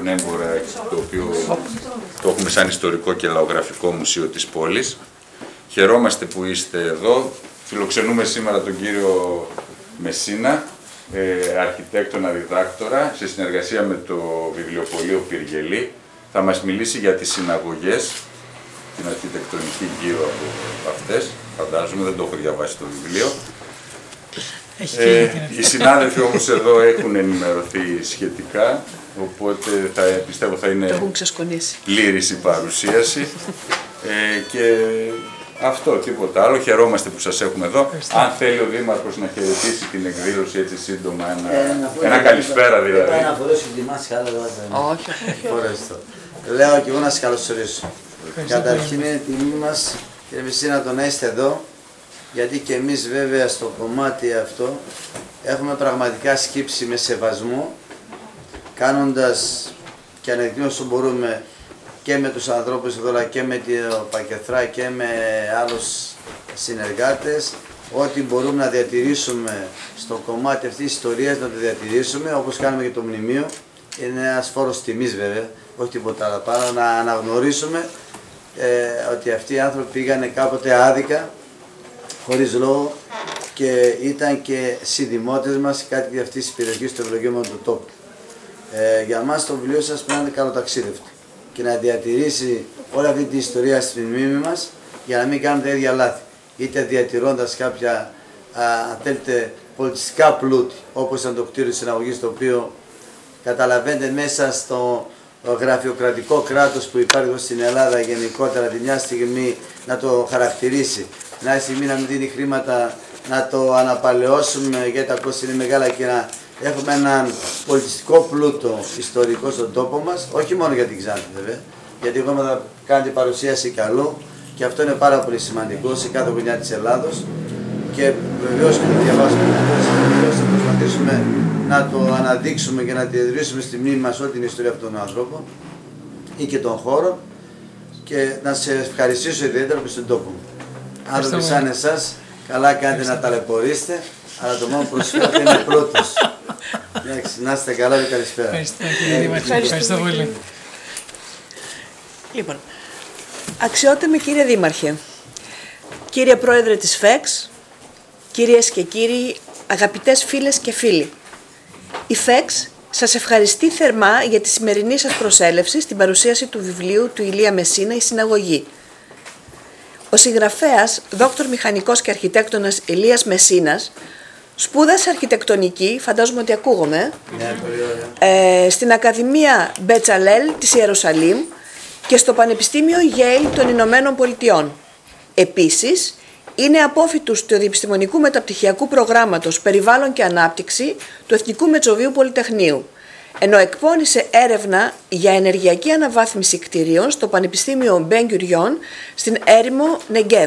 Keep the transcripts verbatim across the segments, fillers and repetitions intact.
Πνέμπορα, το οποίο το έχουμε σαν ιστορικό και λαογραφικό μουσείο της πόλης. Χαιρόμαστε που είστε εδώ. Φιλοξενούμε σήμερα τον κύριο Μεσίνα, ε, αρχιτέκτονα διδάκτορα, σε συνεργασία με το βιβλιοπωλείο Πυργελή. Θα μας μιλήσει για τις συναγωγές, την αρχιτεκτονική γύρω από αυτές. Φαντάζομαι, δεν το έχω διαβάσει το βιβλίο. Ε, οι συνάδελφοι όμως εδώ έχουν ενημερωθεί σχετικά, οπότε θα, πιστεύω θα είναι πλήρης η παρουσίαση. Ε, και αυτό, τίποτα άλλο. Χαιρόμαστε που σας έχουμε εδώ. Ευχαριστώ. Αν θέλει ο Δήμαρχος να χαιρετήσει την εκδήλωση έτσι σύντομα, ένα, ε, ένα καλησπέρα δηλαδή. Να φορέσω τη μάσκα, αλλά όχι. Φορέστο. Λέω και εγώ να σας καλωσορίσω. Καταρχήν είναι τιμή μας, κύριε Μεσίνα, το να είστε εδώ, γιατί και εμείς βέβαια στο κομμάτι αυτό έχουμε πραγματικά σκύψει με σεβασμό, κάνοντας και ανεκδίνω όσο μπορούμε και με τους ανθρώπους εδώ, αλλά και με το Πακεθρά και με άλλους συνεργάτες, ό,τι μπορούμε να διατηρήσουμε στο κομμάτι αυτής της ιστορίας, να το διατηρήσουμε, όπως κάνουμε και το μνημείο. Είναι ένας φόρος τιμής βέβαια, όχι τίποτα άλλο, πάνω να αναγνωρίσουμε ε, ότι αυτοί οι άνθρωποι πήγανε κάποτε άδικα, χωρίς λόγο, και ήταν και συνδημότες μας, κάτι αυτής της περιοχής του ευλογήματο του τόπου. Ε, για μας το βιβλίο σας πρέπει να είναι καλοταξίδευτο και να διατηρήσει όλη αυτή την ιστορία στη μνήμη μας, για να μην κάνουμε τα ίδια λάθη. Είτε διατηρώντας κάποια, αν θέλετε, πολιτιστικά πλούτη, όπως ήταν το κτίριο της συναγωγής, το οποίο καταλαβαίνετε μέσα στο γραφειοκρατικό κράτος που υπάρχει στην Ελλάδα γενικότερα, τη μια στιγμή να το χαρακτηρίσει, την άλλη στιγμή να μην δίνει χρήματα να το αναπαλαιώσουμε γιατί τα κόστη είναι μεγάλα και να έχουμε έναν πολιτιστικό πλούτο ιστορικό στον τόπο μας, όχι μόνο για την Ξάνθη βέβαια, γιατί εγώ θα κάνω την παρουσίαση καλού και αυτό είναι πάρα πολύ σημαντικό σε κάθε γωνιά της Ελλάδος και βεβαίως και το διαβάζουμε, βεβαίως θα προσπαθήσουμε να το αναδείξουμε και να διατηρήσουμε στη μνήμη μας όλη την ιστορία αυτών των ανθρώπων ή και των χώρων, και να σε ευχαριστήσω ιδιαίτερα που στον τόπο μου. Άνθρωποι σαν εσάς, καλά κάνετε να ταλαιπωρήσετε, αλλά το μόνο προσφέρετε είναι πρώτος. Εντάξει, να είστε καλά και καλησπέρα. Ευχαριστώ, κύριε Δήμαρχε. Ευχαριστώ πολύ. Λοιπόν, αξιότιμη κύριε Δήμαρχε, κύριε Πρόεδρε της ΦΕΚΣ, κυρίες και κύριοι, αγαπητές φίλες και φίλοι. Η ΦΕΚΣ σας ευχαριστεί θερμά για τη σημερινή σας προσέλευση στην παρουσίαση του βιβλίου του Ηλία Μεσίνα «Η Συναγωγή». Ο συγγραφέας, δόκτωρ μηχανικός και αρχιτέκτονας Ηλίας Μεσίνας, σπούδασε αρχιτεκτονική, φαντάζομαι ότι ακούγομαι, Ναι, πολύ ε, στην Ακαδημία Μπετσαλέλ της Ιερουσαλήμ και στο Πανεπιστήμιο Yale των Ηνωμένων Πολιτειών. Επίσης, είναι απόφοιτος του Επιστημονικού Μεταπτυχιακού Προγράμματος Περιβάλλον και Ανάπτυξη του Εθνικού Μετσοβίου Πολυτεχνείου, ενώ εκπώνησε έρευνα για ενεργειακή αναβάθμιση κτηρίων στο Πανεπιστήμιο Μπεν Γκουριόν στην έρημο Νεγκέβ.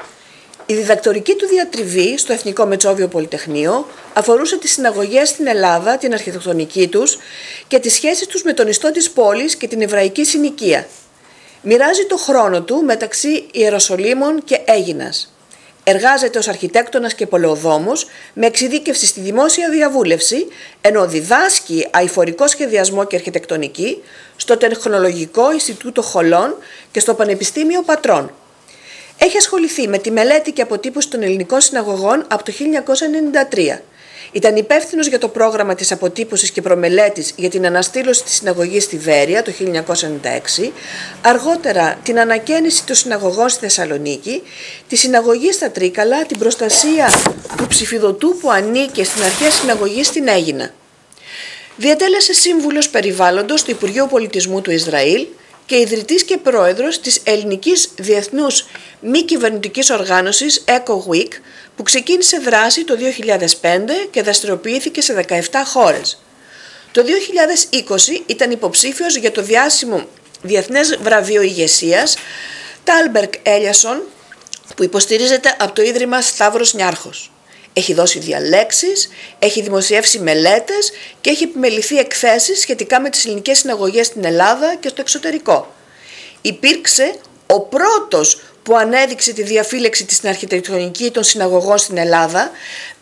Η διδακτορική του διατριβή στο Εθνικό Μετσόβιο Πολυτεχνείο αφορούσε τις συναγωγές στην Ελλάδα, την αρχιτεκτονική τους και τις σχέσεις τους με τον ιστό της πόλης και την εβραϊκή συνοικία. Μοιράζει το χρόνο του μεταξύ Ιεροσολύμων και Αίγινας. Εργάζεται ως αρχιτέκτονας και πολεοδόμος με εξειδίκευση στη δημόσια διαβούλευση, ενώ διδάσκει αειφορικό σχεδιασμό και αρχιτεκτονική στο Τεχνολογικό Ινστιτούτο Χολών και στο Πανεπιστήμιο Πατρών. Έχει ασχοληθεί με τη μελέτη και αποτύπωση των ελληνικών συναγωγών από το χίλια εννιακόσια ενενήντα τρία. Ήταν υπεύθυνος για το πρόγραμμα της αποτύπωσης και προμελέτης για την αναστήλωση της συναγωγής στη Βέρεια το χίλια εννιακόσια ενενήντα έξι, αργότερα την ανακαίνιση των συναγωγών στη Θεσσαλονίκη, τη συναγωγή στα Τρίκαλα, την προστασία του ψηφιδωτού που ανήκε στην αρχαία συναγωγή στην Αίγινα. Διατέλεσε σύμβουλος περιβάλλοντος του Υπουργείου Πολιτισμού του Ισραήλ και ιδρυτής και πρόεδρος της ελληνικής διεθνούς μη κυβερνητικής οργάνωσης Eco Week, που ξεκίνησε δράση το δύο χιλιάδες πέντε και δραστηριοποιήθηκε σε δεκαεπτά χώρες. Το δύο χιλιάδες είκοσι ήταν υποψήφιος για το διάσημο Διεθνές Βραβείο Ηγεσίας Τάλμπεργκ Έλιασον, που υποστηρίζεται από το Ίδρυμα Σταύρος Νιάρχος. Έχει δώσει διαλέξεις, έχει δημοσιεύσει μελέτες και έχει επιμεληθεί εκθέσεις σχετικά με τις ελληνικές συναγωγές στην Ελλάδα και στο εξωτερικό. Υπήρξε ο πρώτος που ανέδειξε τη διαφύλαξη της στην αρχιτεκτονική των συναγωγών στην Ελλάδα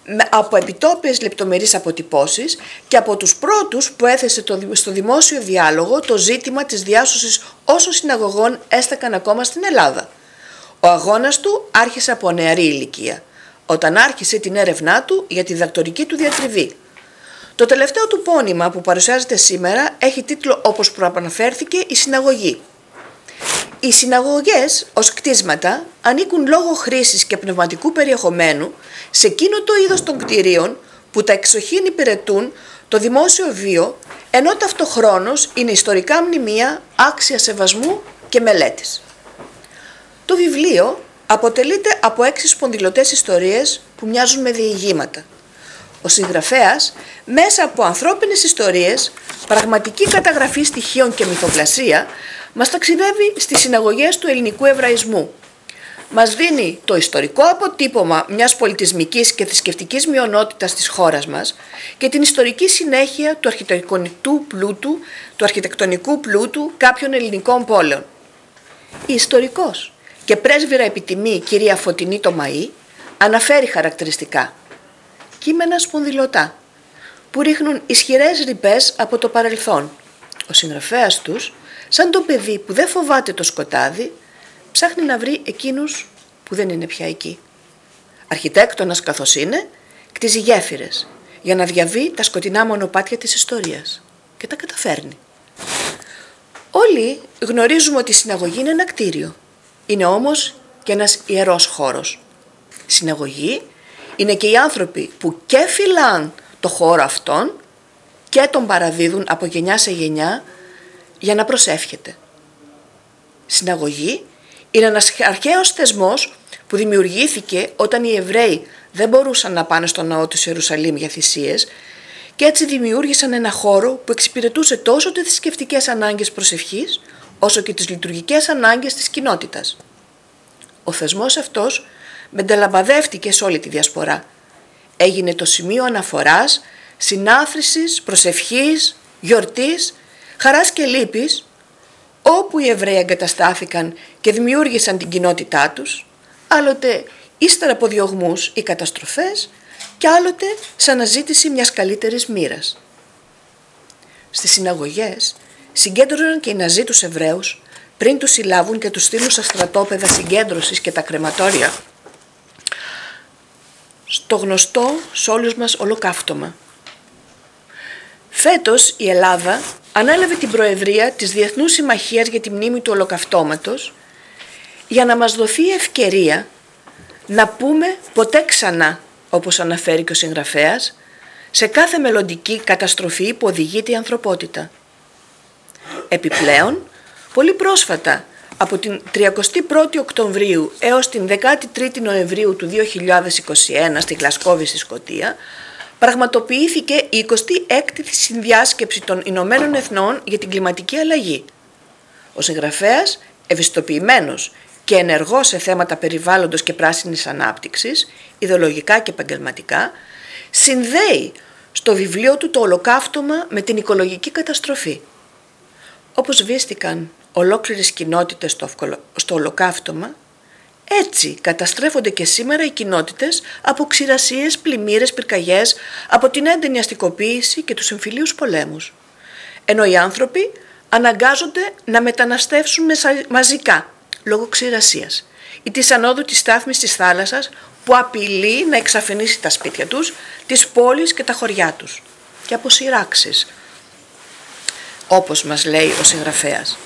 από επιτόπιες λεπτομερείς αποτυπώσεις και από τους πρώτους που έθεσε στο δημόσιο διάλογο το ζήτημα της διάσωσης όσων συναγωγών έστεκαν ακόμα στην Ελλάδα. Ο αγώνας του άρχισε από νεαρή ηλικία, όταν άρχισε την έρευνά του για τη διδακτορική του διατριβή. Το τελευταίο του πόνημα που παρουσιάζεται σήμερα έχει τίτλο, όπως προαναφέρθηκε, «Η συναγωγή». Οι συναγωγές ως κτίσματα ανήκουν λόγω χρήσης και πνευματικού περιεχομένου σε εκείνο το είδος των κτηρίων που τα εξοχήν υπηρετούν το δημόσιο βίο, ενώ ταυτοχρόνως είναι ιστορικά μνημεία άξια σεβασμού και μελέτης. Το βιβλίο αποτελείται από έξι σπονδυλωτές ιστορίες που μοιάζουν με διηγήματα. Ο συγγραφέας, μέσα από ανθρώπινες ιστορίες, πραγματική καταγραφή στοιχείων και μυθοπλασία, μας ταξιδεύει στις συναγωγές του ελληνικού εβραϊσμού. Μας δίνει το ιστορικό αποτύπωμα μιας πολιτισμικής και θρησκευτικής μειονότητας της χώρας μας και την ιστορική συνέχεια του αρχιτεκτονικού πλούτου, του αρχιτεκτονικού πλούτου κάποιων ελληνικών πόλεων. Η ιστορικός και πρέσβυρα επιτιμή κυρία Φωτεινή Τομαή αναφέρει χαρακτηριστικά κείμενα σπονδυλωτά που ρίχνουν ισχυρές ρηπές από το παρελθόν. Ο συγγραφέας τους, σαν το παιδί που δεν φοβάται το σκοτάδι, ψάχνει να βρει εκείνους που δεν είναι πια εκεί. Αρχιτέκτονας καθώς είναι, κτίζει γέφυρες για να διαβεί τα σκοτεινά μονοπάτια της ιστορίας και τα καταφέρνει. Όλοι γνωρίζουμε ότι η συναγωγή είναι ένα κτίριο. Είναι όμως και ένας ιερός χώρος. Συναγωγή είναι και οι άνθρωποι που και φυλάν το χώρο αυτόν και τον παραδίδουν από γενιά σε γενιά για να προσεύχεται. Συναγωγή είναι ένας αρχαίος θεσμός που δημιουργήθηκε όταν οι Εβραίοι δεν μπορούσαν να πάνε στο ναό του Ιερουσαλήμ για θυσίες και έτσι δημιούργησαν ένα χώρο που εξυπηρετούσε τόσο τις θρησκευτικές ανάγκες προσευχής όσο και τις λειτουργικές ανάγκες της κοινότητας. Ο θεσμός αυτός μεταλαμπαδεύτηκε σε όλη τη διασπορά. Έγινε το σημείο αναφοράς, συνάθρησης, προσευχής, γιορτής, χαράς και λύπης, όπου οι Εβραίοι εγκαταστάθηκαν και δημιούργησαν την κοινότητά τους, άλλοτε ύστερα από διωγμούς ή καταστροφές και άλλοτε σε αναζήτηση μιας καλύτερης μοίρας. Στις συναγωγές συγκέντρωναν και οι Ναζί τους Εβραίους πριν τους συλλάβουν και τους στείλουν στα στρατόπεδα συγκέντρωσης και τα κρεματόρια, στο γνωστό σε όλους μας ολοκαύτωμα. Φέτος η Ελλάδα ανέλαβε την προεδρία της Διεθνούς Συμμαχίας για τη Μνήμη του Ολοκαυτώματος για να μας δοθεί η ευκαιρία να πούμε ποτέ ξανά, όπως αναφέρει και ο συγγραφέας, σε κάθε μελλοντική καταστροφή που οδηγείται η ανθρωπότητα. Επιπλέον, πολύ πρόσφατα, από την τριαντάτη πρώτη Οκτωβρίου έως την δεκάτη τρίτη Νοεμβρίου του δύο χιλιάδες είκοσι ένα στη Γλασκόβη στη Σκωτία, πραγματοποιήθηκε η εικοστή έκτη συνδιάσκεψη των Ηνωμένων Εθνών για την κλιματική αλλαγή. Ο συγγραφέας, ευαισθητοποιημένος και ενεργός σε θέματα περιβάλλοντος και πράσινης ανάπτυξης, ιδεολογικά και επαγγελματικά, συνδέει στο βιβλίο του το ολοκαύτωμα με την οικολογική καταστροφή. Όπως βίστηκαν ολόκληρες κοινότητες στο, στο ολοκαύτωμα, έτσι καταστρέφονται και σήμερα οι κοινότητες από ξηρασίες, πλημμύρες, πυρκαγιές, από την έντονη αστικοποίηση και τους εμφυλίους πολέμους. Ενώ οι άνθρωποι αναγκάζονται να μεταναστεύσουν μαζικά λόγω ξηρασίας ή της ανόδου της στάθμης της θάλασσας που απειλεί να εξαφανίσει τα σπίτια τους, τις πόλεις και τα χωριά τους και από σειράξεις, όπως μας λέει ο συγγραφέας.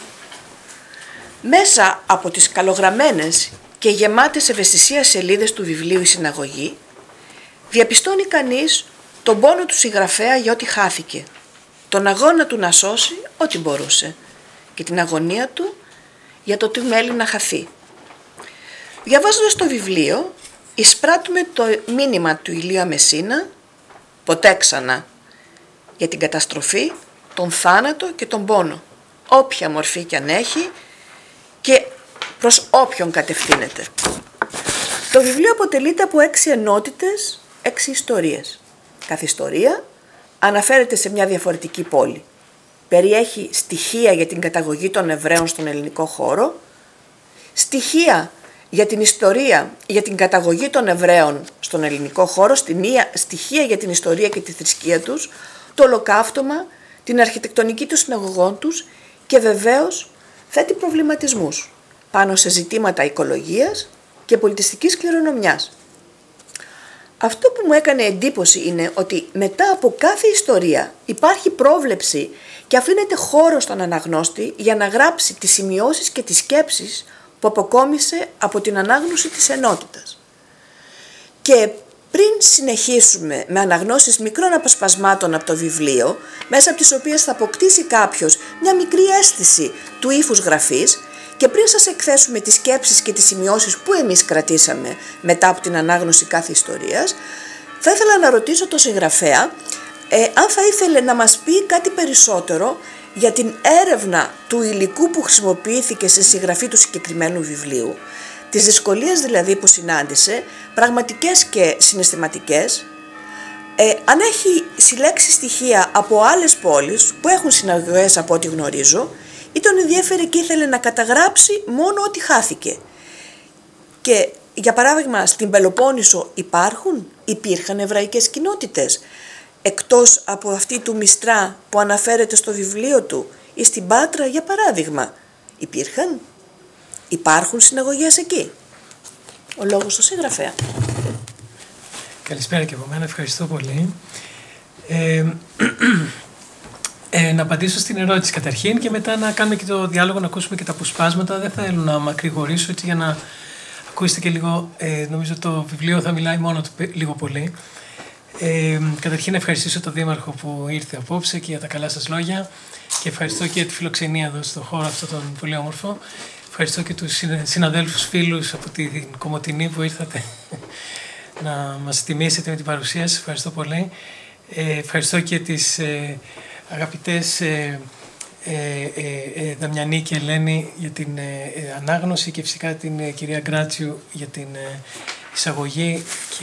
Μέσα από τις καλογραμμένες και γεμάτες ευαισθησία σελίδες του βιβλίου «Η Συναγωγή» διαπιστώνει κανείς τον πόνο του συγγραφέα για ό,τι χάθηκε, τον αγώνα του να σώσει ό,τι μπορούσε και την αγωνία του για το τι μέλει να χαθεί. Διαβάζοντας το βιβλίο, εισπράττουμε το μήνυμα του Ηλία Μεσίνα, ποτέ ξανά, για την καταστροφή, τον θάνατο και τον πόνο, όποια μορφή κι αν έχει και προς όποιον κατευθύνεται. Το βιβλίο αποτελείται από έξι ενότητες, έξι ιστορίες. Κάθε ιστορία αναφέρεται σε μια διαφορετική πόλη. Περιέχει στοιχεία για την καταγωγή των Εβραίων στον ελληνικό χώρο, στοιχεία για την ιστορία, για την καταγωγή των Εβραίων στον ελληνικό χώρο, στοιχεία για την ιστορία και τη θρησκεία τους, το ολοκαύτωμα, την αρχιτεκτονική των συναγωγών τους και βεβαίως θέτει προβληματισμούς πάνω σε ζητήματα οικολογίας και πολιτιστικής κληρονομιάς. Αυτό που μου έκανε εντύπωση είναι ότι μετά από κάθε ιστορία υπάρχει πρόβλεψη και αφήνεται χώρο στον αναγνώστη για να γράψει τις σημειώσεις και τις σκέψεις που αποκόμισε από την ανάγνωση της ενότητας. Και πριν συνεχίσουμε με αναγνώσεις μικρών αποσπασμάτων από το βιβλίο, μέσα από τις οποίες θα αποκτήσει κάποιος μια μικρή αίσθηση του ύφους γραφής, και πριν σας εκθέσουμε τις σκέψεις και τις σημειώσεις που εμείς κρατήσαμε μετά από την ανάγνωση κάθε ιστορίας, θα ήθελα να ρωτήσω τον συγγραφέα ε, αν θα ήθελε να μας πει κάτι περισσότερο για την έρευνα του υλικού που χρησιμοποιήθηκε στη συγγραφή του συγκεκριμένου βιβλίου, τις δυσκολίες δηλαδή που συνάντησε, πραγματικές και συναισθηματικές, ε, αν έχει συλλέξει στοιχεία από άλλες πόλεις που έχουν συναγωγές από ό,τι γνωρίζω, ή τον ενδιέφερε και ήθελε να καταγράψει μόνο ό,τι χάθηκε. Και για παράδειγμα στην Πελοπόννησο υπάρχουν, υπήρχαν εβραϊκές κοινότητες, εκτός από αυτή του Μιστρά που αναφέρεται στο βιβλίο του, ή στην Πάτρα για παράδειγμα, υπήρχαν, υπάρχουν συναγωγές εκεί. Ο λόγος στο συγγραφέα. Καλησπέρα και από μένα, ευχαριστώ πολύ. Ε, Ε, να απαντήσω στην ερώτηση καταρχήν και μετά να κάνουμε και το διάλογο, να ακούσουμε και τα αποσπάσματα. Δεν θέλω να μακρηγορήσω έτσι για να ακούσετε και λίγο. Ε, νομίζω το βιβλίο θα μιλάει μόνο του λίγο πολύ. Ε, καταρχήν να ευχαριστήσω τον Δήμαρχο που ήρθε απόψε και για τα καλά σας λόγια και ευχαριστώ και τη φιλοξενία εδώ στον χώρο αυτό τον πολύ όμορφο. Ευχαριστώ και τους συναδέλφους φίλους από την Κομοτηνή που ήρθατε να μας τιμήσετε με την παρουσία σας. Ευχαριστώ πολύ. Ε, ευχαριστώ και τις ε, αγαπητές ε, ε, ε, ε, Δαμιανή και Ελένη για την ε, ε, ανάγνωση και φυσικά την ε, κυρία Γκράτσιου για την ε, εισαγωγή και,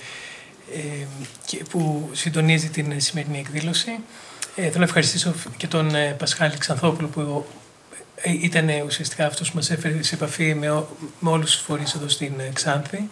ε, και που συντονίζει την ε, σημερινή εκδήλωση. Ε, θέλω να ευχαριστήσω και τον ε, Πασχάλη Ξανθόπουλο που ε, ήταν ε, ουσιαστικά αυτός που μας έφερε σε επαφή με, με όλους τους φορείς εδώ στην ε, Ξάνθη.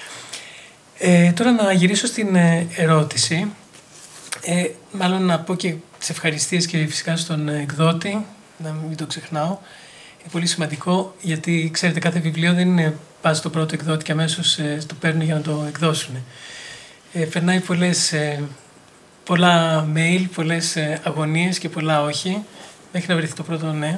Ε, τώρα να γυρίσω στην ε, ερώτηση. Ε, μάλλον να πω και τις ευχαριστίες και φυσικά στον εκδότη, να μην το ξεχνάω. Είναι πολύ σημαντικό γιατί ξέρετε κάθε βιβλίο δεν είναι πας στο πρώτο εκδότη και αμέσως ε, το παίρνουν για να το εκδώσουν. Ε, περνάει πολλές, ε, πολλά mail, πολλές ε, αγωνίες και πολλά όχι, μέχρι να βρεθεί το πρώτο ναι.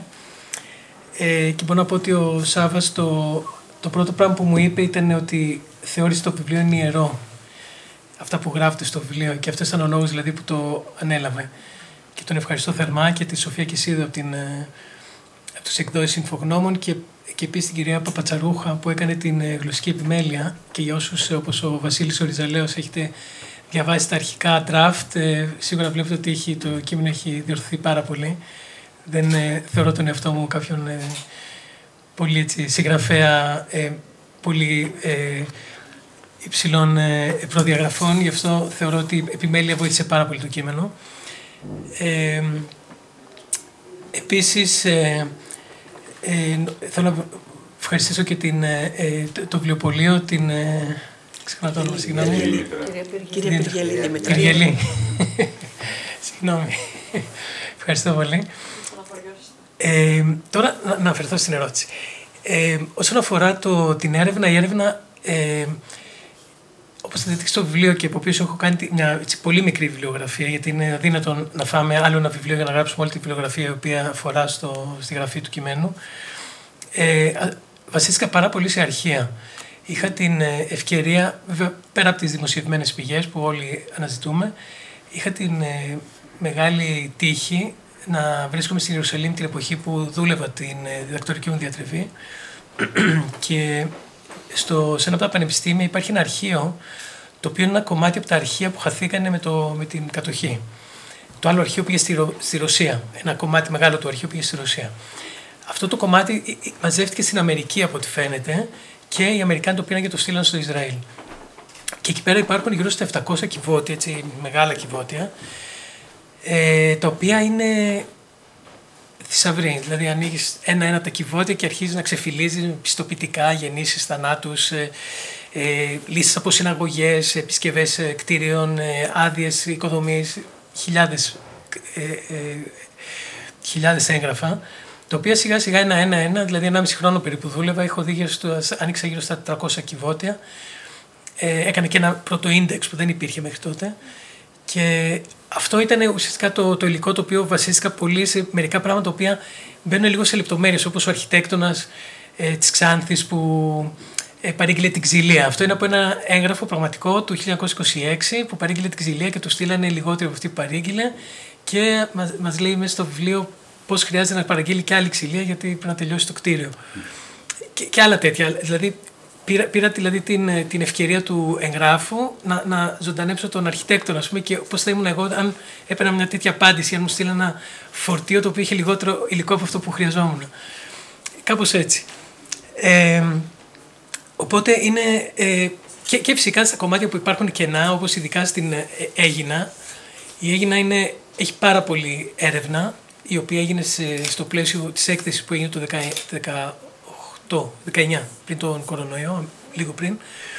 Ε, και μπορώ να πω ότι ο Σάββας το, το πρώτο πράγμα που μου είπε ήταν ότι θεώρησε το βιβλίο είναι ιερό. Αυτά που γράφεται στο βιβλίο και αυτός ήταν ο λόγος δηλαδή που το ανέλαβε. Και τον ευχαριστώ θερμά και τη Σοφία Κεσίδου από, την, από τους εκδόσεις Συνφογνώμων και, και επίσης την κυρία Παπατσαρούχα που έκανε την γλωσσική επιμέλεια και για όσους όπως ο Βασίλης Οριζαλέος έχετε διαβάσει τα αρχικά draft, ε, σίγουρα βλέπετε ότι έχει, το κείμενο έχει διορθωθεί πάρα πολύ. Δεν ε, θεωρώ τον εαυτό μου κάποιον ε, πολύ έτσι, συγγραφέα, ε, πολύ ε, υψηλών ε, προδιαγραφών, γι' αυτό θεωρώ ότι η επιμέλεια βοήθησε πάρα πολύ το κείμενο. Ε, επίσης, ε, ε, θέλω να ευχαριστήσω και την, ε, το, το βιβλιοπωλείο, την... Ε, ξεχνάω το όνομα, συγγνώμη. Κυρία Πυργελή. Πυργελή. Συγγνώμη. Ευχαριστώ πολύ. Ε, τώρα να, να αφαιρθώ στην ερώτηση. Ε, όσον αφορά το, την έρευνα, η έρευνα, ε, όπως θα δείτε στο βιβλίο και από πίσω έχω κάνει μια έτσι, πολύ μικρή βιβλιογραφία, γιατί είναι αδύνατο να φάμε άλλο ένα βιβλίο για να γράψουμε όλη τη βιβλιογραφία η οποία αφορά στο, στη γραφή του κειμένου. Ε, βασίστηκα πάρα πολύ σε αρχεία. Είχα την ευκαιρία, βέβαια πέρα από τις δημοσιευμένες πηγές που όλοι αναζητούμε, είχα την ε, μεγάλη τύχη να βρίσκομαι στην Ιερουσαλήμ την εποχή που δούλευα την διδακτορική μου διατριβή και στο, σε ένα από τα πανεπιστήμια υπάρχει ένα αρχείο το οποίο είναι ένα κομμάτι από τα αρχεία που χαθήκανε με, το, με την κατοχή. Το άλλο αρχείο πήγε στη, στη Ρωσία, ένα κομμάτι μεγάλο του αρχείου πήγε στη Ρωσία. Αυτό το κομμάτι μαζεύτηκε στην Αμερική από ό,τι φαίνεται και οι Αμερικάνοι το πήραν και το στείλαν στο Ισραήλ. Και εκεί πέρα υπάρχουν γύρω στα επτακόσια κυβότια, έτσι, μεγάλα κυβότια, Ε, τα οποία είναι θησαυρή. Δηλαδή, ανοίγεις ένα-ένα τα κυβότια και αρχίζεις να ξεφυλίζεις πιστοποιητικά, γεννήσεις, θανάτους, ε, ε, λύσεις από συναγωγές, επισκευές ε, κτίριων, ε, άδειες οικοδομής, χιλιάδες, ε, ε, χιλιάδες έγγραφα, τα οποία σιγά σιγά ένα-ένα-ένα, δηλαδή ενάμιση χρόνο περίπου δούλευα, έχω δει γύρω στο, άνοιξα γύρω στα τετρακόσια κυβότια, ε, έκανα και ένα πρώτο ίντεξ που δεν υπήρχε μέχρι τότε. Και αυτό ήταν ουσιαστικά το, το υλικό το οποίο βασίστηκα πολύ σε μερικά πράγματα τα οποία μπαίνουν λίγο σε λεπτομέρειες, όπως ο αρχιτέκτονας ε, της Ξάνθης που ε, παρήγγειλε την ξυλία. Αυτό είναι από ένα έγγραφο πραγματικό του χίλια εννιακόσια είκοσι έξι που παρήγγειλε την ξυλία και του στείλανε λιγότερο από αυτή που παρήγγειλε και μας, μας λέει μέσα στο βιβλίο πώς χρειάζεται να παραγγείλει και άλλη ξυλία γιατί πρέπει να τελειώσει το κτίριο. Και, και άλλα τέτοια. Δηλαδή, Πήρα, πήρα δηλαδή την, την ευκαιρία του εγγράφου να, να ζωντανέψω τον αρχιτέκτονα, ας πούμε, και πώς θα ήμουν εγώ αν έπαιρνα μια τέτοια απάντηση, αν μου στείλα ένα φορτίο το οποίο είχε λιγότερο υλικό από αυτό που χρειαζόμουν. Κάπως έτσι. Ε, οπότε είναι. Ε, και, και φυσικά στα κομμάτια που υπάρχουν κενά, όπως ειδικά στην Αίγινα, η Αίγινα είναι, έχει πάρα πολύ έρευνα, η οποία έγινε σε, στο πλαίσιο της έκθεσης που έγινε το δεκαοκτώ. Το δεκαεννιά, πριν τον κορονοϊό, λίγο πριν.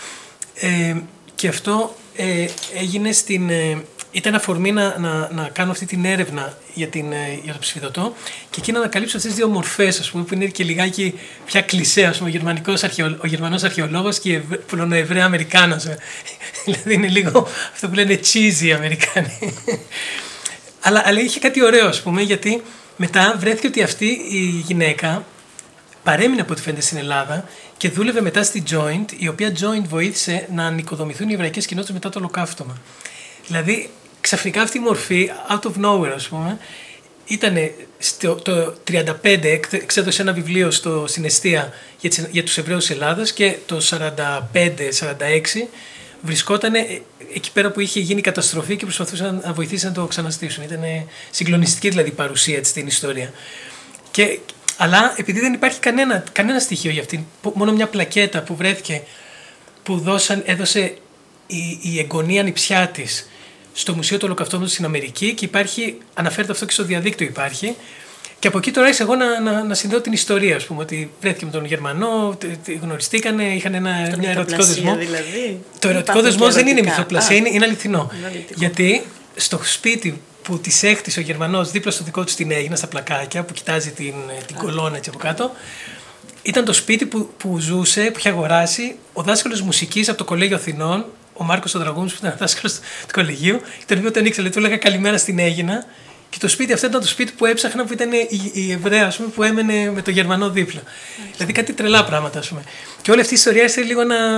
Ε, και αυτό ε, έγινε στην... Ε, ήταν αφορμή να, να, να κάνω αυτή την έρευνα για, την, ε, για το ψηφιδωτό και εκεί να ανακαλύψω αυτές τις δύο μορφές, ας πούμε, που είναι και λιγάκι πια κλισέ, ας πούμε, ο, γερμανικός αρχαιο, ο Γερμανός αρχαιολόγος και ο Πολωνοεβραία Αμερικάνος. Δηλαδή είναι λίγο αυτό που λένε cheesy Αμερικάνοι. αλλά, αλλά είχε κάτι ωραίο, ας πούμε, γιατί μετά βρέθηκε ότι αυτή η γυναίκα παρέμεινε από ό,τι φαίνεται στην Ελλάδα και δούλευε μετά στη Joint, η οποία Joint βοήθησε να ανοικοδομηθούν οι εβραϊκές κοινότητες μετά το ολοκαύτωμα. Δηλαδή, ξαφνικά αυτή η μορφή, out of nowhere, ας πούμε, ήταν το τριάντα πέντε, εξέδωσε ένα βιβλίο στο, στην Εστία για, για τους Εβραίους Ελλάδας και το σαράντα πέντε σαράντα έξι βρισκόταν εκεί πέρα που είχε γίνει η καταστροφή και προσπαθούσαν να βοηθήσουν να το ξαναστήσουν. Ήταν συγκλονιστική δηλαδή η παρουσία της στην ιστορία. Και αλλά επειδή δεν υπάρχει κανένα, κανένα στοιχείο για αυτήν, μόνο μια πλακέτα που βρέθηκε, που δώσαν, έδωσε η, η εγγονή ανιψιά της στο Μουσείο του Ολοκαυτώματος στην Αμερική και υπάρχει, αναφέρεται αυτό και στο διαδίκτυο υπάρχει. Και από εκεί τώρα άρχισα εγώ να, να, να συνδέω την ιστορία, ας πούμε, ότι βρέθηκε με τον Γερμανό, γνωριστήκανε, είχαν ένα, ένα ερωτικό δεσμό. Δηλαδή, το ερωτικό δεσμό δεν είναι μυθοπλασία, είναι, είναι αληθινό. Είναι αληθινό. Γιατί στο σπίτι που της έκτισε ο Γερμανός δίπλα στο δικό του την Αίγινα, στα πλακάκια, που κοιτάζει την, την κολόνα έτσι από κάτω, ήταν το σπίτι που, που ζούσε, που είχε αγοράσει ο δάσκαλος μουσικής από το Κολέγιο Αθηνών, ο Μάρκος ο Δραγούμης, που ήταν δάσκαλος του κολεγίου, τον οποίο τον ήξερε, του έλεγα καλημέρα στην Αίγινα. Και το σπίτι αυτό ήταν το σπίτι που έψαχνα, που ήταν η, η Εβραία, ας πούμε, που έμενε με τον Γερμανό δίπλα. Mm. Δηλαδή κάτι τρελά πράγματα, ας πούμε. Και όλη αυτή η ιστορία ήρθε λίγο να,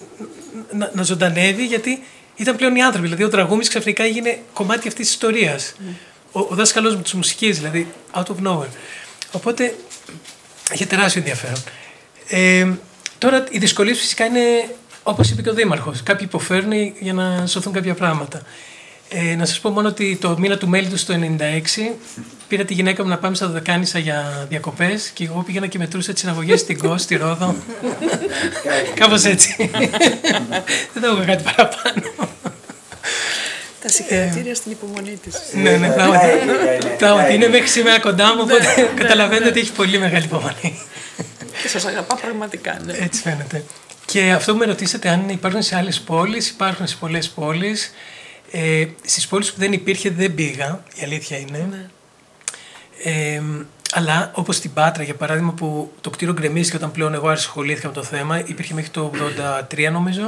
να, να ζωντανεύει, γιατί ήταν πλέον οι άνθρωποι. Δηλαδή ο Δραγούμης ξαφνικά έγινε κομμάτι αυτής της ιστορίας. Mm. Ο, ο δάσκαλός μου της μουσικής, δηλαδή, out of nowhere. Οπότε είχε τεράστιο ενδιαφέρον. Ε, τώρα οι δυσκολίες φυσικά είναι, όπως είπε και ο Δήμαρχος. Κάποιοι υποφέρουν για να σωθούν κάποια πράγματα. Ε, να σας πω μόνο ότι το μήνα του μέλη του το ενενήντα έξι πήρα τη γυναίκα μου να πάμε στα Δωδεκάνησα για διακοπές και εγώ πήγαινα και μετρούσα τις συναγωγές στην Κος, στη Ρόδο. Κάπως έτσι. Δεν θα έχω κάτι παραπάνω. Τα συγχαρητήρια στην υπομονή της. Ναι, ναι, πράγματι. Είναι μέχρι σήμερα κοντά μου, οπότε καταλαβαίνετε ότι έχει πολύ μεγάλη υπομονή. Και σας αγαπά πραγματικά, ναι. Έτσι φαίνεται. Και αυτό που με ρωτήσατε αν υπάρχουν σε άλλες πόλεις, υπάρχουν σε πολλές πόλεις. Ε, στις πόλεις που δεν υπήρχε δεν πήγα, η αλήθεια είναι. Ναι. Ε, αλλά όπως στην Πάτρα για παράδειγμα, που το κτίριο γκρεμίστηκε όταν πλέον εγώ ασχολήθηκα με το θέμα, υπήρχε μέχρι το ογδόντα τρία νομίζω.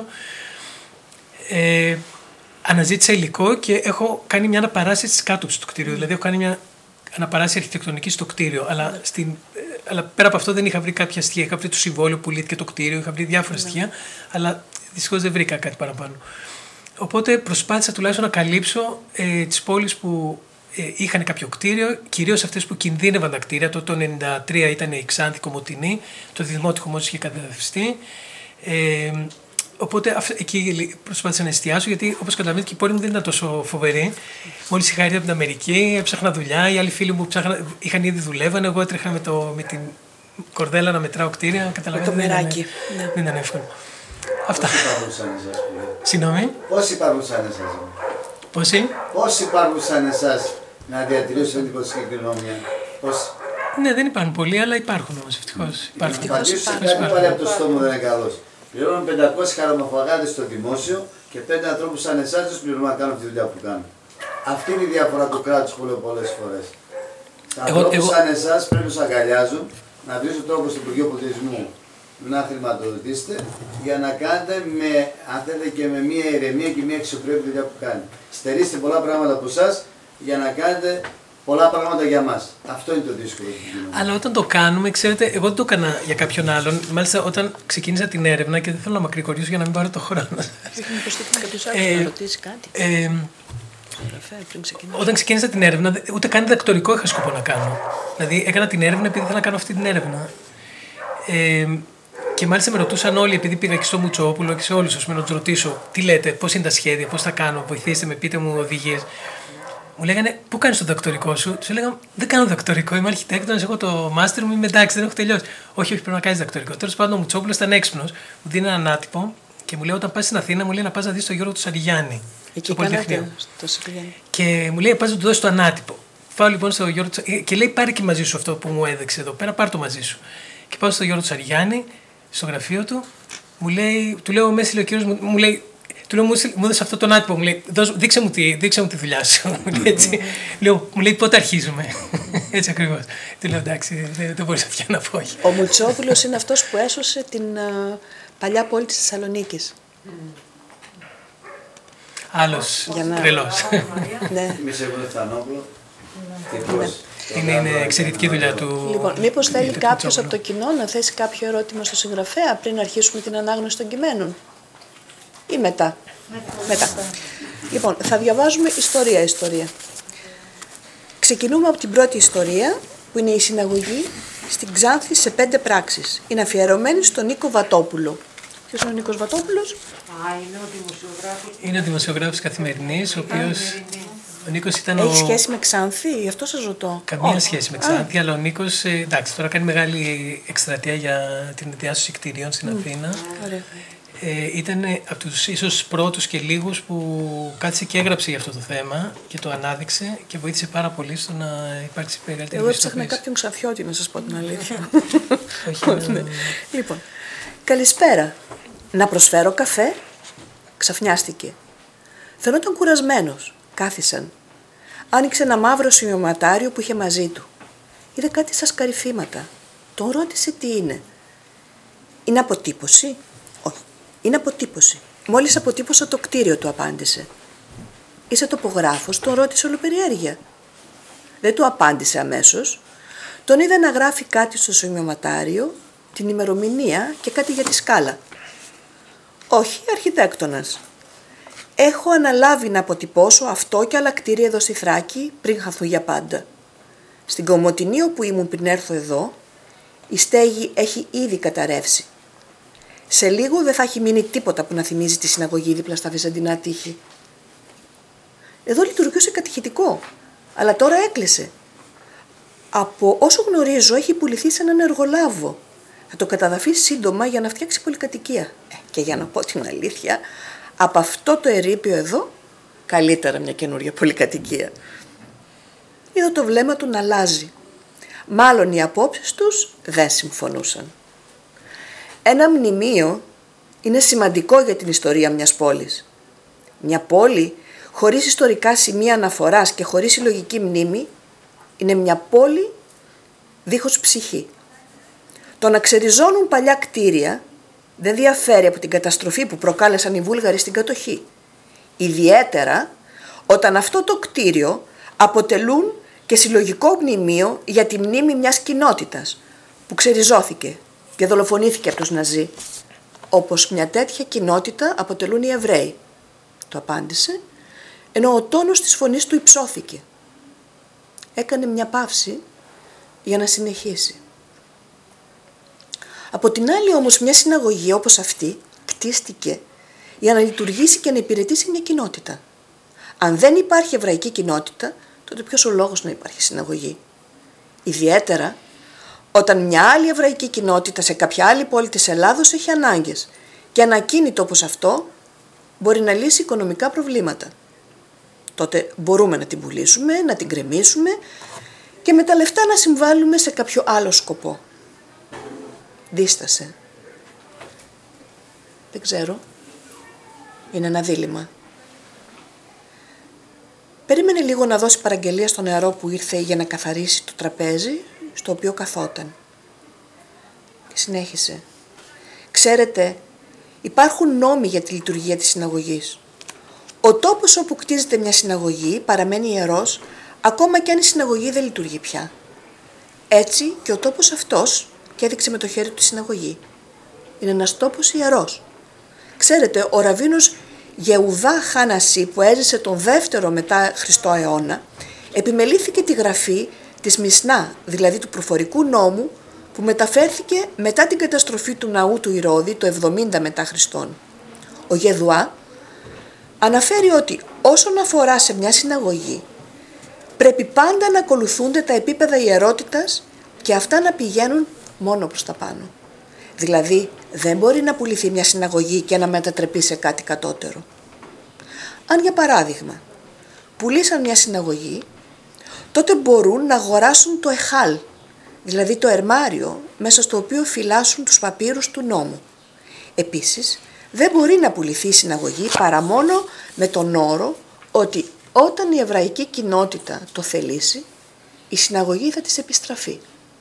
Ε, αναζήτησα υλικό και έχω κάνει μια αναπαράσταση της κάτωψης του κτίριου. Mm. Δηλαδή έχω κάνει μια αναπαράσταση αρχιτεκτονική στο κτίριο. Αλλά, mm. στην, αλλά πέρα από αυτό δεν είχα βρει κάποια στοιχεία. Είχα βρει το συμβόλαιο που λύθηκε το κτίριο, είχα βρει διάφορα mm. στοιχεία, αλλά δυστυχώς δεν βρήκα κάτι παραπάνω. Οπότε προσπάθησα τουλάχιστον να καλύψω ε, τις πόλεις που ε, είχαν κάποιο κτίριο, κυρίως αυτές που κινδύνευαν τα κτίρια. Το, το ενενήντα τρία ήταν η Ξάνθη Κομοτηνή, το Δημότυχο μόλις είχε καταδευστεί. Ε, οπότε αυ, εκεί προσπάθησα να εστιάσω, γιατί όπως καταλαβαίνετε και η πόλη μου δεν ήταν τόσο φοβερή. Μόλις είχα έρθει από την Αμερική, έψαχνα δουλειά, οι άλλοι φίλοι μου ψάχνα, είχαν ήδη δουλεύανε, εγώ έτρεχα με, το, με την κορδέλα να μετράω κτίρια. Με το μεράκι. Δεν, ναι. δεν ήταν εύκολο. Αυτά. Πόσοι υπάρχουν σαν εσάς, Συγγνώμη. Πόσοι υπάρχουν σαν εσάς. Πόσοι. Πόσοι υπάρχουν σαν εσάς να διατηρήσουν την κοσμική κληρονομιά. Πόσοι. Ναι, δεν υπάρχουν πολλοί, αλλά υπάρχουν όμως ευτυχώς. Υπάρχουν. Να απαντήσω κάτι πάλι από το στόμα δεν είναι καλός. Πληρώνουμε πεντακόσιους χαραμοφαγάτες στο δημόσιο και πέντε ανθρώπους σαν εσάς τους πληρώνουμε να κάνουν τη δουλειά που κάνουν. Αυτή είναι η διαφορά του κράτους που λέω πολλές φορές. Τα ανθρώπους εγώ... σαν εσάς πρέπει να τους αγκαλιάζουν, να βρίσκουν τρόπο στο Υπουργείο Πολιτισμού να χρηματοδοτήσετε για να κάνετε με, αν θέλετε, και με μια ηρεμία και μια αξιοπρέπεια δουλειά που κάνει. Στερήστε πολλά πράγματα από εσάς για να κάνετε πολλά πράγματα για μας. Αυτό είναι το δύσκολο. Αλλά όταν το κάνουμε, ξέρετε, εγώ δεν το έκανα για κάποιον άλλον. Μάλιστα, όταν ξεκίνησα την έρευνα, και δεν θέλω να μακρηγορήσω για να μην πάρω το χρόνο. Δείχνει πως θέλει κάποιος άλλος να ρωτήσει κάτι. Ε, όταν ξεκίνησα την έρευνα, ούτε καν διδακτορικό είχα σκοπό να κάνω. Δηλαδή, έκανα την έρευνα επειδή ήθελα να κάνω αυτή την έρευνα. Ε, και μάλιστα με ρωτούσαν όλοι, επειδή πήγα και στο Μουτσόπουλο και σε όλους τους, να τους ρωτήσω τι λέτε, πώς είναι τα σχέδια, πώς θα κάνω, βοηθήστε με, πείτε μου οδηγίες. Μου λέγανε, πού κάνεις το δακτορικό σου? Τους έλεγα, δεν κάνω δακτορικό, είμαι αρχιτέκτονας, έχω το μάστερ μου, είμαι εντάξει, δεν έχω τελειώσει. Όχι, όχι, πρέπει να κάνεις δακτορικό. Τέλος πάντων, ο Μουτσόπουλος ήταν έξυπνος, μου δίνει έναν άτυπο και μου λέει, όταν πας στην Αθήνα, μου λέει να πας να δεις τον Γιώργο του Σαριγιάννη. Εκεί κάνατε στο Σαριγιάννη. Και μου λέει, πας να του δώσεις το ανάτυπο. Πάω λοιπόν στο Γιώργο του Σαριγιάννη και λέει, πάρε και μαζί σου αυτό που μου έδειξε εδώ πέρα, πάρ' το μαζί σου. Και πάω στο Γιώργο του Σαριγιάννη, στο γραφείο του, μου λέει, του λέω, Μέση, λέει, ο κύριος μου, μου λέει, του λέω, μου έδωσε αυτό τον άτυπο, μου λέει, δείξε μου τη, δείξε μου τη δουλειά σου. Έτσι. Λέω, μου λέει, πότε αρχίζουμε. Έτσι ακριβώς. Του λέω, εντάξει, δεν, δεν μπορείς πια να πω. Ο Μουτσόπουλος είναι αυτός που έσωσε την uh, παλιά πόλη της Θεσσαλονίκης. Άλλος να... τρελός. Ναι. Εμείς εγώ Φθανόπουλο. Είναι, είναι εξαιρετική δουλειά του. Λοιπόν, μήπως θέλει κάποιος από το κοινό να θέσει κάποιο ερώτημα στο συγγραφέα πριν αρχίσουμε την ανάγνωση των κειμένων? Ή μετά. Μετά. Λοιπόν, θα διαβάζουμε ιστορία-ιστορία. Ξεκινούμε από την πρώτη ιστορία, που είναι η συναγωγή στην Ξάνθη σε πέντε πράξεις. Είναι αφιερωμένη στον Νίκο Βατόπουλο. Ποιος είναι ο Νίκος Βατόπουλος? Α, είναι ο δημοσιογράφος. Είναι ο δημοσιογράφος Καθημερινής, ο οποίος... Ο Νίκος ήταν Έχει ο... σχέση με Ξάνθη, γι' αυτό σας ρωτώ. Καμία oh. σχέση με Ξάνθη, αλλά ο Νίκος, ε, εντάξει, τώρα κάνει μεγάλη εκστρατεία για την διάσωση κτηρίων στην mm. Αθήνα. Ωραία. Ε, ήταν από τους ίσως πρώτους και λίγους που κάθισε και έγραψε για αυτό το θέμα και το ανάδειξε και βοήθησε πάρα πολύ στο να υπάρξει μεγαλύτερη Εγώ έψαχνα κάποιον Ξαφιώτη, να σας πω την αλήθεια. Όχι, ναι. Λοιπόν, καλησπέρα. Να προσφέρω καφέ? Ξαφνιάστηκε. Φαινόταν κουρασμένος. Κάθισαν. Άνοιξε ένα μαύρο σημειωματάριο που είχε μαζί του. Είδε κάτι σαν σκαρυφήματα. Τον ρώτησε τι είναι. Είναι αποτύπωση? Όχι. Είναι αποτύπωση. Μόλις αποτύπωσα το κτίριο, του απάντησε. Είσαι τοπογράφος? Τον ρώτησε ολοπεριέργεια. Δεν του απάντησε αμέσως. Τον είδε να γράφει κάτι στο σημειωματάριο, την ημερομηνία και κάτι για τη σκάλα. Όχι, αρχιτέκτονας. Έχω αναλάβει να αποτυπώσω αυτό και άλλα κτίρια εδώ στη Θράκη πριν χαθούν για πάντα. Στην Κομοτηνή όπου ήμουν πριν έρθω εδώ, η στέγη έχει ήδη καταρρεύσει. Σε λίγο δεν θα έχει μείνει τίποτα που να θυμίζει τη συναγωγή δίπλα στα βυζαντινά τείχη. Εδώ λειτουργούσε κατηχητικό, αλλά τώρα έκλεισε. Από όσο γνωρίζω έχει πουληθεί σε έναν εργολάβο. Θα το καταδαφίσει σύντομα για να φτιάξει πολυκατοικία. Ε, και για να πω την αλήθεια, από αυτό το ερείπιο εδώ, καλύτερα μια καινούρια πολυκατοικία. Είδα το βλέμμα του να αλλάζει. Μάλλον οι απόψεις τους δεν συμφωνούσαν. Ένα μνημείο είναι σημαντικό για την ιστορία μιας πόλης. Μια πόλη χωρίς ιστορικά σημεία αναφοράς και χωρίς συλλογική μνήμη είναι μια πόλη δίχως ψυχή. Το να ξεριζώνουν παλιά κτίρια δεν διαφέρει από την καταστροφή που προκάλεσαν οι Βούλγαροι στην κατοχή. Ιδιαίτερα όταν αυτό το κτίριο αποτελούν και συλλογικό μνημείο για τη μνήμη μιας κοινότητας που ξεριζώθηκε και δολοφονήθηκε από τους Ναζί. Όπως μια τέτοια κοινότητα αποτελούν οι Εβραίοι, το απάντησε, ενώ ο τόνος της φωνής του υψώθηκε. Έκανε μια παύση για να συνεχίσει. Από την άλλη όμως μια συναγωγή όπως αυτή κτίστηκε για να λειτουργήσει και να υπηρετήσει μια κοινότητα. Αν δεν υπάρχει εβραϊκή κοινότητα, τότε ποιος ο λόγος να υπάρχει συναγωγή? Ιδιαίτερα όταν μια άλλη εβραϊκή κοινότητα σε κάποια άλλη πόλη της Ελλάδος έχει ανάγκες και ένα ακίνητο όπως αυτό μπορεί να λύσει οικονομικά προβλήματα. Τότε μπορούμε να την πουλήσουμε, να την κρεμίσουμε και με τα λεφτά να συμβάλλουμε σε κάποιο άλλο σκοπό. Δίστασε. Δεν ξέρω. Είναι ένα δίλημμα. Περίμενε λίγο να δώσει παραγγελία στο νεαρό που ήρθε για να καθαρίσει το τραπέζι στο οποίο καθόταν. Και συνέχισε. Ξέρετε, υπάρχουν νόμοι για τη λειτουργία της συναγωγής. Ο τόπος όπου κτίζεται μια συναγωγή παραμένει ιερός, ακόμα και αν η συναγωγή δεν λειτουργεί πια. Έτσι και ο τόπος αυτός, και έδειξε με το χέρι του τη συναγωγή, είναι ένας τόπος ιερός. Ξέρετε, ο Ραβίνος Γεουδά Χάναση, που έζησε τον δεύτερο μετά Χριστό αιώνα, επιμελήθηκε τη γραφή της Μισνά, δηλαδή του προφορικού νόμου, που μεταφέρθηκε μετά την καταστροφή του ναού του Ηρώδη το εβδομήντα μετά Χριστόν. Ο Γεδουά αναφέρει ότι όσον αφορά σε μια συναγωγή, πρέπει πάντα να ακολουθούνται τα επίπεδα ιερότητας και αυτά να πηγαίνουν μόνο προς τα πάνω. Δηλαδή, δεν μπορεί να πουληθεί μια συναγωγή και να μετατραπεί σε κάτι κατώτερο. Αν για παράδειγμα πουλήσαν μια συναγωγή, τότε μπορούν να αγοράσουν το εχάλ, δηλαδή το ερμάριο μέσα στο οποίο φυλάσσουν τους παπύρους του νόμου. Επίσης, δεν μπορεί να πουληθεί η συναγωγή παρά μόνο με τον όρο ότι όταν η εβραϊκή κοινότητα το θελήσει, η συναγωγή θα της επιστραφεί.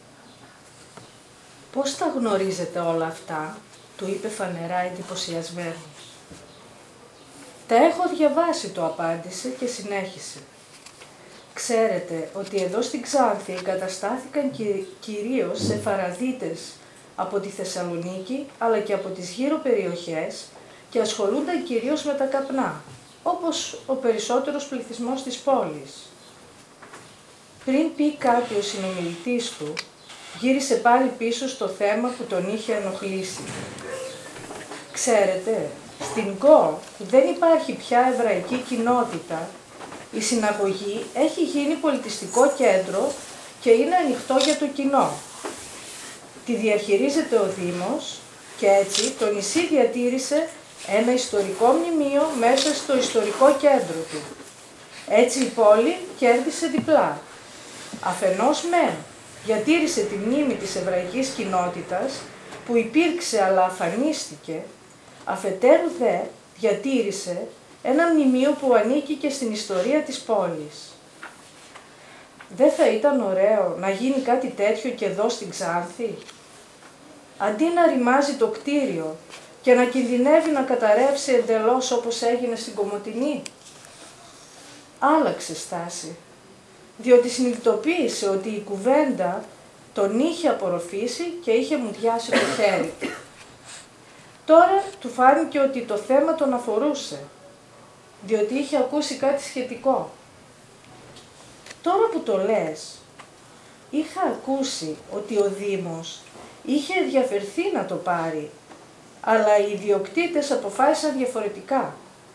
«Πώς τα γνωρίζετε όλα αυτά», του είπε φανερά εντυπωσιασμένος. «Τα έχω διαβάσει», του απάντησε και συνέχισε. «Ξέρετε ότι εδώ στην Ξάνθη εγκαταστάθηκαν κι, κυρίως σεφαραδίτες από τη Θεσσαλονίκη αλλά και από τις γύρω περιοχές και ασχολούνταν κυρίως με τα καπνά, όπως ο περισσότερος πληθυσμός της πόλης». Πριν πει κάτι ο συνομιλητής του, γύρισε πάλι πίσω στο θέμα που τον είχε ενοχλήσει. «Ξέρετε, στην Γκο που δεν υπάρχει πια εβραϊκή κοινότητα, η συναγωγή έχει γίνει πολιτιστικό κέντρο και είναι ανοιχτό για το κοινό. Τη διαχειρίζεται ο Δήμος και έτσι το νησί διατήρησε ένα ιστορικό μνημείο μέσα στο ιστορικό κέντρο του. Έτσι η πόλη κέρδισε διπλά. Αφενός μεν διατήρησε τη μνήμη της εβραϊκής κοινότητας που υπήρξε αλλά αφανίστηκε, αφετέρου δε διατήρησε ένα μνημείο που ανήκει και στην ιστορία της πόλης. Δεν θα ήταν ωραίο να γίνει κάτι τέτοιο και εδώ στην Ξάνθη? Αντί να ρημάζει το κτίριο και να κινδυνεύει να καταρρεύσει εντελώς όπως έγινε στην Κομοτηνή. Άλλαξε στάση, διότι συνειδητοποίησε ότι η κουβέντα τον είχε απορροφήσει και είχε μουδιάσει το χέρι. Τώρα του φάνηκε ότι το θέμα τον αφορούσε, διότι είχε ακούσει κάτι σχετικό. Τώρα που το λες, είχα ακούσει ότι ο Δήμος είχε ενδιαφερθεί να το πάρει, αλλά οι ιδιοκτήτες αποφάσισαν διαφορετικά.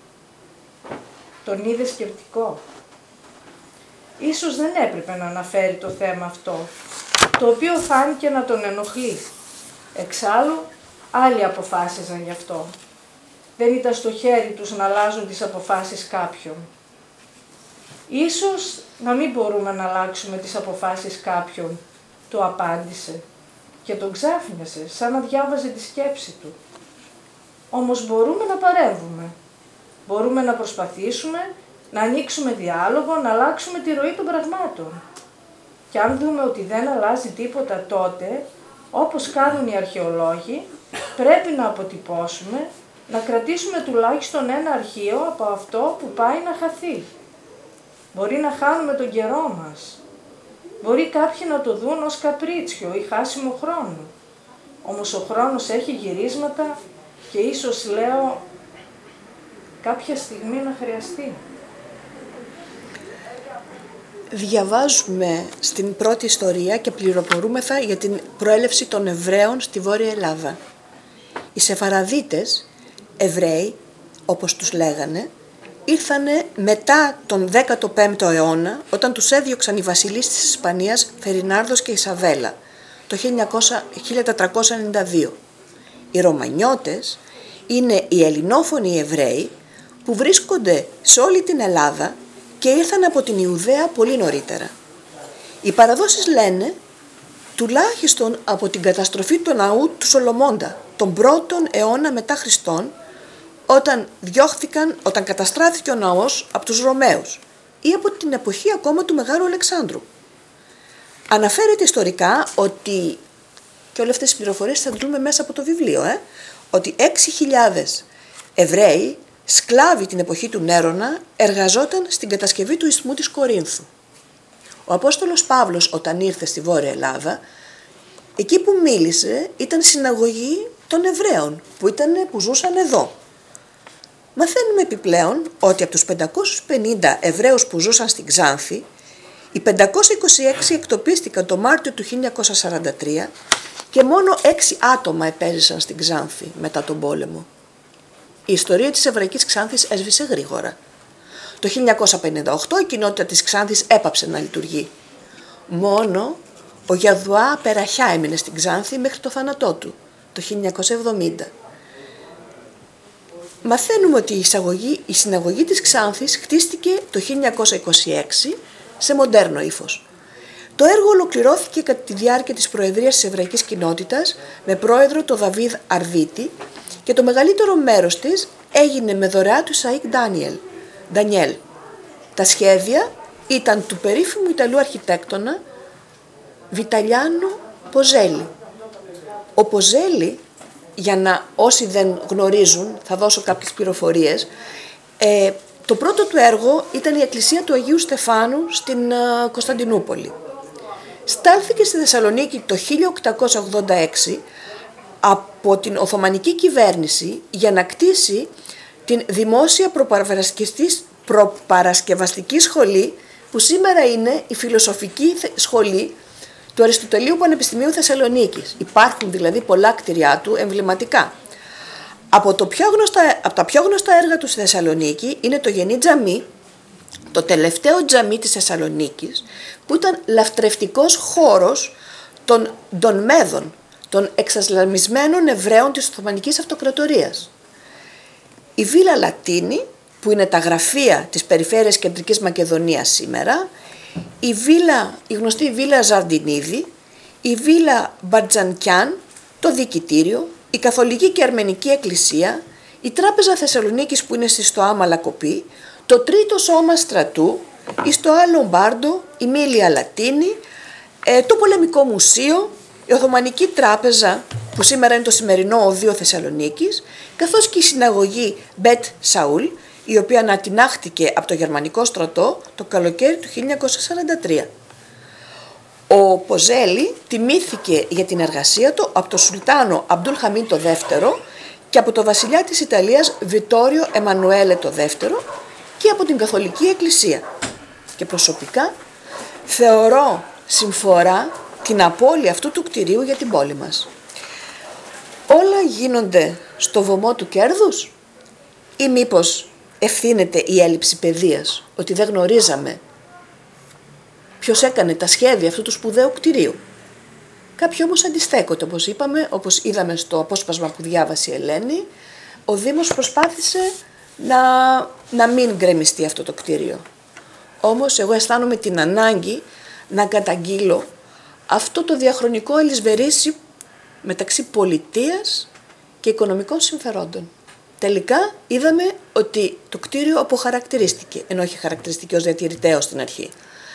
Τον είδε σκεπτικό. Ίσως δεν έπρεπε να αναφέρει το θέμα αυτό, το οποίο φάνηκε να τον ενοχλεί. Εξάλλου, άλλοι αποφάσιζαν γι' αυτό. Δεν ήταν στο χέρι τους να αλλάζουν τις αποφάσεις κάποιων. Ίσως να μην μπορούμε να αλλάξουμε τις αποφάσεις κάποιων, του απάντησε και τον ξάφνιασε σαν να διάβαζε τη σκέψη του. Όμως μπορούμε να παρέμβουμε. Μπορούμε να προσπαθήσουμε να ανοίξουμε διάλογο, να αλλάξουμε τη ροή των πραγμάτων. Και αν δούμε ότι δεν αλλάζει τίποτα, τότε, όπως κάνουν οι αρχαιολόγοι, πρέπει να αποτυπώσουμε, να κρατήσουμε τουλάχιστον ένα αρχείο από αυτό που πάει να χαθεί. Μπορεί να χάνουμε τον καιρό μας. Μπορεί κάποιοι να το δουν ως καπρίτσιο ή χάσιμο χρόνο. Όμως ο χρόνος έχει γυρίσματα και ίσως, λέω, κάποια στιγμή να χρειαστεί. Διαβάζουμε στην πρώτη ιστορία και πληροφορούμεθα για την προέλευση των Εβραίων στη Βόρεια Ελλάδα. Οι Σεφαραδίτες, Εβραίοι, όπως τους λέγανε, ήρθανε μετά τον δέκατο πέμπτο αιώνα, όταν τους έδιωξαν οι βασιλείς της Ισπανίας Φερινάρδος και Ισαβέλα, το χίλια τετρακόσια ενενήντα δύο. Οι Ρωμανιώτες είναι οι ελληνόφωνοι Εβραίοι που βρίσκονται σε όλη την Ελλάδα και ήρθαν από την Ιουδαία πολύ νωρίτερα. Οι παραδόσεις λένε τουλάχιστον από την καταστροφή του ναού του Σολομώντα, τον πρώτον αιώνα μετά Χριστόν, όταν διώχθηκαν, όταν καταστράφηκε ο ναός από τους Ρωμαίους ή από την εποχή ακόμα του Μεγάλου Αλεξάνδρου. Αναφέρεται ιστορικά ότι, και όλες αυτές τις πληροφορίες θα δούμε μέσα από το βιβλίο, ε, ότι έξι χιλιάδες Εβραίοι, σκλάβοι την εποχή του Νέρονα, εργαζόταν στην κατασκευή του ισθμού της Κορίνθου. Ο Απόστολος Παύλος, όταν ήρθε στη Βόρεια Ελλάδα, εκεί που μίλησε ήταν συναγωγή των Εβραίων που, ήταν, που ζούσαν εδώ. Μαθαίνουμε επιπλέον ότι από τους πεντακόσιους πενήντα Εβραίους που ζούσαν στην Ξάνθη, οι πεντακόσιοι είκοσι έξι εκτοπίστηκαν το Μάρτιο του χίλια εννιακόσια σαράντα τρία και μόνο έξι άτομα επέζησαν στην Ξάνθη μετά τον πόλεμο. Η ιστορία της Εβραϊκής Ξάνθης έσβησε γρήγορα. Το χίλια εννιακόσια πενήντα οκτώ η κοινότητα της Ξάνθης έπαψε να λειτουργεί. Μόνο ο Γιαδουά Περαχιά έμεινε στην Ξάνθη μέχρι το θάνατό του, το χίλια εννιακόσια εβδομήντα. Μαθαίνουμε ότι η, εισαγωγή, η συναγωγή της Ξάνθης χτίστηκε το χίλια εννιακόσια είκοσι έξι σε μοντέρνο ύφος. Το έργο ολοκληρώθηκε κατά τη διάρκεια της προεδρίας της Εβραϊκής Κοινότητας με πρόεδρο τον Δαβίδ Αρβίτη και το μεγαλύτερο μέρος της έγινε με δωρεά του Σαΐκ Ντάνιελ. Ντανιέλ. Τα σχέδια ήταν του περίφημου Ιταλού αρχιτέκτονα Βιταλιάνο Ποζέλη. Ο Ποζέλη, για να όσοι δεν γνωρίζουν, θα δώσω κάποιες πληροφορίες, ε, το πρώτο του έργο ήταν η εκκλησία του Αγίου Στεφάνου στην ε, Κωνσταντινούπολη. Στάλθηκε στη Θεσσαλονίκη το χίλια οκτακόσια ογδόντα έξι από την Οθωμανική κυβέρνηση για να κτίσει την δημόσια προπαρασκευαστική σχολή που σήμερα είναι η φιλοσοφική σχολή του Αριστοτελείου Πανεπιστημίου Θεσσαλονίκης. Υπάρχουν δηλαδή πολλά κτηριά του εμβληματικά. Από, το πιο γνωστά, από τα πιο γνωστά έργα του στη Θεσσαλονίκη είναι το Γενή Τζαμί, το τελευταίο τζαμί της Θεσσαλονίκης, που ήταν λαυτρευτικός χώρος των, των Μέδων, των εξασλαμισμένων Εβραίων της Οθωμανικής Αυτοκρατορίας. Η Βίλα Λατίνη, που είναι τα γραφεία της περιφέρειας Κεντρικής Μακεδονίας σήμερα, η, βίλα, η γνωστή Βίλα Ζαρντινίδη, η Βίλα Μπατζανκιάν, το Διοικητήριο, η Καθολική και Αρμενική Εκκλησία, η Τράπεζα Θεσσαλονίκης που είναι στη Στοά Μαλακοπή, το Τρίτο Σώμα Στρατού, η Στοά Λομπάρντο, η Μίλια Λατίνη, το Πολεμικό Μουσείο, η Οθωμανική Τράπεζα που σήμερα είναι το σημερινό Οδείο Θεσσαλονίκης, καθώς και η συναγωγή Μπετ Σαούλ, η οποία ανατινάχτηκε από το γερμανικό στρατό το καλοκαίρι του χίλια εννιακόσια σαράντα τρία. Ο Ποζέλη τιμήθηκε για την εργασία του από τον Σουλτάνο Αμπτούλ Χαμίν το δεύτερο και από τον βασιλιά της Ιταλίας Βιτόριο Εμμανουέλε το δεύτερο και από την Καθολική Εκκλησία. Και προσωπικά θεωρώ συμφορά την απώλεια αυτού του κτηρίου για την πόλη μας. Όλα γίνονται στο βωμό του κέρδους ή μήπως ευθύνεται η έλλειψη παιδείας, ότι δεν γνωρίζαμε ποιος έκανε τα σχέδια αυτού του σπουδαίου κτηρίου. Κάποιοι όμως αντιστέκονται, όπως είπαμε, όπως είδαμε στο απόσπασμα που διάβασε η Ελένη, ο Δήμος προσπάθησε να, να μην γκρεμιστεί αυτό το κτίριο. Όμως εγώ αισθάνομαι την ανάγκη να καταγγείλω αυτό το διαχρονικό ελισβερίσι μεταξύ πολιτείας και οικονομικών συμφερόντων. Τελικά είδαμε ότι το κτίριο αποχαρακτηρίστηκε, ενώ είχε χαρακτηριστική ως διατηρηταίο στην αρχή.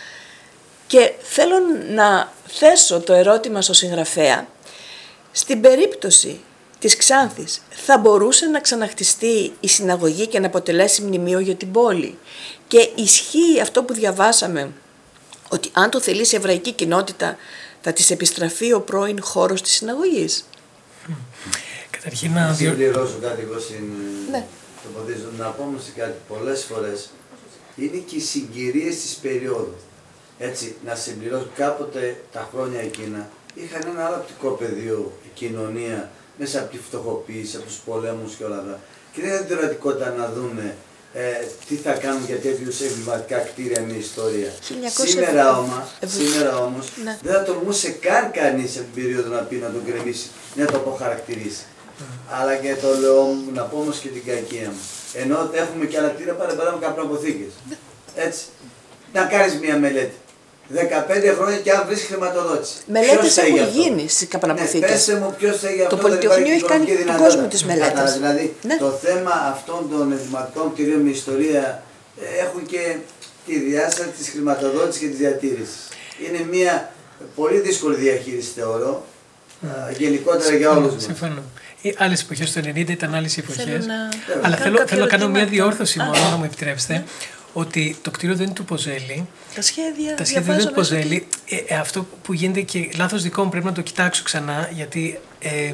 Και θέλω να θέσω το ερώτημα στο συγγραφέα, στην περίπτωση της Ξάνθης θα μπορούσε να ξαναχτιστεί η συναγωγή και να αποτελέσει μνημείο για την πόλη? Και ισχύει αυτό που διαβάσαμε, ότι αν το θελήσει η εβραϊκή κοινότητα θα της επιστραφεί ο πρώην χώρος της συναγωγής? Καταρχήν να συμπληρώσω κάτι εγώ στην ναι. τοποθέτηση. Να πω όμως κάτι, πολλές φορές είναι και οι συγκυρίες της περίοδου. Έτσι, να συμπληρώσω, κάποτε τα χρόνια εκείνα είχαν ένα αναπτικό πεδίο, η κοινωνία, μέσα από τη φτωχοποίηση, από τους πολέμους και όλα αυτά. Και δεν είχαν την ερωτικότητα να δούμε ε, τι θα κάνουν για τέτοιου εγκληματικά κτίρια με ιστορία. Σήμερα όμως, σήμερα όμως ναι. δεν θα τολμούσε καν κανείς σε την περίοδο να πει να τον γκρεμίσει, να το αποχαρακτηρίσει. Mm. Αλλά και το λέω, να πω όμως και την κακία μου. Ενώ έχουμε και άλλα κτίρια παραπάνω με καπνοποθήκες. Έτσι. Να κάνεις μια μελέτη. δεκαπέντε χρόνια και αν βρει χρηματοδότηση. Μελέτες έχουν γίνει στις καπαναποθήκες. Ναι, πέστε μου ποιος θα γι' αυτό. Το Πολυτεχνείο έχει κάνει του κόσμου τις μελέτες. Δηλαδή ναι. το θέμα αυτών των ενδυματικών κτηρίων με ιστορία έχουν και τη διάσταση της χρηματοδότησης και της διατήρησης. Είναι μια πολύ δύσκολη διαχείριση, θεωρώ, mm. γενικότερα για όλους μας. Συμφωνώ. Οι άλλες εποχές, το ενενήντα ήταν άλλες εποχές. Θέλω να... Αλλά θέλω, θέλω να κάνω μια διόρθωση Α. μόνο, να μου επιτρέψετε. Ναι. Ότι το κτίριο δεν είναι του Ποζέλη. Τα σχέδια, τα σχέδια δεν είναι του Ποζέλη. Ότι... Ε, ε, αυτό που γίνεται και λάθος δικό μου πρέπει να το κοιτάξω ξανά, γιατί ε,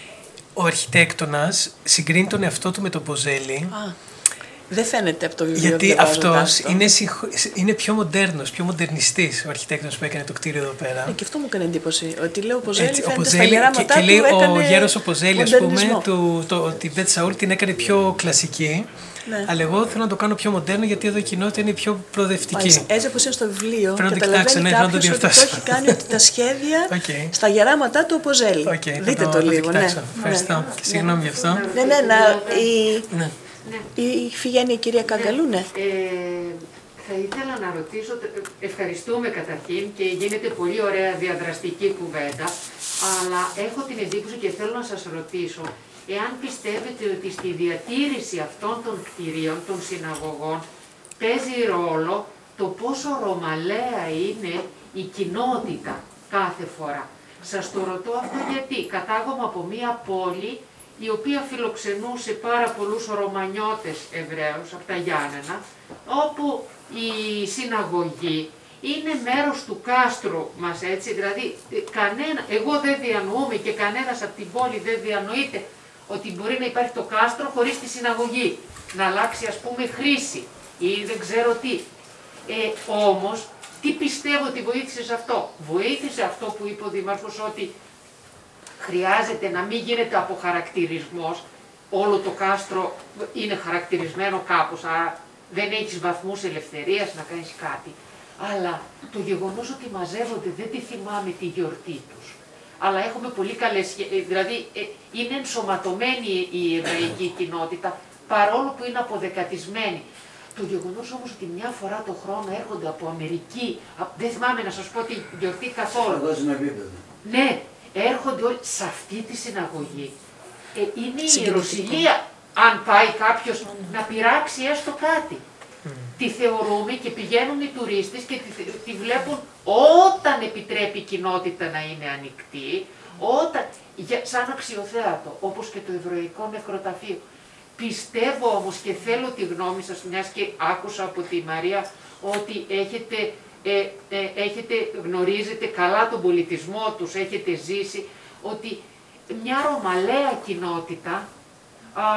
ο αρχιτέκτονας συγκρίνει τον εαυτό του με τον Ποζέλη. Α. Δεν φαίνεται από το βιβλίο. Γιατί αυτός είναι, συγχω... είναι πιο μοντέρνος, πιο μοντερνιστής ο αρχιτέκτονας που έκανε το κτίριο εδώ πέρα. Ε, και αυτό μου έκανε εντύπωση. Ότι λέει ο Ποζέλη Έτσι, φαίνεται ο Ποζέλη, στα γεράματά και, του και λέει έκανε ο γέρος ο Ποζέλη, ας πούμε, του, το, την Μπετ Σαούλ την έκανε πιο κλασική. Ναι. Αλλά εγώ θέλω να το κάνω πιο μοντέρνο, γιατί εδώ η κοινότητα είναι πιο προοδευτική. Μάλιστα, έτσι όπως είναι στο βιβλίο, πρέπει καταλαβαίνει ναι, κάποιος ότι το έχει κάνει ότι τα σχέδια okay. στα γεράματά του ο Ποζέλη. Okay, Δείτε το, το λίγο. Ναι. Ναι. Ευχαριστώ. Ναι. Και συγγνώμη γι' αυτό. Ναι, ναι, να, η, ναι. η Φιγένεια, η κυρία Καγκαλού, ναι. Ε, θα ήθελα να ρωτήσω, ευχαριστούμε καταρχήν και γίνεται πολύ ωραία διαδραστική κουβέντα, αλλά έχω την εντύπωση και θέλω να σας ρωτήσω, εάν πιστεύετε ότι στη διατήρηση αυτών των κτηρίων, των συναγωγών, παίζει ρόλο το πόσο ρωμαλαία είναι η κοινότητα κάθε φορά. Σας το ρωτώ αυτό γιατί κατάγομαι από μία πόλη η οποία φιλοξενούσε πάρα πολλούς Ρωμανιώτες Εβραίους από τα Γιάννενα, όπου η συναγωγή είναι μέρος του κάστρου μας, έτσι, δηλαδή κανένα, εγώ δεν διανοούμε και κανένας από την πόλη δεν διανοείται ότι μπορεί να υπάρχει το κάστρο χωρίς τη συναγωγή, να αλλάξει ας πούμε χρήση ή δεν ξέρω τι. Ε, όμως, τι πιστεύω ότι βοήθησε σε αυτό. Βοήθησε αυτό που είπε ο Δήμαρχος, ότι χρειάζεται να μην γίνεται αποχαρακτηρισμός, όλο το κάστρο είναι χαρακτηρισμένο κάπως, άρα δεν έχεις βαθμούς ελευθερίας να κάνεις κάτι. Αλλά το γεγονός ότι μαζεύονται, δεν τη θυμάμαι τη γιορτή τους. Αλλά έχουμε πολύ καλές σχέσεις, δηλαδή ε, είναι ενσωματωμένη η εβραϊκή κοινότητα, παρόλο που είναι αποδεκατισμένη. Το γεγονός όμως ότι μια φορά το χρόνο έρχονται από Αμερική, από, δεν θυμάμαι να σας πω τη γιορτή καθόλου. Ναι, έρχονται όλοι σε αυτή τη συναγωγή. Ε, είναι η ιεροσυλία, αν πάει κάποιος να πειράξει έστω κάτι. Mm. Τη θεωρούμε και πηγαίνουν οι τουρίστες και τη, τη βλέπουν όταν επιτρέπει η κοινότητα να είναι ανοιχτή, όταν, για, σαν αξιοθέατο, όπως και το Εβραϊκό Νεκροταφείο. Πιστεύω όμως και θέλω τη γνώμη σας, μιας και άκουσα από τη Μαρία ότι έχετε, ε, ε, έχετε, γνωρίζετε καλά τον πολιτισμό τους, έχετε ζήσει, ότι μια ρωμαλαία κοινότητα α,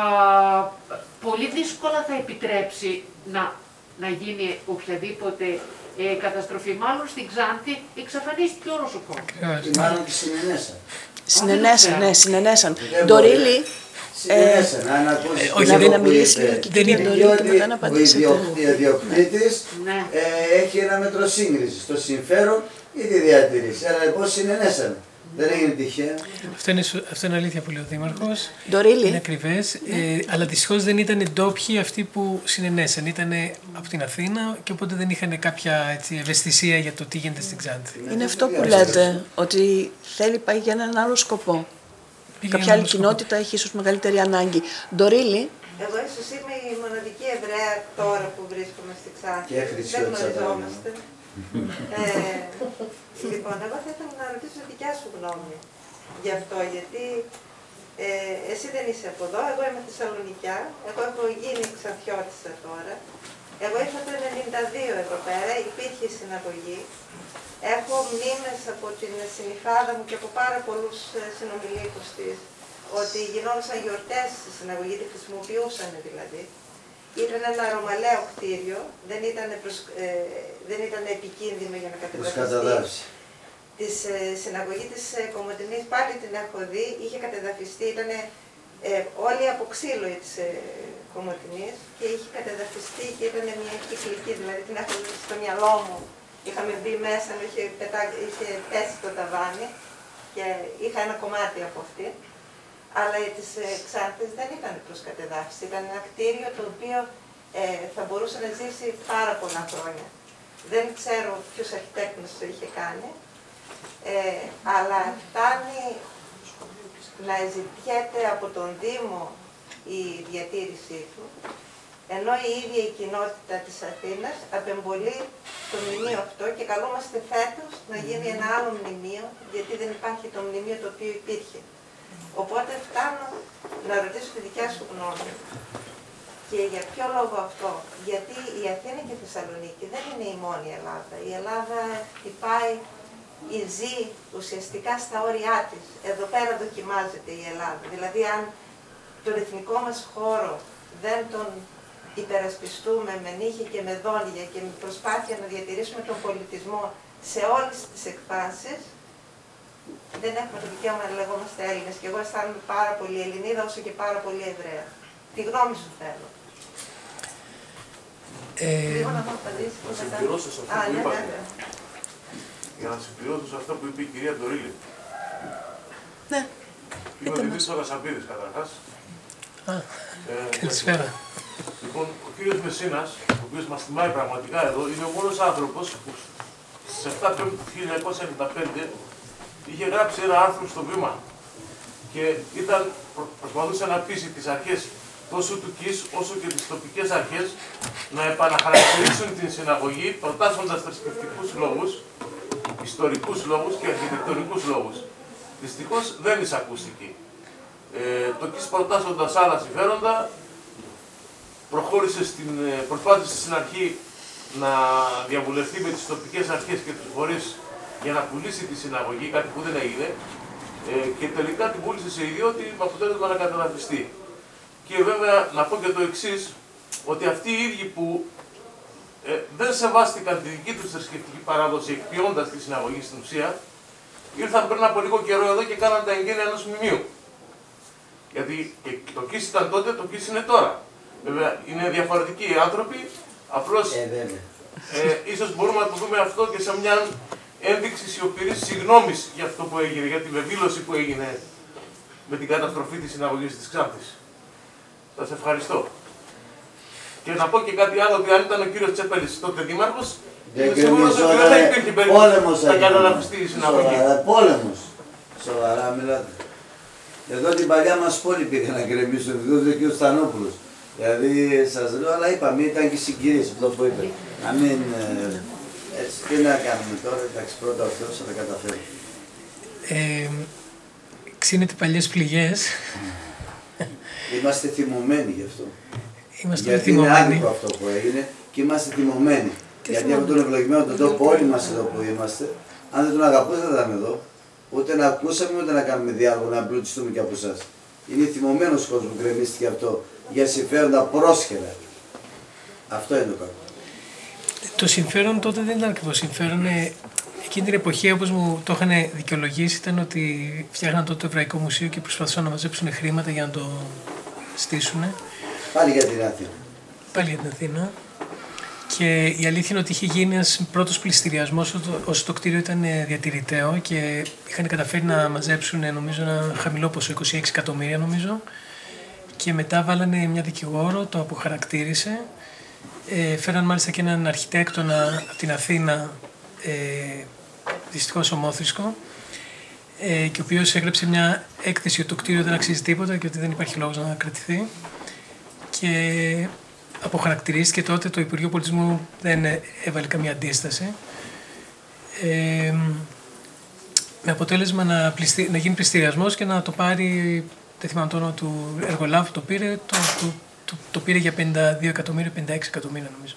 πολύ δύσκολα θα επιτρέψει να, να γίνει οποιαδήποτε ε, καταστροφή. Μάλλον στην Ξάνθη εξαφανίστηκε όλος ο κόσμος. Μάλλον τη συνενέσαν. Συνενέσαν, ναι, συνενέσαν. Ντορίλη. Συνενέσαν, να ακούσεις όχι, να μιλήσει λίγο και κυρία Ντορίλη και μετά να απαντήσετε. Ο ιδιοκτήτης έχει ένα μέτρο σύγκρισης, το συμφέρον ή τη διατήρηση. Αλλά πώς συνενέσαν. Δεν έγινε τυχαία. Αυτό είναι, αυτό είναι αλήθεια που λέει ο Δήμαρχος. Ντορίλη. Είναι ακριβές. Ε, αλλά δυστυχώς δεν ήταν ντόπιοι αυτοί που συνενέσαν. Ήταν από την Αθήνα και οπότε δεν είχαν κάποια έτσι, ευαισθησία για το τι γίνεται στην Ξάνθη. Είναι αυτό που λέτε, ότι θέλει πάει για έναν άλλο σκοπό. Πήγε κάποια άλλη κοινότητα έχει ίσως μεγαλύτερη ανάγκη. Ντορίλη. Εγώ ίσως είμαι η μοναδική Εβραία τώρα που βρίσκομαι στη Ξάνθη. Δεν γνωριζόμαστε. ε, λοιπόν, εγώ θα ήθελα να ρωτήσω τη δικιά σου γνώμη γι' αυτό, γιατί ε, εσύ δεν είσαι από εδώ, εγώ είμαι Θεσσαλονικιά, εγώ έχω γίνει Ξανθιώτισσα τώρα. Εγώ ήρθα το ενενήντα δύο εδώ πέρα, υπήρχε η συναγωγή. Έχω μνήμες από την συνυφάδα μου και από πάρα πολλούς συνομιλίκους της, ότι γινόντουσαν γιορτές στη συναγωγή, τη χρησιμοποιούσαν δηλαδή. Ήταν ένα ρωμαλαίο κτίριο, δεν ήταν, προσ... ε, δεν ήταν επικίνδυνο για να κατεδαφιστεί. Τη ε, συναγωγή της ε, Κομοτηνής πάλι την έχω δει, είχε κατεδαφιστεί, ήταν ε, όλοι από ξύλο της ε, Κομοτηνής και είχε κατεδαφιστεί και ήταν μια κυκλική, δηλαδή την έχω δει στο μυαλό μου. Είχαμε μπει μέσα, είχε, πετά... είχε πέσει το ταβάνι και είχα ένα κομμάτι από αυτή. Αλλά οι της ε, Ξάνθης δεν ήταν προς κατεδάφιση. Ήταν ένα κτίριο το οποίο ε, θα μπορούσε να ζήσει πάρα πολλά χρόνια. δεν ξέρω ποιος αρχιτέκτονας το είχε κάνει, ε, αλλά φτάνει να ζητιέται από τον Δήμο η διατήρησή του, ενώ η ίδια η κοινότητα της Αθήνας απεμπολεί το μνημείο αυτό και καλούμαστε φέτος να γίνει ένα άλλο μνημείο, γιατί δεν υπάρχει το μνημείο το οποίο υπήρχε. Οπότε φτάνω να ρωτήσω τη δικιά σου γνώμη. Και για ποιο λόγο αυτό? Γιατί η Αθήνα και η Θεσσαλονίκη δεν είναι η μόνη Ελλάδα. Η Ελλάδα χτυπάει, η ζει ουσιαστικά στα όρια της. Εδώ πέρα δοκιμάζεται η Ελλάδα. Δηλαδή αν τον εθνικό μας χώρο δεν τον υπερασπιστούμε με νύχια και με δόντια και με προσπάθεια να διατηρήσουμε τον πολιτισμό σε όλες τις εκφάνσεις, δεν έχουμε το δικαίωμα να λεγόμαστε Έλληνες. Και εγώ αισθάνομαι πάρα πολύ Ελληνίδα όσο και πάρα πολύ Εβραία. Τη γνώμη σου θέλω. Ε, Λίγο να μου απαντήσει. Να συμπληρώσω σε αυτό που είπατε. Για να συμπληρώσω σε αυτό που είπε η κυρία Ντορίλη. Ναι. Είμαι ο Δημήτρης Ρασαμπίδης καταρχάς. Α, καλησπέρα. Λοιπόν, ο κύριος Μεσσίνας, ο οποίος μας θυμάει πραγματικά εδώ, είναι ο μόνος άνθρωπος που στις επτά Πέμπτη του χίλια εννιακόσια ενενήντα πέντε είχε γράψει ένα άρθρο στο Βήμα και ήταν, προσπαθούσε να πείσει τις αρχές τόσο του ΚΙΣ όσο και τις τοπικές αρχές να επαναχαρακτηρίσουν την συναγωγή προτάσσοντας θρησκευτικούς λόγους, ιστορικούς λόγους και αρχιτεκτονικούς λόγους. Δυστυχώς δεν εισακούστηκε. Ε, το ΚΙΣ προτάσσοντας άλλα συμφέροντα προχώρησε στην, προσπάθησε στην αρχή να διαβουλευτεί με τις τοπικές αρχές και τους φορείς για να πουλήσει τη συναγωγή, κάτι που δεν έγινε, ε, και τελικά την πούλησε σε ιδιώτη με αποτέλεσμα να καταδαφιστεί. Και βέβαια να πω και το εξής, ότι αυτοί οι ίδιοι που ε, δεν σεβάστηκαν τη δική τους θρησκευτική παράδοση εκποιώντας τη συναγωγή στην ουσία, ήρθαν πριν από λίγο καιρό εδώ και κάναν τα εγγένεια ενός μνημείου. Γιατί και το ΚΙΣ ήταν τότε, το ΚΙΣ είναι τώρα. Βέβαια είναι διαφορετικοί οι άνθρωποι, απλώς ε, ε, ίσως μπορούμε να το δούμε αυτό και σε μια ένδειξη σιωπηρής συγγνώμης για αυτό που έγινε, για τη βεβήλωση που έγινε με την καταστροφή της συναγωγής της Ξάνθης. Σας ευχαριστώ. Και να πω και κάτι άλλο, ότι αν ήταν ο κύριος Τσέπελης τότε δήμαρχος, είμαι σίγουρος ότι δεν θα υπήρχε περίπτωση να καταδαφιστεί η συναγωγή. Πόλεμος. Σοβαρά μιλάτε. Εδώ την παλιά μας πόλη πήγα να γκρεμίσουν, δηλαδή και ο Στανόπουλος. Δηλαδή σας λέω, αλλά είπαμε, ήταν και συγκυρίες αυτό που είπε. Να μην... Ε, έτσι, τι να κάνουμε τώρα, εντάξει, πρώτα ο Θεός θα τα καταφέρει. Ε, ξύνεται παλιές πληγές. Είμαστε θυμωμένοι γι' αυτό. Είμαστε Γιατί θυμωμένοι. είναι άδικο αυτό που έγινε και είμαστε θυμωμένοι. Τι Γιατί από τον ευλογημένο τον τόπο όλοι μας εδώ που είμαστε, αν δεν τον αγαπούσατε δεν θα ήταν εδώ. Ούτε να ακούσαμε, ούτε να κάνουμε διάλογο, να εμπλουτιστούμε και από εσάς. Είναι θυμωμένος κόσμος που γκρεμίστηκε αυτό για συμφέροντα πρόσχερα. Αυτό είναι το κακό. Το συμφέρον τότε δεν ήταν ακριβώς συμφέρον. Εκείνη την εποχή, όπως μου το είχαν δικαιολογήσει, ήταν ότι φτιάχναν τότε το Εβραϊκό Μουσείο και προσπαθούσαν να μαζέψουν χρήματα για να το στήσουν. Πάλι για την Αθήνα. Πάλι για την Αθήνα. Και η αλήθεια είναι ότι είχε γίνει ένας πρώτος πληστηριασμός όσο το κτίριο ήταν διατηρηταίο και είχαν καταφέρει να μαζέψουν νομίζω ένα χαμηλό ποσό, είκοσι έξι εκατομμύρια νομίζω. Και μετά βάλανε μια δικηγόρο, το αποχαρακτήρισε. Ε, φέραν μάλιστα και έναν αρχιτέκτονα από την Αθήνα, ε, δυστυχώς ομόθρησκο, ε, και ο οποίος έγραψε μια έκθεση ότι το κτίριο δεν αξίζει τίποτα και ότι δεν υπάρχει λόγος να κρατηθεί. Και αποχαρακτηρίστηκε τότε, το Υπουργείο Πολιτισμού δεν έβαλε καμία αντίσταση. Ε, με αποτέλεσμα να, πληστι... να γίνει πληστηριασμός και να το πάρει, δεν θυμάμαι το όνομα του εργολάβου, το πήρε, το, το, το, το πήρε για πενήντα δύο εκατομμύρια, πενήντα έξι εκατομμύρια νομίζω.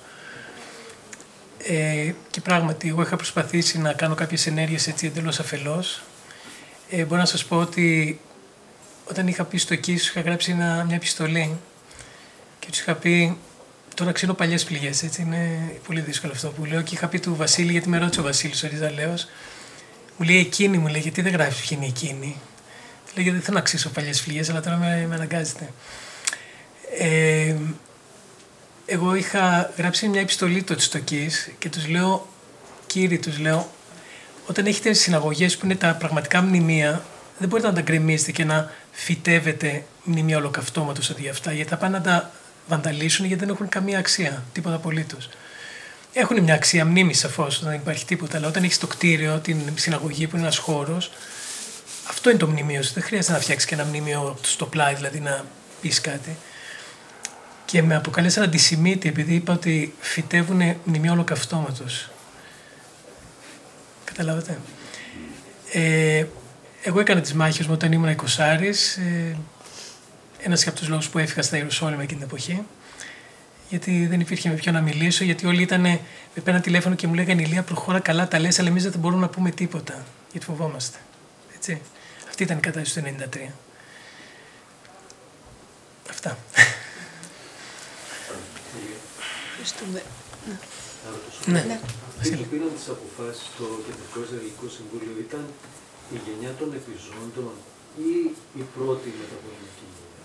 Ε, και πράγματι, εγώ είχα προσπαθήσει να κάνω κάποιες ενέργειες έτσι εντελώς αφελώς. Ε, μπορώ να σας πω ότι όταν είχα πει στο ΚΙΣ, είχα γράψει ένα, μια επιστολή και τους είχα πει, τώρα ξύνω παλιές πληγές, έτσι είναι πολύ δύσκολο αυτό που λέω, και είχα πει του Βασίλη, γιατί με ρώτησε ο Βασίλης ο Ριζαλέος, μου λέει εκείνη, μου λέει, γιατί δεν γράφεις ποιοι είναι εκείνη. Του λέει, γιατί δεν θέλω να ξύσω παλιές πληγές, αλλά τώρα με, με αναγκάζεται. Ε, εγώ είχα γράψει μια επιστολή τότε στο ΚΙΣ και τους λέω, κύριοι, τους λέω, όταν έχετε συναγωγές που είναι τα πραγματικά μνημεία, δεν μπορείτε να τα γκρεμίσετε και να φυτεύετε μνημεία ολοκαυτώματος αντί για αυτά, γιατί θα πάνε να τα βανταλίσουν γιατί δεν έχουν καμία αξία, τίποτα απολύτως. έχουν μια αξία μνήμης σαφώς, δεν υπάρχει τίποτα. Αλλά όταν έχεις το κτίριο, την συναγωγή που είναι ένας χώρος, αυτό είναι το μνημείο σου. Δεν χρειάζεται να φτιάξεις και ένα μνημείο στο πλάι, δηλαδή να πεις κάτι. Και με αποκαλέσαν αντισημίτη επειδή είπα ότι φυτεύουν μνημείο ολοκαυτώματος. Καταλάβατε. Ε, εγώ έκανα τις μάχες μου όταν ήμουν εικοσάρης. Ε, ένας από τους λόγους που έφυγα στα Ιερουσάλημα εκείνη την εποχή. Γιατί δεν υπήρχε με ποιον να μιλήσω, γιατί όλοι ήταν, με πέραν τηλέφωνο και μου λέγανε Ηλία, προχώρα καλά, τα λες, αλλά εμείς δεν μπορούμε να πούμε τίποτα. Γιατί φοβόμαστε. Έτσι. Αυτή ήταν η κατάσταση του ενενήντα τρία. Αυτά. Ευχαριστούμε. Ναι. Ναι. Αυτοί που πήραν τις αποφάσεις στο Κεντρικό Εισραηλικό Συμβούλιο ήταν η γενιά των επιζώντων ή η πρώτη μεταπολεμική γενιά?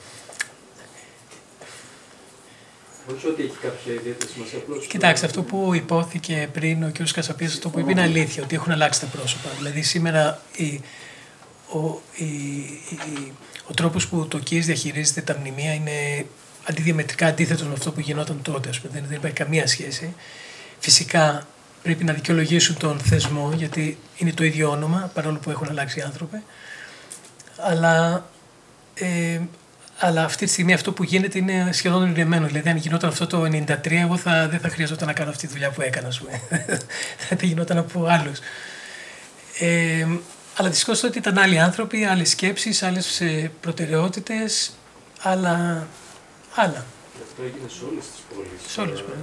Όχι ότι έχει κάποια ιδιαίτερη σημασία. Απλώς. Κοιτάξτε, αυτό που υπόθηκε πριν ο κ. Κασαπίας, αυτό που είπε είναι αλήθεια, ότι έχουν αλλάξει τα πρόσωπα. Δηλαδή σήμερα η, ο, η, η, ο τρόπος που το ΚΙΣ διαχειρίζεται τα μνημεία είναι αντιδιαμετρικά αντίθετο με αυτό που γινόταν τότε. Ας πούμε. Δεν, δεν υπάρχει καμία σχέση. Φυσικά πρέπει να δικαιολογήσουν τον θεσμό, γιατί είναι το ίδιο όνομα, παρόλο που έχουν αλλάξει οι άνθρωποι. Αλλά, ε, αλλά αυτή τη στιγμή αυτό που γίνεται είναι σχεδόν ονειρεμένο. Δηλαδή, αν γινόταν αυτό το ενενήντα τρία, εγώ θα, δεν θα χρειαζόταν να κάνω αυτή τη δουλειά που έκανα, ας πούμε. Θα γινόταν από άλλους. Ε, αλλά δυστυχώς τότε ήταν άλλοι άνθρωποι, άλλες σκέψεις, άλλες προτεραιότητες, άλλα. άλλα. Και αυτό έγινε σε όλες τις πόλεις. Σε όλες τις πόλεις.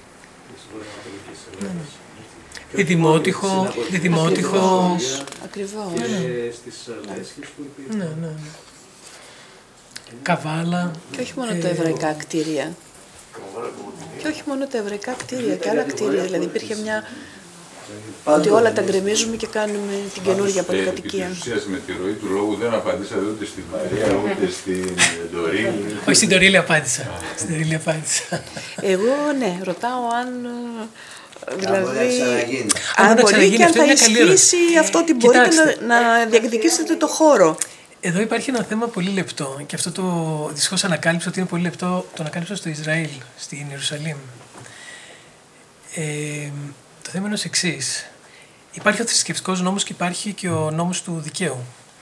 Ναι. Διδημότυχο, διδημότυχο. Ακριβώς. Και στις Λέσχες που υπήρχαν. Ναι, ναι, ναι. Καβάλα. Και όχι μόνο τα εβραϊκά κτίρια. Και όχι μόνο τα εβραϊκά κτίρια, και άλλα κτίρια. Δηλαδή υπήρχε μια. Ότι όλα τα γκρεμίζουμε και κάνουμε την καινούργια πολυκατοικία. Επί της ουσίας, με τη ροή του λόγου δεν απαντήσατε ούτε στη Μαρία ούτε στην Ντορίλη. Όχι, στην Ντορίλη απάντησα. Στην Ντορίλη απάντησα. Εγώ ναι, ρωτάω αν. Δηλαδή, αν, αν μπορεί και αν θα ισχύσει αυτό ότι μπορείτε να, να διεκδικήσετε το χώρο. Εδώ υπάρχει ένα θέμα πολύ λεπτό και αυτό το δυστυχώς ανακάλυψα ότι είναι πολύ λεπτό, το ανακάλυψα στο Ισραήλ, στην Ιερουσαλήμ. Ε, το θέμα είναι ως εξής. Υπάρχει ο θρησκευτικός νόμος και υπάρχει και ο νόμος του δικαίου.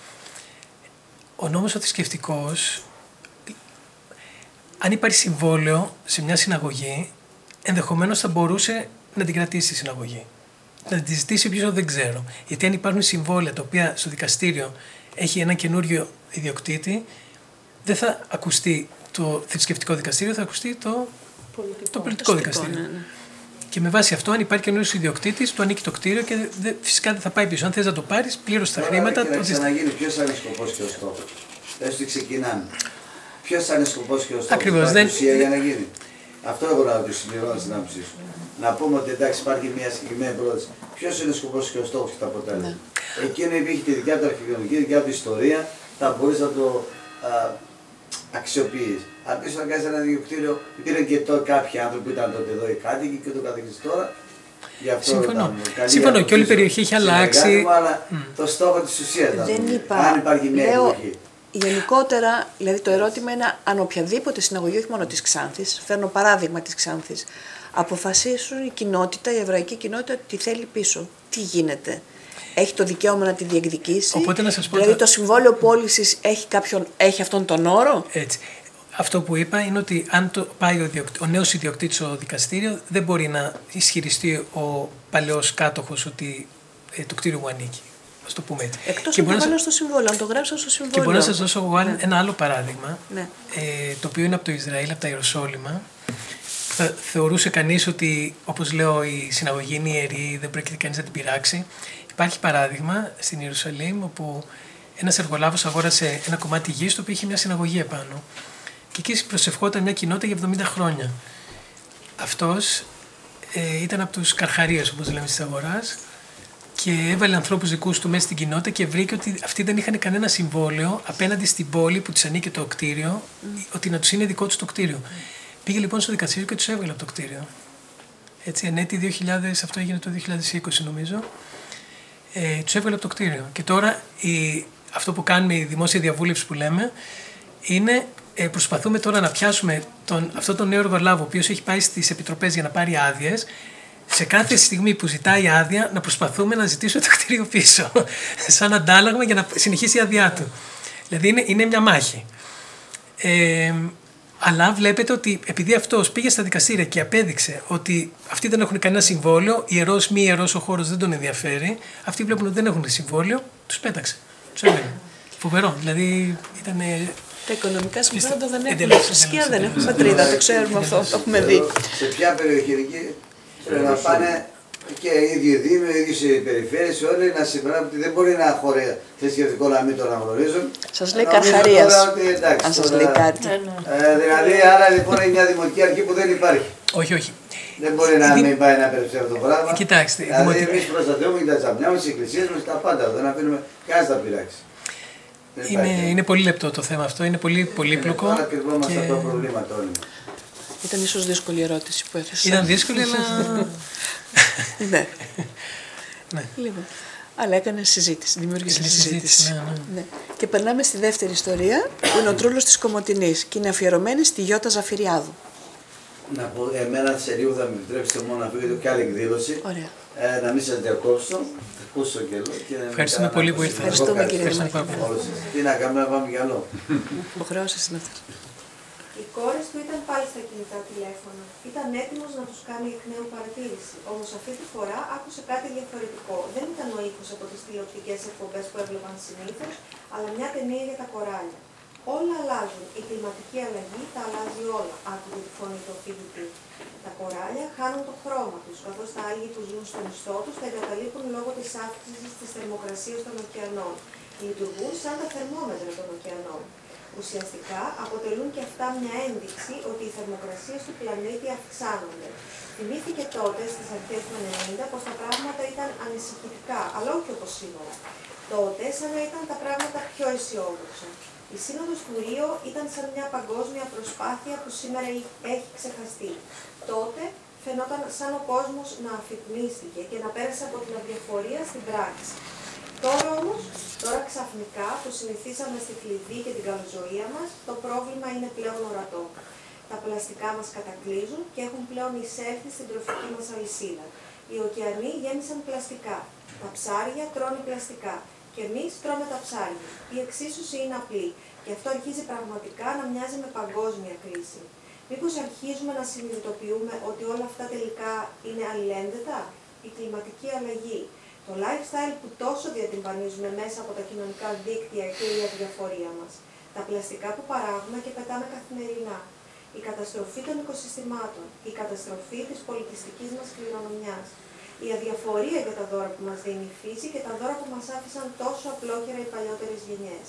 Ο νόμος ο θρησκευτικός, αν υπάρχει συμβόλαιο σε μια συναγωγή, ενδεχομένως θα μπορούσε να την κρατήσει η συναγωγή. Να την ζητήσει ποιος δεν ξέρω. Γιατί αν υπάρχουν συμβόλαια τα οποία στο δικαστήριο έχει ένα καινούριο ιδιοκτήτη, δεν θα ακουστεί το θρησκευτικό δικαστήριο, θα ακουστεί το πολιτικό, το πολιτικό δικαστήριο. Ναι, ναι. Και με βάση αυτό, αν υπάρχει καινούριο ιδιοκτήτη, του ανήκει το κτίριο και δε, φυσικά δεν θα πάει πίσω. Αν θες να το πάρεις, πλήρωσε τα χρήματα. Να ξαναγίνει, ποιος θα είναι ο σκοπός και ο στόχος. Πες ότι ξεκινάμε. Ποιος θα είναι ο σκοπός και ο στόχος. Ακριβώς. Δεν... ουσία για να γίνει. Αυτό εγώ να το συμπληρώνω στην άποψή σου. Να πούμε ότι εντάξει, υπάρχει μια συγκεκριμένη πρόταση. Ποιος είναι ο σκοπός και ο στόχος και το αποτέλεσμα. Ναι. Εκείνο υπήρχε τη δικιά του αρχιτεκτονική, τη δικιά του ιστορία, θα μπορείς να το αξιοποιείς. Αν πεις να κάνεις ένα κτίριο, υπήρχαν και τότε κάποιοι άνθρωποι που ήταν τότε εδώ οι κάτοικοι και το καθεξής τώρα. Συμφωνώ. Συμφωνώ και όλη η περιοχή έχει αλλάξει. Αλλά mm. το στόχο της ουσίας δεν είπα. Αν υπάρχει μια Λέω, εποχή. Γενικότερα, δηλαδή το ερώτημα είναι αν οποιαδήποτε συναγωγή, όχι μόνο της Ξάνθης, φέρνω παράδειγμα της Ξάνθης, αποφασίσουν η κοινότητα, η εβραϊκή κοινότητα, τι θέλει πίσω. Τι γίνεται. Έχει το δικαίωμα να τη διεκδικήσει. Οπότε να σας πω δηλαδή τα... το συμβόλαιο πώλησης έχει, κάποιον, έχει αυτόν τον όρο. Έτσι. Αυτό που είπα είναι ότι αν το πάει ο, διοκ... ο νέος ιδιοκτήτης στο δικαστήριο, δεν μπορεί να ισχυριστεί ο παλαιός κάτοχος ότι ε, το κτίριο μου ανήκει. Ας το πούμε έτσι. Εκτός αν το βάλω στο συμβόλαιο, αν το γράψω στο συμβόλαιο. Και μπορώ να σας δώσω εγώ ναι. ένα άλλο παράδειγμα, ναι. ε, το οποίο είναι από το Ισραήλ, από τα Ιεροσόλυμα. Θα θεωρούσε κανείς ότι, όπως λέω, η συναγωγή είναι ιερή, δεν πρόκειται κανείς να την πειράξει. Υπάρχει παράδειγμα στην Ιερουσαλήμ, όπου ένας εργολάβος αγόρασε ένα κομμάτι γης, το οποίο είχε μια συναγωγή επάνω. Και εκεί προσευχόταν μια κοινότητα για εβδομήντα χρόνια. Αυτός ε, ήταν από τους καρχαρίες, όπως λέμε, της αγοράς, και έβαλε ανθρώπους δικούς του μέσα στην κοινότητα και βρήκε ότι αυτοί δεν είχαν κανένα συμβόλαιο απέναντι στην πόλη που τους ανήκε το κτίριο, mm. ότι να τους είναι δικό τους το κτίριο. Mm. Πήγε λοιπόν στο δικαστήριο και τους έβγαλε από το κτίριο. Έτσι, εν έτη δύο χιλιάδες, αυτό έγινε το δύο χιλιάδες είκοσι νομίζω, ε, τους έβγαλε από το κτίριο. Και τώρα η, αυτό που κάνουμε, η δημόσια διαβούλευση που λέμε, είναι ε, προσπαθούμε τώρα να πιάσουμε τον, αυτόν τον νέο εργολάβο, ο οποίος έχει πάει στις επιτροπές για να πάρει άδειες, σε κάθε στιγμή που ζητάει άδεια να προσπαθούμε να ζητήσουμε το κτίριο πίσω. Σαν αντάλλαγμα για να συνεχίσει η άδειά του. Δηλαδή είναι, είναι μια μάχη. Ε, αλλά βλέπετε ότι επειδή αυτός πήγε στα δικαστήρια και απέδειξε ότι αυτοί δεν έχουν κανένα συμβόλαιο, ιερός μη ιερός ο χώρος δεν τον ενδιαφέρει, αυτοί βλέπουν ότι δεν έχουν συμβόλαιο, τους πέταξε. Τους έμενε. Φοβερό. Δηλαδή ήταν. Τα οικονομικά συμφέροντα δεν έχουν θρησκεία, δεν έχουν πατρίδα, το ξέρουμε αυτό, το έχουμε δει. Σε ποια περιοχή εκεί πρέπει να πάνε και οι ίδιοι δήμοι, οι ίδιες οι περιφέρειες, όλοι να συμπεράσουν ότι δεν μπορεί ένα χώρο θρησκευτικό να μην τον αναγνωρίζουν. Σας λέει Καρχαρίας, αν σας λέει κάτι. Δηλαδή, άρα λοιπόν είναι μια δημοτική αρχή που δεν υπάρχει. Όχι, όχι. Δεν μπορεί να μην πάει να περιπτώσει αυτό το πράγμα. Κοιτάξτε. Δηλαδή, εμείς προστατεύουμε και τα τσαμπιά μας, τις εκκλησίες μας, τα πάντα. Δεν αφήνουμε κανένας να πειράξει. Είναι, είναι πολύ λεπτό το θέμα αυτό, είναι πολύ πολύπλοκο. Τώρα κρυβόμαστε από τα προβλήματα όλοι. Ήταν ίσως δύσκολη η ερώτηση που έθεσα. Ήταν δύσκολη, αλλά. Ναι. Ναι. Λοιπόν. Αλλά έκανε συζήτηση, δημιούργησε συζήτηση. συζήτηση. Ναι, ναι. Ναι. Και περνάμε στη δεύτερη ιστορία, που είναι ο Τρούλος της Κομοτηνής και είναι αφιερωμένη στη Γιώτα Ζαφυριάδου. Να πω, εμένα σε λίγο θα με επιτρέψετε μόνο να πω και άλλη εκδήλωση. Ωραία. Ε, να μην σας διακόψω, θα ακούσω και λέω. Ευχαριστούμε πολύ που ήρθατε. Ευχαριστούμε κύριε Δημάρχη. Τι να κάνουμε, να πάμε κι άλλο. Υποχρεώσεις είναι αυτές. Οι κόρες του ήταν πάλι στα κινητά τηλέφωνα. Ήταν έτοιμος να τους κάνει εκ νέου παρατήρηση. Όμως αυτή τη φορά άκουσε κάτι διαφορετικό. Δεν ήταν ο ήχος από τις τηλεοπτικές εκπομπές που έβλεπαν συνήθως, αλλά μια ταινία για τα κοράλια. Όλα αλλάζουν. Η κλιματική αλλαγή τα αλλάζει όλα, άκουγε τη φωνή του αφηγητή. Τα κοράλια χάνουν το χρώμα τους, καθώς τα άλγη που ζουν στον ιστό τους τα εγκαταλείπουν λόγω της αύξησης της θερμοκρασίας των ωκεανών. Λειτουργούν σαν τα θερμόμετρα των ωκεανών. Ουσιαστικά αποτελούν και αυτά μια ένδειξη ότι οι θερμοκρασίες του πλανήτη αυξάνονται. Θυμήθηκε τότε στις αρχές του ενενήντα πως τα πράγματα ήταν ανησυχητικά, αλλά όχι όπως σήμερα. Τότε σαν να ήταν τα πράγματα πιο αισιόδοξα. Η Σύνοδος του Ρίο ήταν σαν μια παγκόσμια προσπάθεια που σήμερα έχει ξεχαστεί. Τότε φαινόταν σαν ο κόσμος να αφυπνίστηκε και να πέρασε από την αδιαφορία στην πράξη. Τώρα όμως, τώρα ξαφνικά που συνηθίσαμε στη θλιβή και την καλοζωία μας, το πρόβλημα είναι πλέον ορατό. Τα πλαστικά μας κατακλείζουν και έχουν πλέον εισέλθει στην τροφική μας αλυσίδα. Οι ωκεανοί γέμισαν πλαστικά. Τα ψάρια τρώνε πλαστικά. Και εμείς τρώμε τα ψάρια. Η εξίσωση είναι απλή. Και αυτό αρχίζει πραγματικά να μοιάζει με παγκόσμια κρίση. Μήπως αρχίζουμε να συνειδητοποιούμε ότι όλα αυτά τελικά είναι αλληλένδετα? Η κλιματική αλλαγή. Το lifestyle που τόσο διατυμπανίζουμε μέσα από τα κοινωνικά δίκτυα και η αδιαφορία μας. Τα πλαστικά που παράγουμε και πετάμε καθημερινά. Η καταστροφή των οικοσυστημάτων. Η καταστροφή της πολιτιστικής μας κληρονομιάς. Η αδιαφορία για τα δώρα που μας δίνει η φύση και τα δώρα που μας άφησαν τόσο απλόχερα οι παλιότερες γενιές.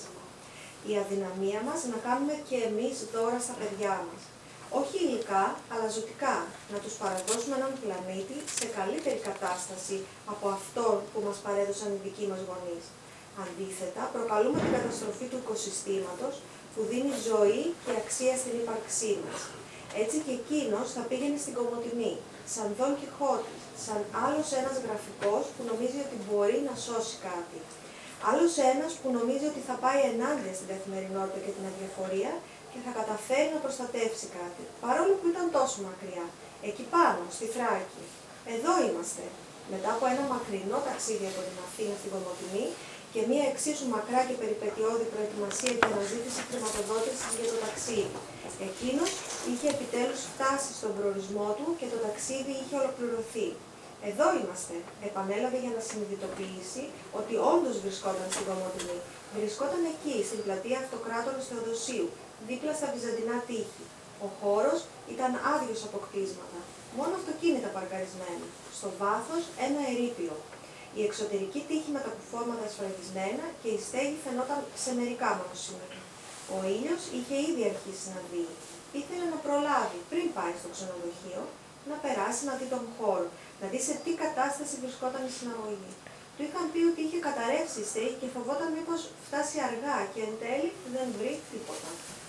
Η αδυναμία μας να κάνουμε και εμείς δώρα στα παιδιά μας. Όχι υλικά, αλλά ζωτικά, να τους παραδώσουμε έναν πλανήτη σε καλύτερη κατάσταση από αυτόν που μας παρέδωσαν οι δικοί μας γονείς. Αντίθετα, προκαλούμε την καταστροφή του οικοσυστήματος που δίνει ζωή και αξία στην ύπαρξή μας. Έτσι και εκείνος θα πήγαινε στην Κομοτηνή, σαν Δον Κιχώτης, σαν άλλος ένας γραφικός που νομίζει ότι μπορεί να σώσει κάτι. Άλλος ένας που νομίζει ότι θα πάει ενάντια στην καθημερινότητα και την αδιαφορία και θα καταφέρει να προστατεύσει κάτι, παρόλο που ήταν τόσο μακριά. Εκεί πάνω, στη Θράκη. Εδώ είμαστε. Μετά από ένα μακρινό ταξίδι από την Αθήνα στην Κομοτηνή και μία εξίσου μακρά και περιπετειώδη προετοιμασία και αναζήτηση χρηματοδότησης για το ταξίδι. Εκείνος είχε επιτέλους φτάσει στον προορισμό του και το ταξίδι είχε ολοκληρωθεί. Εδώ είμαστε, επανέλαβε για να συνειδητοποιήσει ότι όντως βρισκόταν στην Κομοτηνή. Βρισκόταν εκεί, στην πλατεία Αυτοκράτορος Θεοδοσίου, δίπλα στα βυζαντινά τείχη. Ο χώρος ήταν άδειος από κτίσματα, μόνο αυτοκίνητα παρκαρισμένα. Στο βάθος ένα ερείπιο. Η εξωτερική τείχη με τα κουφώματα σφραγισμένα και η στέγη φαινόταν σε μερικά μόνο σήμερα. Ο ήλιος είχε ήδη αρχίσει να βγει. Ήθελε να προλάβει, πριν πάει στο ξενοδοχείο, να περάσει να δει τον χώρο, να δει σε τι κατάσταση βρισκόταν η συναγωγή. Του είχαν πει ότι είχε καταρρεύσει η στέγη και φοβόταν μήπως φτάσει αργά και εν τέλει δεν βρει τίποτα.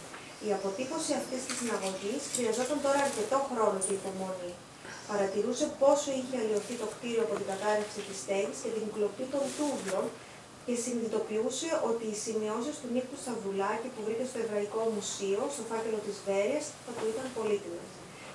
Η αποτύπωση αυτής της συναγωγής χρειαζόταν τώρα αρκετό χρόνο και υπομονή. Παρατηρούσε πόσο είχε αλλοιωθεί το κτίριο από την κατάρρευση της στέγης και την κλοπή των τούβλων και συνειδητοποιούσε ότι οι σημειώσεις του Νίκου Σταυρουλάκη που βρήκε στο Εβραϊκό Μουσείο, στο φάκελο της Βέρειας, θα του ήταν πολύτιμες.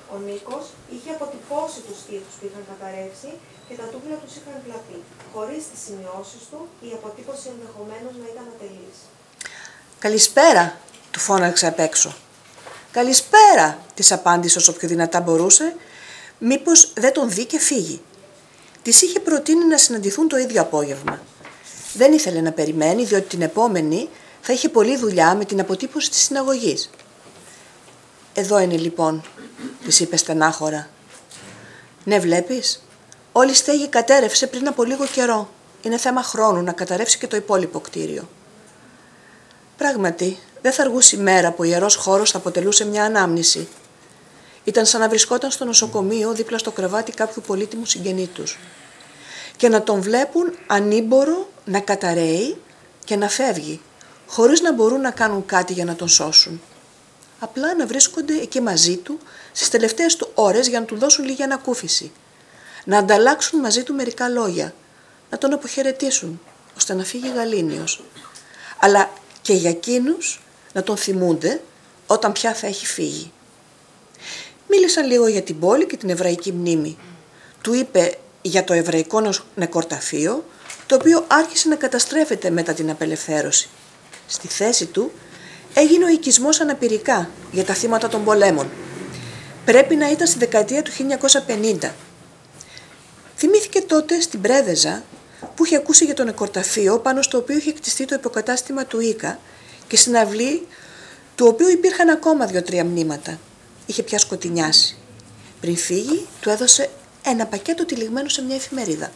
Ο Νίκος είχε αποτυπώσει τους στίχους που είχαν καταρρεύσει και τα τούβλα τους είχαν βλαπεί. Χωρίς τις σημειώσεις του, η αποτύπωση ενδεχομένως να ήταν ατελής. «Καλησπέρα», του φώναξε απ' έξω. «Καλησπέρα», της απάντησε όσο πιο δυνατά μπορούσε, μήπως δεν τον δει και φύγει. Της είχε προτείνει να συναντηθούν το ίδιο απόγευμα. Δεν ήθελε να περιμένει, διότι την επόμενη θα είχε πολλή δουλειά με την αποτύπωση της συναγωγής. «Εδώ είναι λοιπόν», της είπε στενάχωρα. «Ναι, βλέπεις, όλη η στέγη κατέρευσε πριν από λίγο καιρό. Είναι θέμα χρόνου να καταρρεύσει και το υπόλοιπο κτίριο». Πράγματι, δεν θα αργούσε η μέρα που ο ιερός χώρος θα αποτελούσε μια ανάμνηση. Ήταν σαν να βρισκόταν στο νοσοκομείο δίπλα στο κρεβάτι κάποιου πολύτιμου συγγενή τους. Και να τον βλέπουν ανήμπορο να καταραίει και να φεύγει, χωρίς να μπορούν να κάνουν κάτι για να τον σώσουν. Απλά να βρίσκονται εκεί μαζί του στις τελευταίες του ώρες για να του δώσουν λίγη ανακούφιση. Να ανταλλάξουν μαζί του μερικά λόγια, να τον αποχαιρετήσουν, ώστε να φύγει γαλήνιος. Αλλά και για εκείνους να τον θυμούνται όταν πια θα έχει φύγει. Μίλησαν λίγο για την πόλη και την εβραϊκή μνήμη. Του είπε για το εβραϊκό νεκορταφείο, το οποίο άρχισε να καταστρέφεται μετά την απελευθέρωση. Στη θέση του έγινε ο οικισμός αναπηρικά για τα θύματα των πολέμων. Πρέπει να ήταν στη δεκαετία του χίλια εννιακόσια πενήντα. Θυμήθηκε τότε στην Πρέβεζα που είχε ακούσει για το νεκορταφείο πάνω στο οποίο είχε κτιστεί το υποκατάστημα του Ίκα και στην αυλή του οποίου υπήρχαν ακόμα δύο-τρία μνήματα. Είχε πια σκοτεινιάσει. Πριν φύγει, του έδωσε ένα πακέτο τυλιγμένο σε μια εφημερίδα.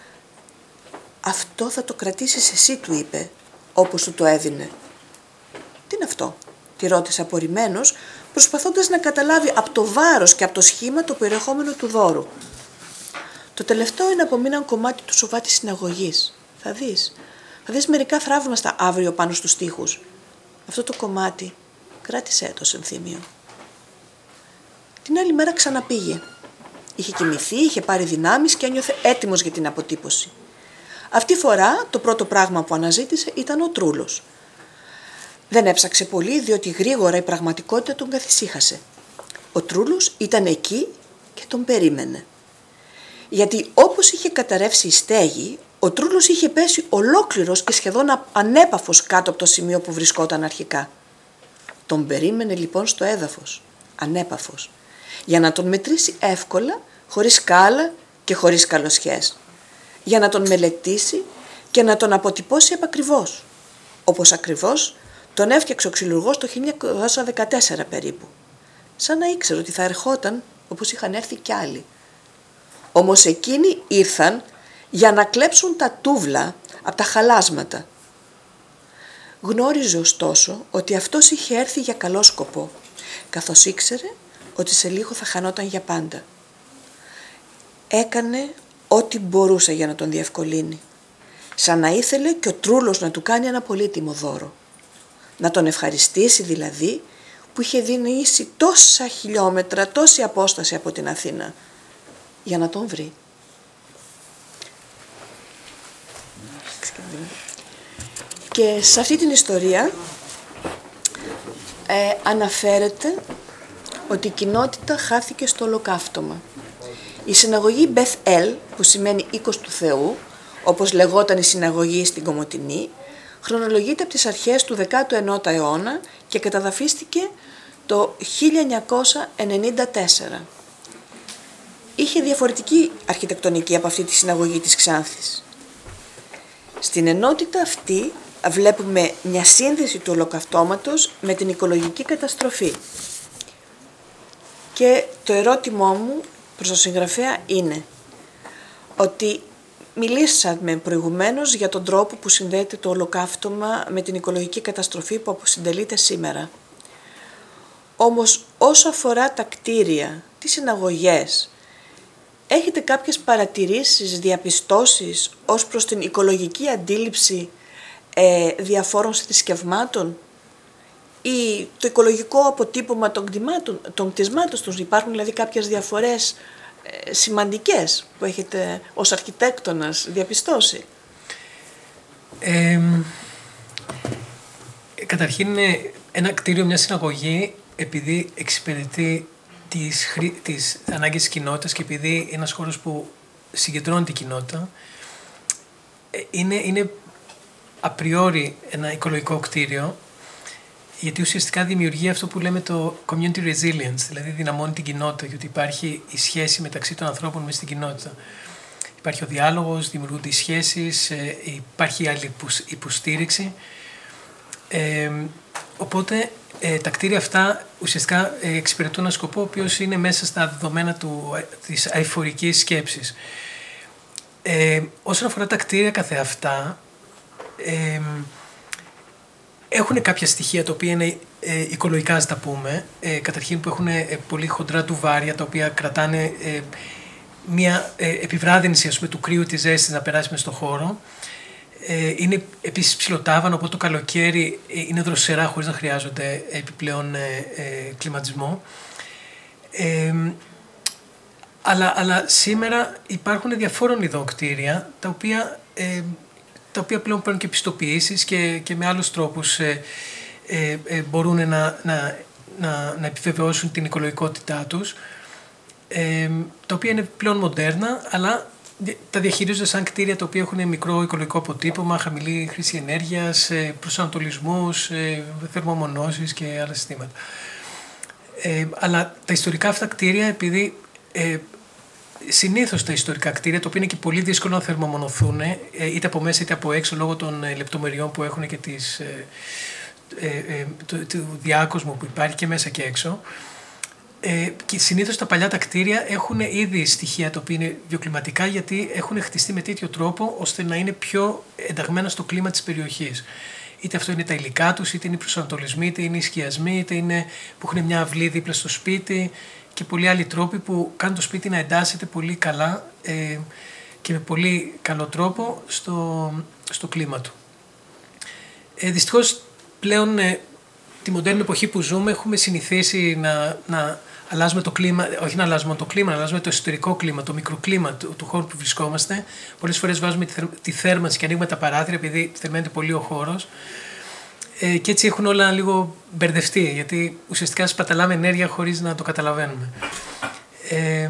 «Αυτό θα το κρατήσεις εσύ», του είπε, όπως του το έδινε. «Τι είναι αυτό?» τη ρώτησε απορριμμένος, προσπαθώντας να καταλάβει από το βάρος και από το σχήμα το περιεχόμενο του δώρου. «Το τελευταίο είναι από μείναν κομμάτι του σοβά της συναγωγής. Θα δεις. Θα δεις μερικά θραύμαστα αύριο πάνω στους τοίχους. Αυτό το κομμάτι κράτησέ το σε ενθύμιο». Την άλλη μέρα ξαναπήγε. Είχε κοιμηθεί, είχε πάρει δυνάμεις και ένιωθε έτοιμος για την αποτύπωση. Αυτή φορά το πρώτο πράγμα που αναζήτησε ήταν ο Τρούλος. Δεν έψαξε πολύ, διότι γρήγορα η πραγματικότητα τον καθησύχασε. Ο Τρούλος ήταν εκεί και τον περίμενε. Γιατί όπως είχε καταρρεύσει η στέγη, ο Τρούλος είχε πέσει ολόκληρος και σχεδόν ανέπαφος κάτω από το σημείο που βρισκόταν αρχικά. Τον περίμενε λοιπόν στο έδαφος, ανέπαφος, για να τον μετρήσει εύκολα, χωρίς σκάλα και χωρίς καλοσχές, για να τον μελετήσει και να τον αποτυπώσει επακριβώς, όπως ακριβώς τον έφτιαξε ο ξυλουργός το χίλια εννιακόσια δεκατέσσερα περίπου, σαν να ήξερε ότι θα ερχόταν όπως είχαν έρθει κι άλλοι. Όμως εκείνοι ήρθαν για να κλέψουν τα τούβλα από τα χαλάσματα. Γνώριζε ωστόσο ότι αυτός είχε έρθει για καλό σκοπό, καθώς ήξερε ότι σε λίγο θα χανόταν για πάντα. Έκανε ό,τι μπορούσε για να τον διευκολύνει, σαν να ήθελε και ο Τρούλος να του κάνει ένα πολύτιμο δώρο. Να τον ευχαριστήσει δηλαδή που είχε διανύσει τόσα χιλιόμετρα, τόση απόσταση από την Αθήνα, για να τον βρει. Και σε αυτή την ιστορία ε, αναφέρεται ότι η κοινότητα χάθηκε στο ολοκαύτωμα. Η συναγωγή Μπεθ Ελ, που σημαίνει οίκος του Θεού, όπως λεγόταν η συναγωγή στην Κομοτηνή, χρονολογείται από τις αρχές του δέκατου ενάτου αιώνα και καταδαφίστηκε το χίλια εννιακόσια ενενήντα τέσσερα. Είχε διαφορετική αρχιτεκτονική από αυτή τη συναγωγή της Ξάνθης. Στην ενότητα αυτή βλέπουμε μια σύνδεση του ολοκαυτώματος με την οικολογική καταστροφή. Και το ερώτημό μου προς τον συγγραφέα είναι ότι μιλήσαμε προηγουμένως για τον τρόπο που συνδέεται το ολοκαύτωμα με την οικολογική καταστροφή που αποσυντελείται σήμερα. Όμως όσο αφορά τα κτίρια, τις συναγωγές, έχετε κάποιες παρατηρήσεις, διαπιστώσεις ως προς την οικολογική αντίληψη ε, διαφόρων θρησκευμάτων ή το οικολογικό αποτύπωμα των, κτημάτων, των κτισμάτων τους? Υπάρχουν δηλαδή κάποιες διαφορές ε, σημαντικές που έχετε ως αρχιτέκτονας διαπιστώσει? Ε, καταρχήν είναι ένα κτίριο, μια συναγωγή, επειδή εξυπηρετεί τη τις, χρή, τις ανάγκες της κοινότητας και επειδή είναι ένας χώρος που συγκεντρώνει την κοινότητα, είναι, είναι απριόρι ένα οικολογικό κτίριο, γιατί ουσιαστικά δημιουργεί αυτό που λέμε το community resilience, δηλαδή δυναμώνει την κοινότητα, γιατί υπάρχει η σχέση μεταξύ των ανθρώπων μέσα στην κοινότητα. Υπάρχει ο διάλογος, δημιουργούνται οι σχέσεις, υπάρχει η άλλη υποστήριξη. Ε, οπότε ε, τα κτίρια αυτά ουσιαστικά ε, εξυπηρετούν ένα σκοπό ο οποίος είναι μέσα στα δεδομένα του, της αειφορικής σκέψης. Ε, όσον αφορά τα κτίρια καθεαυτά, ε, έχουν κάποια στοιχεία τα οποία είναι ε, οικολογικά, ας τα πούμε, ε, καταρχήν που έχουν ε, πολύ χοντρά τουβάρια τα οποία κρατάνε ε, μια ε, επιβράδυνση, ας πούμε, του κρύου της ζέστης να περάσει μες στον χώρο. Ε, είναι επίσης ψιλοτάβανο, οπότε το καλοκαίρι ε, είναι δροσερά χωρίς να χρειάζονται επιπλέον ε, ε, κλιματισμό. Ε, αλλά, αλλά σήμερα υπάρχουν διαφόρων ειδών κτίρια τα οποία, ε, τα οποία πλέον παίρνουν και πιστοποιήσεις και, και με άλλους τρόπους ε, ε, ε, μπορούν να, να, να, να επιβεβαιώσουν την οικολογικότητά τους, ε, τα οποία είναι πλέον μοντέρνα, αλλά τα διαχειρίζονται σαν κτίρια τα οποία έχουν μικρό οικολογικό αποτύπωμα, χαμηλή χρήση ενέργειας, προσανατολισμούς, θερμομονώσεις και άλλα συστήματα. Ε, αλλά τα ιστορικά αυτά κτίρια, επειδή ε, συνήθως τα ιστορικά κτίρια, τα οποία είναι και πολύ δύσκολο να θερμομονωθούν, ε, είτε από μέσα είτε από έξω, λόγω των ε, λεπτομεριών που έχουν και της, ε, ε, ε, του, του διάκοσμου που υπάρχει και μέσα και έξω, Ε, και συνήθως τα παλιά τα κτίρια έχουν ήδη στοιχεία τα οποία είναι βιοκλιματικά, γιατί έχουν χτιστεί με τέτοιο τρόπο ώστε να είναι πιο ενταγμένα στο κλίμα της περιοχής. Είτε αυτό είναι τα υλικά τους, είτε είναι οι προσανατολισμοί, είτε είναι οι σκιασμοί, είτε είναι που έχουν μια αυλή δίπλα στο σπίτι και πολλοί άλλοι τρόποι που κάνουν το σπίτι να εντάσσεται πολύ καλά ε, και με πολύ καλό τρόπο στο, στο κλίμα του. Ε, δυστυχώς πλέον ε, τη μοντέρνη εποχή που ζούμε έχουμε συνηθίσει να, να αλλάζουμε το κλίμα, όχι να αλλάζουμε το κλίμα, να αλλάζουμε το εσωτερικό κλίμα, το μικροκλίμα του, του χώρου που βρισκόμαστε. Πολλές φορές βάζουμε τη, θερ, τη θέρμανση και ανοίγουμε τα παράθυρα επειδή θερμαίνεται πολύ ο χώρος. Ε, και έτσι έχουν όλα λίγο μπερδευτεί, γιατί ουσιαστικά σπαταλάμε ενέργεια χωρίς να το καταλαβαίνουμε. Ε,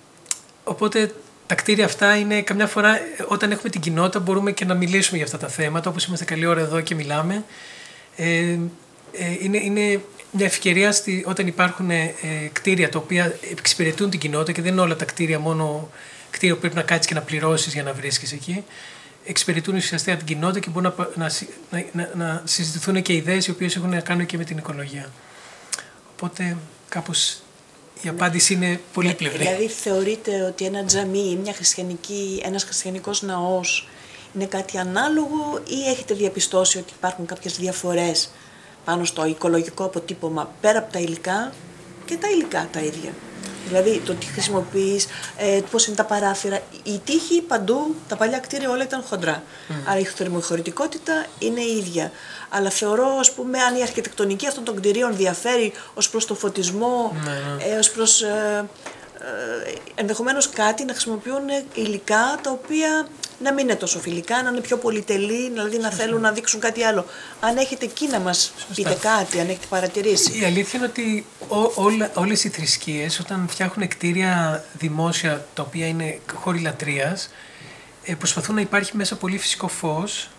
οπότε τα κτίρια αυτά είναι καμιά φορά, όταν έχουμε την κοινότητα, μπορούμε και να μιλήσουμε για αυτά τα θέματα, όπως είμαστε καλή ώρα εδώ και μιλάμε. Ε, Είναι, είναι μια ευκαιρία στη, όταν υπάρχουν ε, κτίρια τα οποία εξυπηρετούν την κοινότητα, και δεν είναι όλα τα κτίρια μόνο κτίρια που πρέπει να κάτσεις και να πληρώσεις για να βρίσκεις εκεί. Εξυπηρετούν ουσιαστικά την κοινότητα και μπορούν να, να, να, να συζητηθούν και ιδέες οι οποίες έχουν να κάνουν και με την οικολογία. Οπότε κάπως η απάντηση είναι πολύ πλευρή. Δηλαδή θεωρείτε ότι ένα τζαμί, μια χριστιανική, ένας χριστιανικός ναός είναι κάτι ανάλογο, ή έχετε διαπιστώσει ότι υπάρχουν κάποιες διαφορές πάνω στο οικολογικό αποτύπωμα πέρα από τα υλικά και τα υλικά τα ίδια? Δηλαδή το τι χρησιμοποιείς, ε, πώς είναι τα παράθυρα. Η τύχη παντού, τα παλιά κτίρια όλα ήταν χοντρά. Mm. Άρα η θερμοχωρητικότητα είναι η ίδια. Αλλά θεωρώ, ας πούμε, αν η αρχιτεκτονική αυτών των κτιρίων διαφέρει ως προς το φωτισμό, mm. ε, ως προς ε, ε, ενδεχομένως κάτι να χρησιμοποιούν υλικά τα οποία να μην είναι τόσο φιλικά, να είναι πιο πολυτελή, δηλαδή να θέλουν να δείξουν κάτι άλλο. Αν έχετε εκεί να μας πείτε κάτι, αν έχετε παρατηρήσει. Η αλήθεια είναι ότι ό, όλα, όλες οι θρησκείες όταν φτιάχνουν κτίρια δημόσια τα οποία είναι χώροι λατρείας, ε, προσπαθούν να υπάρχει μέσα πολύ φυσικό φως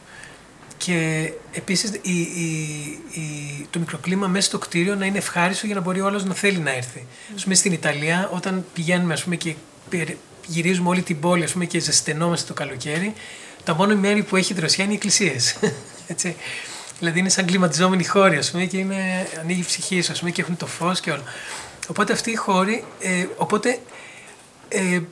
και επίσης η, η, η, το μικροκλίμα μέσα στο κτίριο να είναι ευχάριστο για να μπορεί ο άλλος να θέλει να έρθει. Mm. Ας πούμε στην Ιταλία, όταν πηγαίνουμε, ας πούμε, και γυρίζουμε όλη την πόλη, ας πούμε, και ζεσθενόμαστε το καλοκαίρι, τα μόνη μέρη που έχει δροσιά είναι οι εκκλησίες. Έτσι. Δηλαδή είναι σαν κλιματιζόμενοι χώροι, ας πούμε, και είναι, ανοίγει η ψυχή σου, ας πούμε, και έχουν το φως και όλα. Οπότε αυτοί οι χώροι, ε, οπότε ε,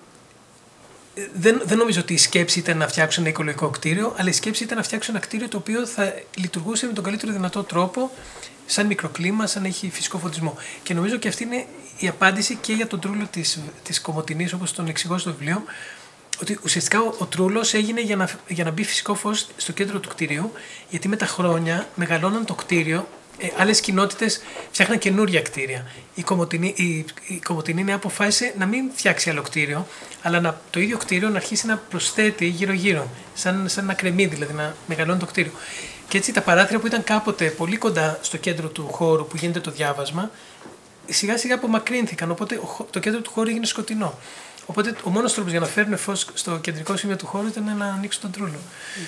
δεν, δεν νομίζω ότι η σκέψη ήταν να φτιάξουν ένα οικολογικό κτίριο, αλλά η σκέψη ήταν να φτιάξουν ένα κτίριο το οποίο θα λειτουργούσε με τον καλύτερο δυνατό τρόπο, σαν μικροκλίμα, σαν να έχει φυσικό φωτισμό. Και νομίζω και αυτή είναι η απάντηση και για τον τρούλο της, της Κομοτηνής, όπως τον εξηγώ στο βιβλίο, ότι ουσιαστικά ο, ο τρούλος έγινε για να, για να μπει φυσικό φως στο κέντρο του κτίριου, γιατί με τα χρόνια μεγαλώναν το κτίριο, ε, άλλες κοινότητες φτιάχναν καινούρια κτίρια. Η Κομοτηνή, η, η Κομοτηνή ναι, αποφάσισε να μην φτιάξει άλλο κτίριο, αλλά να, το ίδιο κτίριο να αρχίσει να προσθέτει γύρω-γύρω, σαν, σαν ένα κρεμμύδι, δηλαδή να μεγαλώνει το κτίριο. Και έτσι τα παράθυρα που ήταν κάποτε πολύ κοντά στο κέντρο του χώρου που γίνεται το διάβασμα, σιγά σιγά απομακρύνθηκαν, οπότε το κέντρο του χώρου έγινε σκοτεινό. Οπότε ο μόνος τρόπος για να φέρουν φως στο κεντρικό σημείο του χώρου ήταν να ανοίξουν τον τρούλο.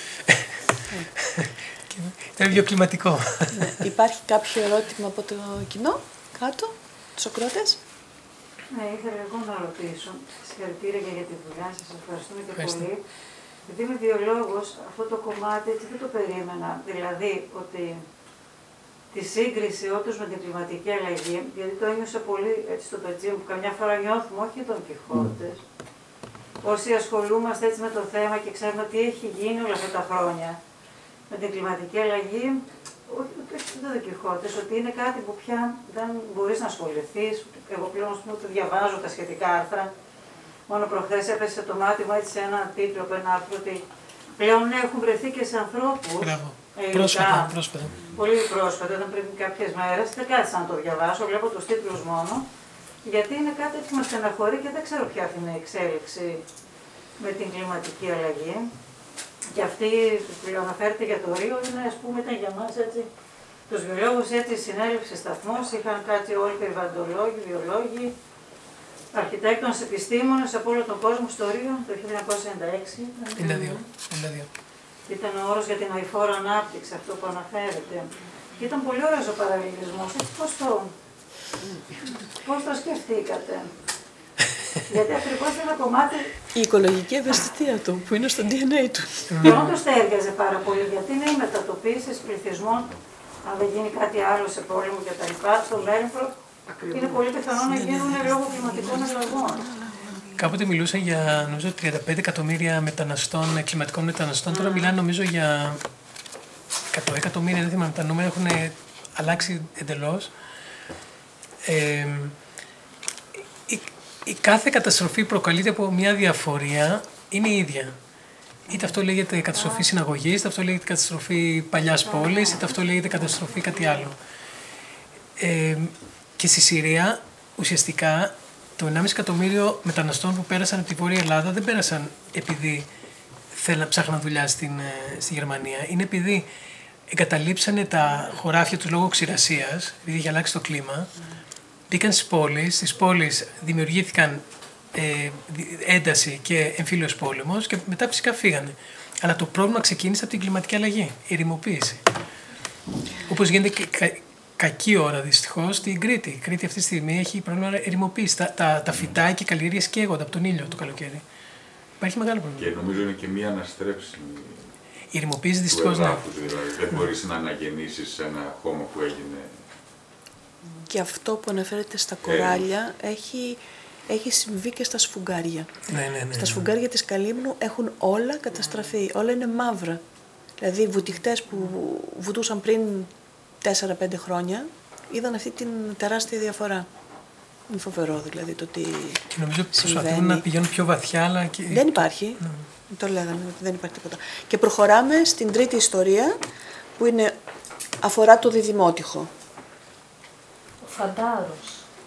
Ήταν βιοκλιματικό. Ναι. Υπάρχει κάποιο ερώτημα από το κοινό, κάτω, τους ακροατές? Ναι, ήθελα εγώ να ρωτήσω. Συγχαρητήρια και για τη δουλειά σας, σας ευχαριστούμε και Ευχαριστώ. πολύ. Επειδή είμαι βιολόγος, αυτό το κομμάτι έτσι δεν το περίμενα. Δηλαδή ότι τη σύγκριση όντως με την κλιματική αλλαγή, γιατί το ένιωσα πολύ έτσι στο πετσί μου, καμιά φορά νιώθουμε όχι τον Κιχώτες. Όσοι ασχολούμαστε έτσι με το θέμα και ξέρουμε τι έχει γίνει όλα αυτά τα χρόνια με την κλιματική αλλαγή, όχι δεν το Κιχώτες, ότι είναι κάτι που πια δεν μπορείς να ασχοληθείς. Εγώ πλέον ούτε διαβάζω τα σχετικά άρθρα. Μόνο προχθές έπεσε το μάτι μου έτσι σε ένα τίτλο από ένα άρθρο ότι πλέον έχουν βρεθεί και σε ανθρώπους. Πρόσφατα, πρόσφατα. Πολύ πρόσφατα, ήταν πριν κάποιες μέρες. Δεν κάθισα να το διαβάσω, βλέπω τους τίτλους μόνο. Γιατί είναι κάτι που με στεναχωρεί και δεν ξέρω ποια είναι η εξέλιξη με την κλιματική αλλαγή. Και αυτή που αναφέρεται για το Ρίο είναι, ας πούμε, ήταν για μας έτσι. Τους βιολόγους έτσι συνέλευσε σταθμός, είχαν κάτσει όλοι περιβαλλοντολόγοι, βιολόγοι, αρχιτέκτονες, επιστήμονες από όλο τον κόσμο στο Ρίο το χίλια εννιακόσια ενενήντα έξι. ενενήντα δύο. Ήταν ο όρος για την αειφόρο ανάπτυξη, αυτό που αναφέρεται. Και ήταν πολύ ωραίος ο παραλληλισμός. Πώς το, πώς το σκεφτήκατε? Γιατί ακριβώς είναι ένα κομμάτι. Η οικολογική ευαισθησία του, που είναι στο ντι εν έι του. Και όντως τέριαζε πάρα πολύ, γιατί είναι οι μετατοπίσεις πληθυσμών, αν δεν γίνει κάτι άλλο σε πόλεμο και τα λοιπά, στο μέλλον είναι πολύ πιθανό να γίνουν λόγω κλιματικών αλλαγών. Κάποτε μιλούσαν για νομίζω τριάντα πέντε εκατομμύρια μεταναστών, κλιματικών μεταναστών. Mm. Τώρα μιλάνε νομίζω για εκατό εκατομμύρια, δεν θυμάμαι, τα νούμερα έχουν αλλάξει εντελώς. Ε, η, η κάθε καταστροφή προκαλείται από μια διαφορία, είναι η ίδια. Είτε αυτό λέγεται καταστροφή συναγωγής, είτε αυτό λέγεται καταστροφή παλιάς πόλης, είτε αυτό λέγεται καταστροφή κάτι άλλο. Ε, και στη Συρία ουσιαστικά το ενάμιση εκατομμύριο μεταναστών που πέρασαν από τη Βόρεια Ελλάδα δεν πέρασαν επειδή θέλαν, ψάχναν δουλειά στην, στη Γερμανία. Είναι επειδή εγκαταλείψανε τα χωράφια τους λόγω ξηρασίας, επειδή είχε αλλάξει το κλίμα, μπήκαν στις πόλεις, στις πόλεις δημιουργήθηκαν ε, ένταση και εμφύλιος πόλεμος και μετά φυσικά φύγανε. Αλλά το πρόβλημα ξεκίνησε από την κλιματική αλλαγή, η ερημοποίηση. Όπως γίνεται και κα, κακή ώρα δυστυχώς στην Κρήτη. Η Κρήτη αυτή τη στιγμή έχει πρόβλημα ερημοποίηση. Τα, τα, τα φυτά και οι καλλιέργειες καίγονται από τον ήλιο το καλοκαίρι. Υπάρχει μεγάλο πρόβλημα. Και νομίζω είναι και μία αναστρέψιμη. Η ερημοποίηση δυστυχώς ναι. Δηλαδή. Δεν μπορείς να αναγεννήσεις ένα χώμα που έγινε. Και αυτό που αναφέρεται στα κοράλια ε. έχει, έχει συμβεί και στα σφουγγάρια. Ναι, ναι, ναι, στα σφουγγάρια της Καλύμνου έχουν όλα καταστραφεί. Όλα είναι μαύρα. Δηλαδή οι βουτυχτές που βουτούσαν πριν τέσσερα πέντε χρόνια είδαν αυτή την τεράστια διαφορά. Είναι φοβερό δηλαδή το τι και νομίζω προσπαθούν να πηγαίνουν πιο βαθιά, αλλά και... Δεν υπάρχει. Ναι. Το λέγανε ότι δεν υπάρχει τίποτα. Και προχωράμε στην τρίτη ιστορία που είναι, αφορά το διδημότυχο. Ο Φαντάρος.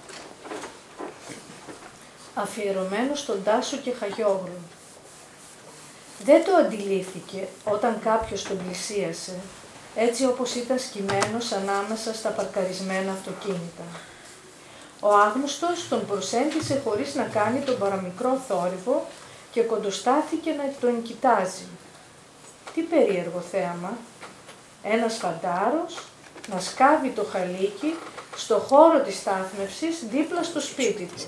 Αφιερωμένο στον Τάσο και Χαγιόγλου. Δεν το αντιλήφθηκε όταν κάποιος τον πλησίασε, έτσι όπως ήταν σκυμμένος ανάμεσα στα παρκαρισμένα αυτοκίνητα. Ο άγνωστος τον προσέγγισε χωρίς να κάνει τον παραμικρό θόρυβο και κοντοστάθηκε να τον κοιτάζει. Τι περίεργο θέαμα, ένας φαντάρος να σκάβει το χαλίκι στο χώρο της στάθμευσης δίπλα στο σπίτι του.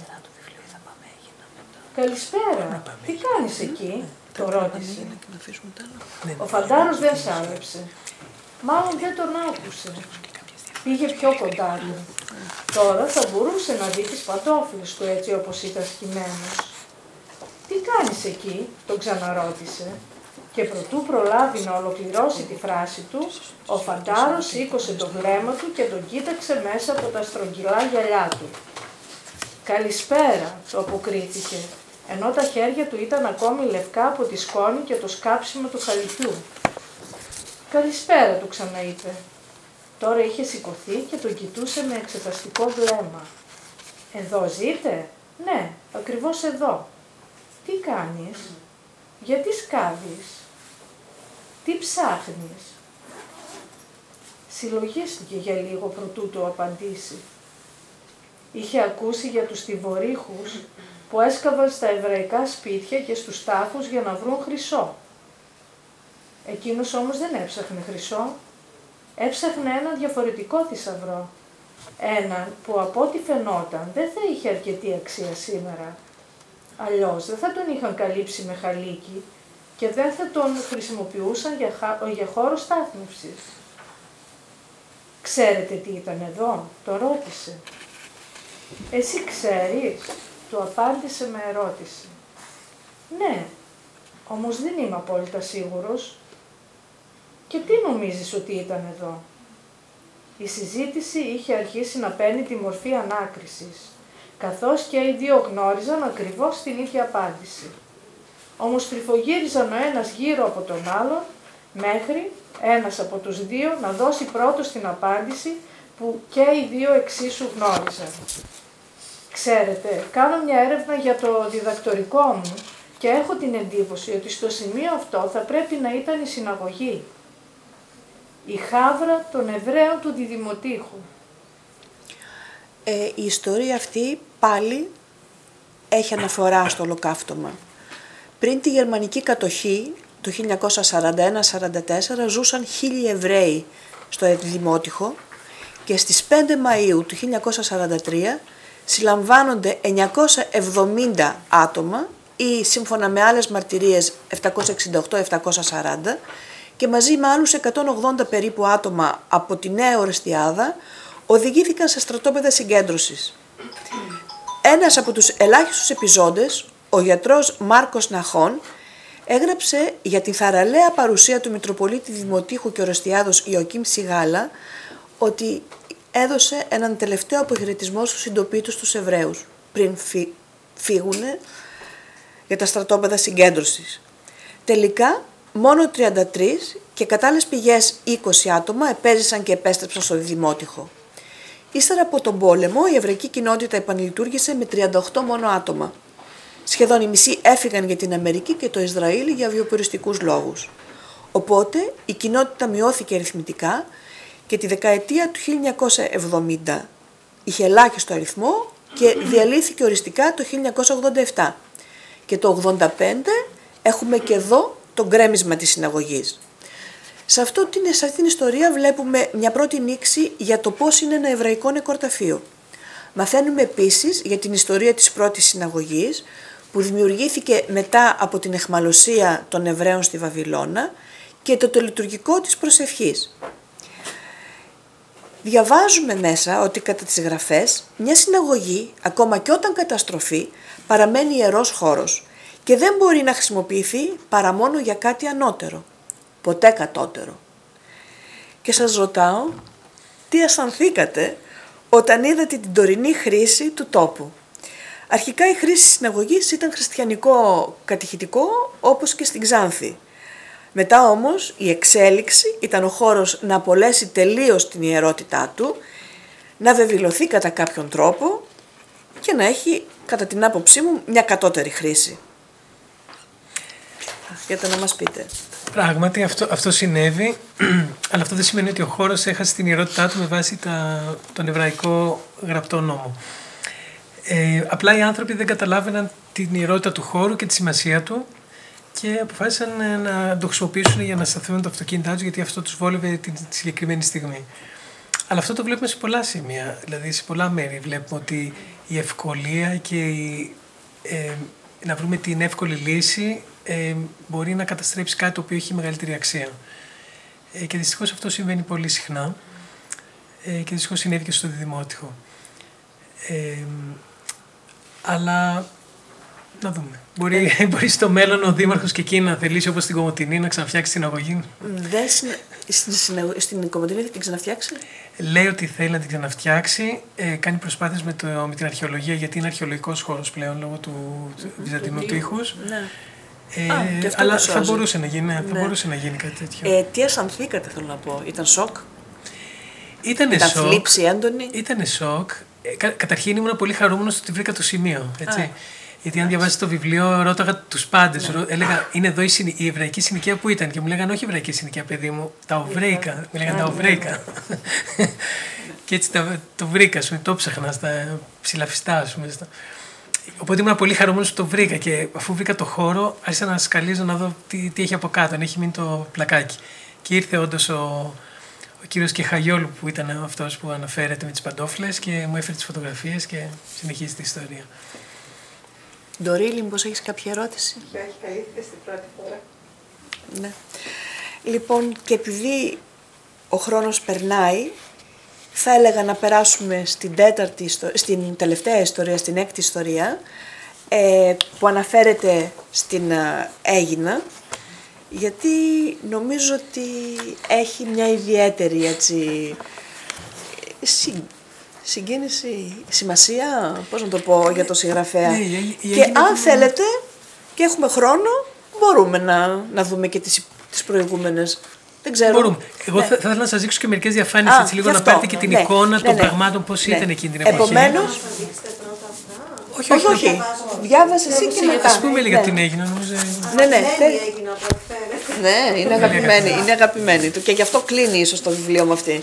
«Καλησπέρα, τι κάνεις εκεί?» το ρώτησε. Ο φαντάρος δεν σ' μάλλον δεν τον άκουσε. Πήγε πιο κοντά του. Τώρα θα μπορούσε να δει τις παντόφλες του έτσι όπως ήταν σκυμμένος. «Τι κάνεις εκεί?» τον ξαναρώτησε. Και προτού προλάβει να ολοκληρώσει τη φράση του, ο φαντάρος σήκωσε το βλέμμα του και τον κοίταξε μέσα από τα στρογγυλά γυαλιά του. «Καλησπέρα», το αποκρίθηκε, ενώ τα χέρια του ήταν ακόμη λευκά από τη σκόνη και το σκάψιμο του χαλικιού. «Καλησπέρα», του ξαναείπε. Τώρα είχε σηκωθεί και τον κοιτούσε με εξεταστικό βλέμμα. «Εδώ ζείτε?» «Ναι, ακριβώς εδώ». «Τι κάνεις?» «Γιατί σκάβεις?» «Τι ψάχνεις?» Συλλογίστηκε για λίγο προτού του απαντήσει. είχε ακούσει για τους θηβορύχους που έσκαβαν στα εβραϊκά σπίτια και στους τάφους για να βρουν χρυσό. Εκείνος όμως δεν έψαχνε χρυσό, έψαχνε έναν διαφορετικό θησαυρό. Έναν που από ό,τι φαινόταν δεν θα είχε αρκετή αξία σήμερα. Αλλιώς δεν θα τον είχαν καλύψει με χαλίκι και δεν θα τον χρησιμοποιούσαν για, χα... για χώρο στάθμευσης. «Ξέρετε τι ήταν εδώ?» το ρώτησε. «Εσύ ξέρεις?» του απάντησε με ερώτηση. «Ναι, όμως δεν είμαι απόλυτα σίγουρος». «Και τι νομίζεις ότι ήταν εδώ?» Η συζήτηση είχε αρχίσει να παίρνει τη μορφή ανάκρισης, καθώς και οι δύο γνώριζαν ακριβώς την ίδια απάντηση. Όμως τριφογύριζαν ο ένας γύρω από τον άλλον, μέχρι ένας από τους δύο να δώσει πρώτος την απάντηση που και οι δύο εξίσου γνώριζαν. «Ξέρετε, κάνω μια έρευνα για το διδακτορικό μου και έχω την εντύπωση ότι στο σημείο αυτό θα πρέπει να ήταν η συναγωγή. Η χάβρα των Εβραίων του Διδημοτήχου». Ε, η ιστορία αυτή πάλι έχει αναφορά στο ολοκαύτωμα. Πριν τη γερμανική κατοχή, το χίλια εννιακόσια σαράντα ένα σαράντα τέσσερα, ζούσαν χίλιοι Εβραίοι στο Δημότυχο και στις πέντε Μαΐου του χίλια εννιακόσια σαράντα τρία συλλαμβάνονται εννιακόσια εβδομήντα άτομα ή σύμφωνα με άλλες μαρτυρίες επτακόσια εξήντα οκτώ επτακόσια σαράντα και μαζί με άλλους εκατόν ογδόντα περίπου άτομα από τη Νέα Ορεστιάδα οδηγήθηκαν σε στρατόπεδα συγκέντρωσης. Ένας από τους ελάχιστους επιζώντες, ο γιατρός Μάρκος Ναχών, έγραψε για τη θαραλέα παρουσία του Μητροπολίτη Δημοτήχου και Ορεστιάδος Ιωακήμ Σιγάλα ότι έδωσε έναν τελευταίο αποχαιρετισμό στους συντοπίτους τους Εβραίους πριν φύ, φύγουν για τα στρατόπεδα συγκέντρωσης. Τελικά μόνο τριάντα τρία και κατά άλλες πηγές είκοσι άτομα επέζησαν και επέστρεψαν στο Δημότυχο. Ύστερα από τον πόλεμο η εβραϊκή κοινότητα επανλειτουργήσε με τριάντα οκτώ μόνο άτομα. Σχεδόν οι μισοί έφυγαν για την Αμερική και το Ισραήλ για βιοποριστικούς λόγους. Οπότε η κοινότητα μειώθηκε αριθμητικά και τη δεκαετία του χίλια εννιακόσια εβδομήντα είχε ελάχιστο αριθμό και διαλύθηκε οριστικά το χίλια εννιακόσια ογδόντα επτά. Και το ογδόντα πέντε έχουμε και εδώ το γκρέμισμα της συναγωγής. Σε, αυτό, σε αυτή την ιστορία βλέπουμε μια πρώτη νήξη για το πώς είναι ένα εβραϊκό νεκροταφείο. Μαθαίνουμε επίσης για την ιστορία της πρώτης συναγωγής που δημιουργήθηκε μετά από την αιχμαλωσία των Εβραίων στη Βαβυλώνα και το τελετουργικό της προσευχής. Διαβάζουμε μέσα ότι κατά τις γραφές μια συναγωγή, ακόμα και όταν καταστροφεί, παραμένει ιερός χώρος και δεν μπορεί να χρησιμοποιηθεί παρά μόνο για κάτι ανώτερο, ποτέ κατώτερο. Και σας ρωτάω, τι αισθανθήκατε όταν είδατε την τωρινή χρήση του τόπου? Αρχικά η χρήση συναγωγής ήταν χριστιανικό κατηχητικό όπως και στην Ξάνθη. Μετά όμως η εξέλιξη ήταν ο χώρος να απολέσει τελείως την ιερότητά του, να βεβηλωθεί κατά κάποιον τρόπο και να έχει, κατά την άποψή μου, μια κατώτερη χρήση. Γιατί να μας πείτε. Πράγματι αυτό, αυτό συνέβη, αλλά αυτό δεν σημαίνει ότι ο χώρος έχασε την ιερότητά του με βάση τα, τον εβραϊκό γραπτό νόμο. Ε, απλά οι άνθρωποι δεν καταλάβαιναν την ιερότητα του χώρου και τη σημασία του και αποφάσισαν να το χρησιμοποιήσουν για να σταθούν τα αυτοκίνητά τους, γιατί αυτό τους βόλευε τη συγκεκριμένη στιγμή. Αλλά αυτό το βλέπουμε σε πολλά σημεία, δηλαδή σε πολλά μέρη βλέπουμε ότι η ευκολία και η, ε, να βρούμε την εύκολη λύση ε, μπορεί να καταστρέψει κάτι το οποίο έχει μεγαλύτερη αξία. Ε, και δυστυχώς αυτό συμβαίνει πολύ συχνά ε, και δυστυχώς συνέβη και στο Δημότυχο. Ε, αλλά να δούμε. Μπορεί, ε. μπορεί στο μέλλον ο Δήμαρχος και εκεί να θελήσει όπως στην Κομοτηνή να ξαναφτιάξει την αγωγή. Δεν στην, στην Κομοτηνή θα την ξαναφτιάξει. Λέει ότι θέλει να την ξαναφτιάξει. Ε, κάνει προσπάθειες με, το, με την αρχαιολογία, γιατί είναι αρχαιολογικός χώρος πλέον λόγω του, του Βυζαντινού τείχους. Ναι. Ε, Α, αλλά θα μπορούσε να γίνει, ναι. θα μπορούσε να γίνει κάτι τέτοιο. Ε, τι αισθανθήκατε, θέλω να πω, ήταν σοκ? Ήτανε ήταν σοκ. θλίψη έντονη. Ήτανε σοκ. Ε, κα, καταρχήν ήμουν πολύ χαρούμενος ότι βρήκα το σημείο. Έτσι. Α, γιατί αν διαβάσεις το βιβλίο, ρώταγα τους πάντες. Ναι. Έλεγα, είναι εδώ η, συ, η εβραϊκή συνοικία που ήταν. Και μου λέγανε, όχι εβραϊκή συνοικία, παιδί μου, τα οβραίικα. Μου λέγανε τα οβραίικα. και έτσι το, το βρήκα, σου, το ψάχνα στα ψηλαφιστά, ας πούμε. Οπότε ήμουν πολύ χαρούμενος που το βρήκα και αφού βρήκα το χώρο, άρχισα να σκαλίζω να δω τι, τι έχει από κάτω, αν έχει μείνει το πλακάκι. Και ήρθε όντως ο, ο κύριος Κεχαγιόλου που ήταν αυτός που αναφέρεται με τις παντόφλες και μου έφερε τις φωτογραφίες και συνεχίζει τη ιστορία. Ντορίλη, μήπως έχεις κάποια ερώτηση? Όχι, καλύφθηκε στην πρώτη φορά. Ναι. Λοιπόν, και επειδή ο χρόνος περνάει, θα έλεγα να περάσουμε στην, τέταρτη, στην τελευταία ιστορία, στην έκτη ιστορία, ε, που αναφέρεται στην ε, Αίγινα, γιατί νομίζω ότι έχει μια ιδιαίτερη έτσι, συ, συγκίνηση, σημασία, πώς να το πω, για το συγγραφέα. Ναι, η, η και αν θέλετε και έχουμε χρόνο, μπορούμε να, να δούμε και τις, τις προηγούμενες. Δεν ξέρω. Μπορούμε. Εγώ ναι. θα, θα ήθελα να σας δείξω και μερικές διαφάνειες, έτσι λίγο να πάρετε και την ναι, εικόνα ναι, των ναι, πραγμάτων, πώς ναι. ήταν εκείνη την εποχή. Επομένως, όχι, όχι, όχι. όχι. Διάβασε εσύ και μετά. Ας πούμε λίγα την Αίγινα, νομίζω. Ναι, ναι. Ναι, είναι αγαπημένη, είναι αγαπημένη. Και γι' αυτό κλείνει ίσως το βιβλίο μου αυτή.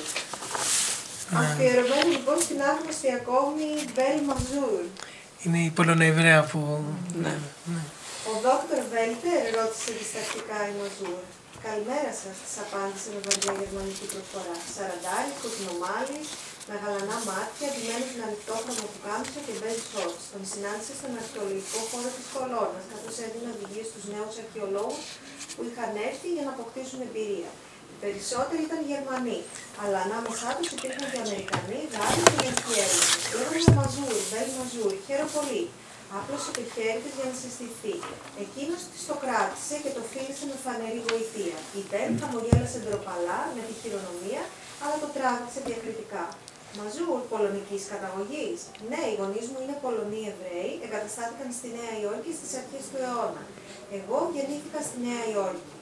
Αφιερωμένη λοιπόν στην άγνωστη ακόμη Μπέλ Μαζούρ. Είναι η Πολωνοεβραία που... Ναι. Ο δόκτωρ Βέλτερ, ρώτησε διστακτικά η Μαζούρ. Καλημέρα σας, της απάντησε με βαριά γερμανική προφορά. Σαραντάρι, κοκκινομάλι, με γαλανά μάτια, ντυμένος με ανοιχτόχρωμο πουκάμισο και μπέζ σόρτς. Τον συνάντησε στον αρχαιολογικό χώρο της Κολώνας, καθώς έδινε οδηγίες στους νέους αρχαιολόγους που είχαν έρθει για να αποκτήσουν εμπειρία. Οι περισσότεροι ήταν Γερμανοί, αλλά ανάμεσά τους υπήρχαν και Αμερικανοί, Γάλλοι και Γερμανοί Έλληνες. Λέγομαι Μαζούρ, Μπέλ Μαζούρ, χαίρομαι πολύ. Άπλωσε το χέρι της για να συστηθεί. Εκείνος της το κράτησε και το φίλησε με φανερή βοηθεία. Η Μπέλ χαμογέλασε ντροπαλά με τη χειρονομία, αλλά το τράβηξε διακριτικά. Μαζούρ, πολωνικής καταγωγής. Ναι, οι γονείς μου είναι Πολωνοί Εβραίοι, εγκαταστάθηκαν στη Νέα Υόρκη στις αρχές του αιώνα. Εγώ γεννήθηκα στη Νέα Υόρκη.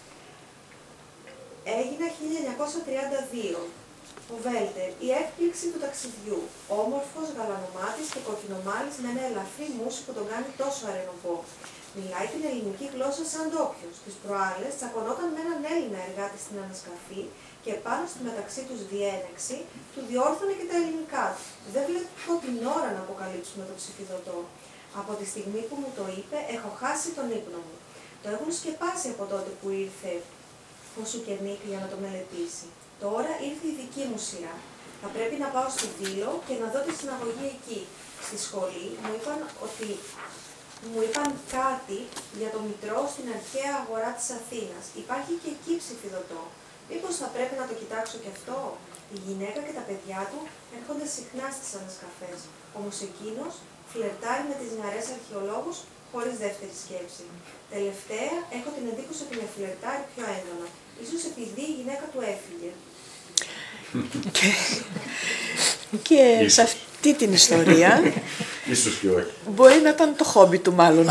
Έγινα χίλια εννιακόσια τριάντα δύο. Ο Βέλτερ, η έκπληξη του ταξιδιού. Όμορφος, γαλανομάτης και κοκκινομάλης με ένα ελαφρύ μουσι που τον κάνει τόσο αρενοπό. Μιλάει την ελληνική γλώσσα σαν ντόπιος. Τις προάλλες τσακωνόταν με έναν Έλληνα εργάτη στην ανασκαφή και πάνω στη μεταξύ τους διένεξη του διόρθωνε και τα ελληνικά του. Δεν βλέπω την ώρα να αποκαλύψουμε το ψηφιδωτό. Από τη στιγμή που μου το είπε, έχω χάσει τον ύπνο μου. Το έχουν σκεπάσει από τότε που ήρθε ο Σουκενίκ για να το μελετήσει. Τώρα ήρθε η δική μου σειρά. Θα πρέπει να πάω στη Βήλο και να δω τη συναγωγή εκεί. Στη σχολή μου είπαν ότι μου είπαν κάτι για το μητρό στην αρχαία αγορά της Αθήνας. Υπάρχει και εκεί ψηφιδωτό. Μήπως θα πρέπει να το κοιτάξω και αυτό? Η γυναίκα και τα παιδιά του έρχονται συχνά στις ανασκαφές. Όμως εκείνος φλερτάρει με τις νεαρές αρχαιολόγους χωρίς δεύτερη σκέψη. Τελευταία έχω την εντύπωση ότι με φλερτάρει πιο έντονα. Ίσως επειδή η γυναίκα του έφυγε. Και, και σε αυτή την ιστορία ίσως και όχι. Μπορεί να ήταν το χόμπι του μάλλον.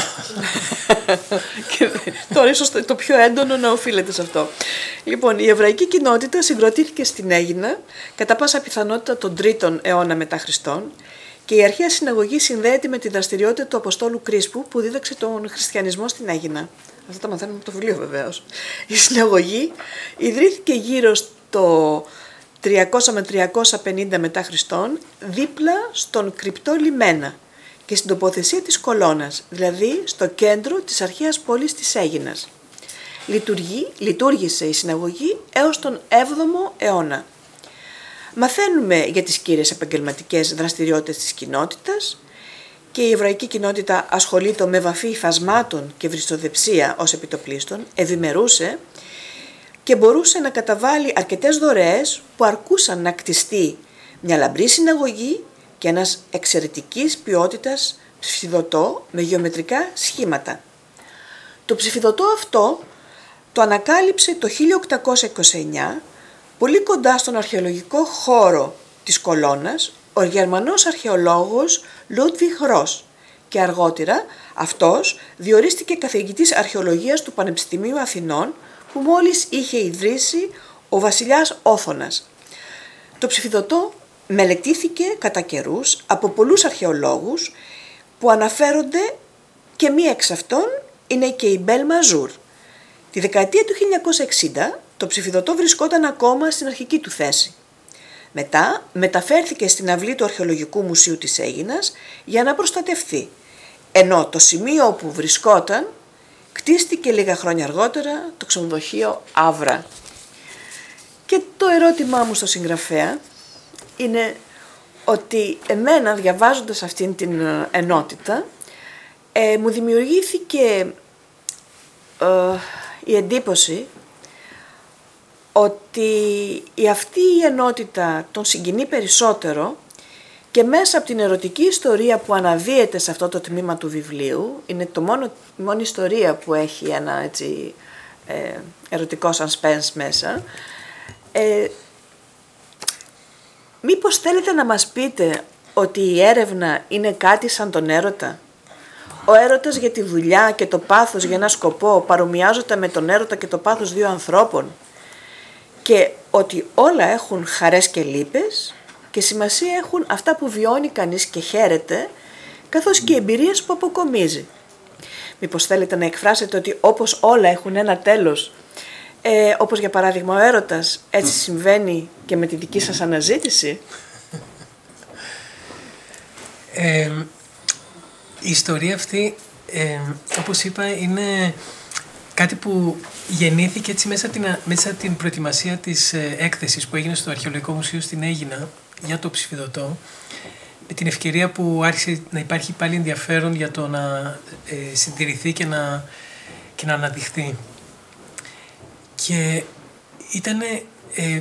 Και τώρα ίσως το πιο έντονο να οφείλεται σε αυτό. Λοιπόν, η εβραϊκή κοινότητα συγκροτήθηκε στην Αίγινα κατά πάσα πιθανότητα τον τρίτον αιώνα μετά Χριστόν και η αρχαία συναγωγή συνδέεται με τη δραστηριότητα του Αποστόλου Κρίσπου που δίδαξε τον χριστιανισμό στην Αίγινα. Αυτό το μαθαίνουμε από το βιβλίο βεβαίως. Η συναγωγή ιδρύθηκε γύρω στο τριακόσια με τριακόσια πενήντα μετά Χριστόν δίπλα στον κρυπτό λιμένα και στην τοποθεσία της Κολώνας, δηλαδή στο κέντρο της αρχαίας πόλης της Αίγινας. Λειτουργεί, λειτουργήσε η συναγωγή έως τον έβδομο αιώνα. Μαθαίνουμε για τις κύριες επαγγελματικές δραστηριότητες της κοινότητας και η εβραϊκή κοινότητα ασχολείται με βαφή υφασμάτων και βριστοδεψία ως επιτοπλίστων, ευημερούσε και μπορούσε να καταβάλει αρκετές δωρεές που αρκούσαν να κτιστεί μια λαμπρή συναγωγή και ένας εξαιρετικής ποιότητας ψηφιδωτό με γεωμετρικά σχήματα. Το ψηφιδωτό αυτό το ανακάλυψε το χίλια οκτακόσια είκοσι εννιά, πολύ κοντά στον αρχαιολογικό χώρο της Κολώνας, ο Γερμανός αρχαιολόγος Λούντβιχ Ρος και αργότερα αυτός διορίστηκε καθηγητής αρχαιολογίας του Πανεπιστημίου Αθηνών που μόλις είχε ιδρύσει ο βασιλιάς Όθωνας. Το ψηφιδωτό μελετήθηκε κατά καιρούς από πολλούς αρχαιολόγους που αναφέρονται και μία εξ αυτών είναι και η Μπέλ Μαζούρ. Τη δεκαετία του χίλια εννιακόσια εξήντα το ψηφιδωτό βρισκόταν ακόμα στην αρχική του θέση. Μετά μεταφέρθηκε στην αυλή του Αρχαιολογικού Μουσείου της Αίγινας για να προστατευθεί, ενώ το σημείο όπου βρισκόταν κτίστηκε λίγα χρόνια αργότερα το ξενοδοχείο Αύρα. Και το ερώτημά μου στο συγγραφέα είναι ότι εμένα, διαβάζοντας αυτήν την ενότητα, ε, μου δημιουργήθηκε ε, η εντύπωση ότι η αυτή η ενότητα τον συγκινεί περισσότερο και μέσα από την ερωτική ιστορία που αναδύεται σε αυτό το τμήμα του βιβλίου, είναι το μόνο, η μόνη ιστορία που έχει ένα έτσι, ε, ερωτικό suspense μέσα, ε, μήπως θέλετε να μας πείτε ότι η έρευνα είναι κάτι σαν τον έρωτα? Ο έρωτας για τη δουλειά και το πάθος για ένα σκοπό παρομοιάζονται με τον έρωτα και το πάθος δύο ανθρώπων και ότι όλα έχουν χαρές και λύπες και σημασία έχουν αυτά που βιώνει κανείς και χαίρεται, καθώς και οι εμπειρίες που αποκομίζει. Μήπως θέλετε να εκφράσετε ότι όπως όλα έχουν ένα τέλος, ε, όπως για παράδειγμα ο έρωτας, έτσι συμβαίνει και με τη δική σας αναζήτηση? Ε, η ιστορία αυτή, ε, όπως είπα, είναι κάτι που γεννήθηκε έτσι μέσα την, μέσα την προετοιμασία της ε, έκθεσης που έγινε στο Αρχαιολογικό Μουσείο στην Αίγινα για το Ψηφιδωτό, με την ευκαιρία που άρχισε να υπάρχει πάλι ενδιαφέρον για το να ε, συντηρηθεί και να, και να αναδειχθεί. Και ήτανε, ε,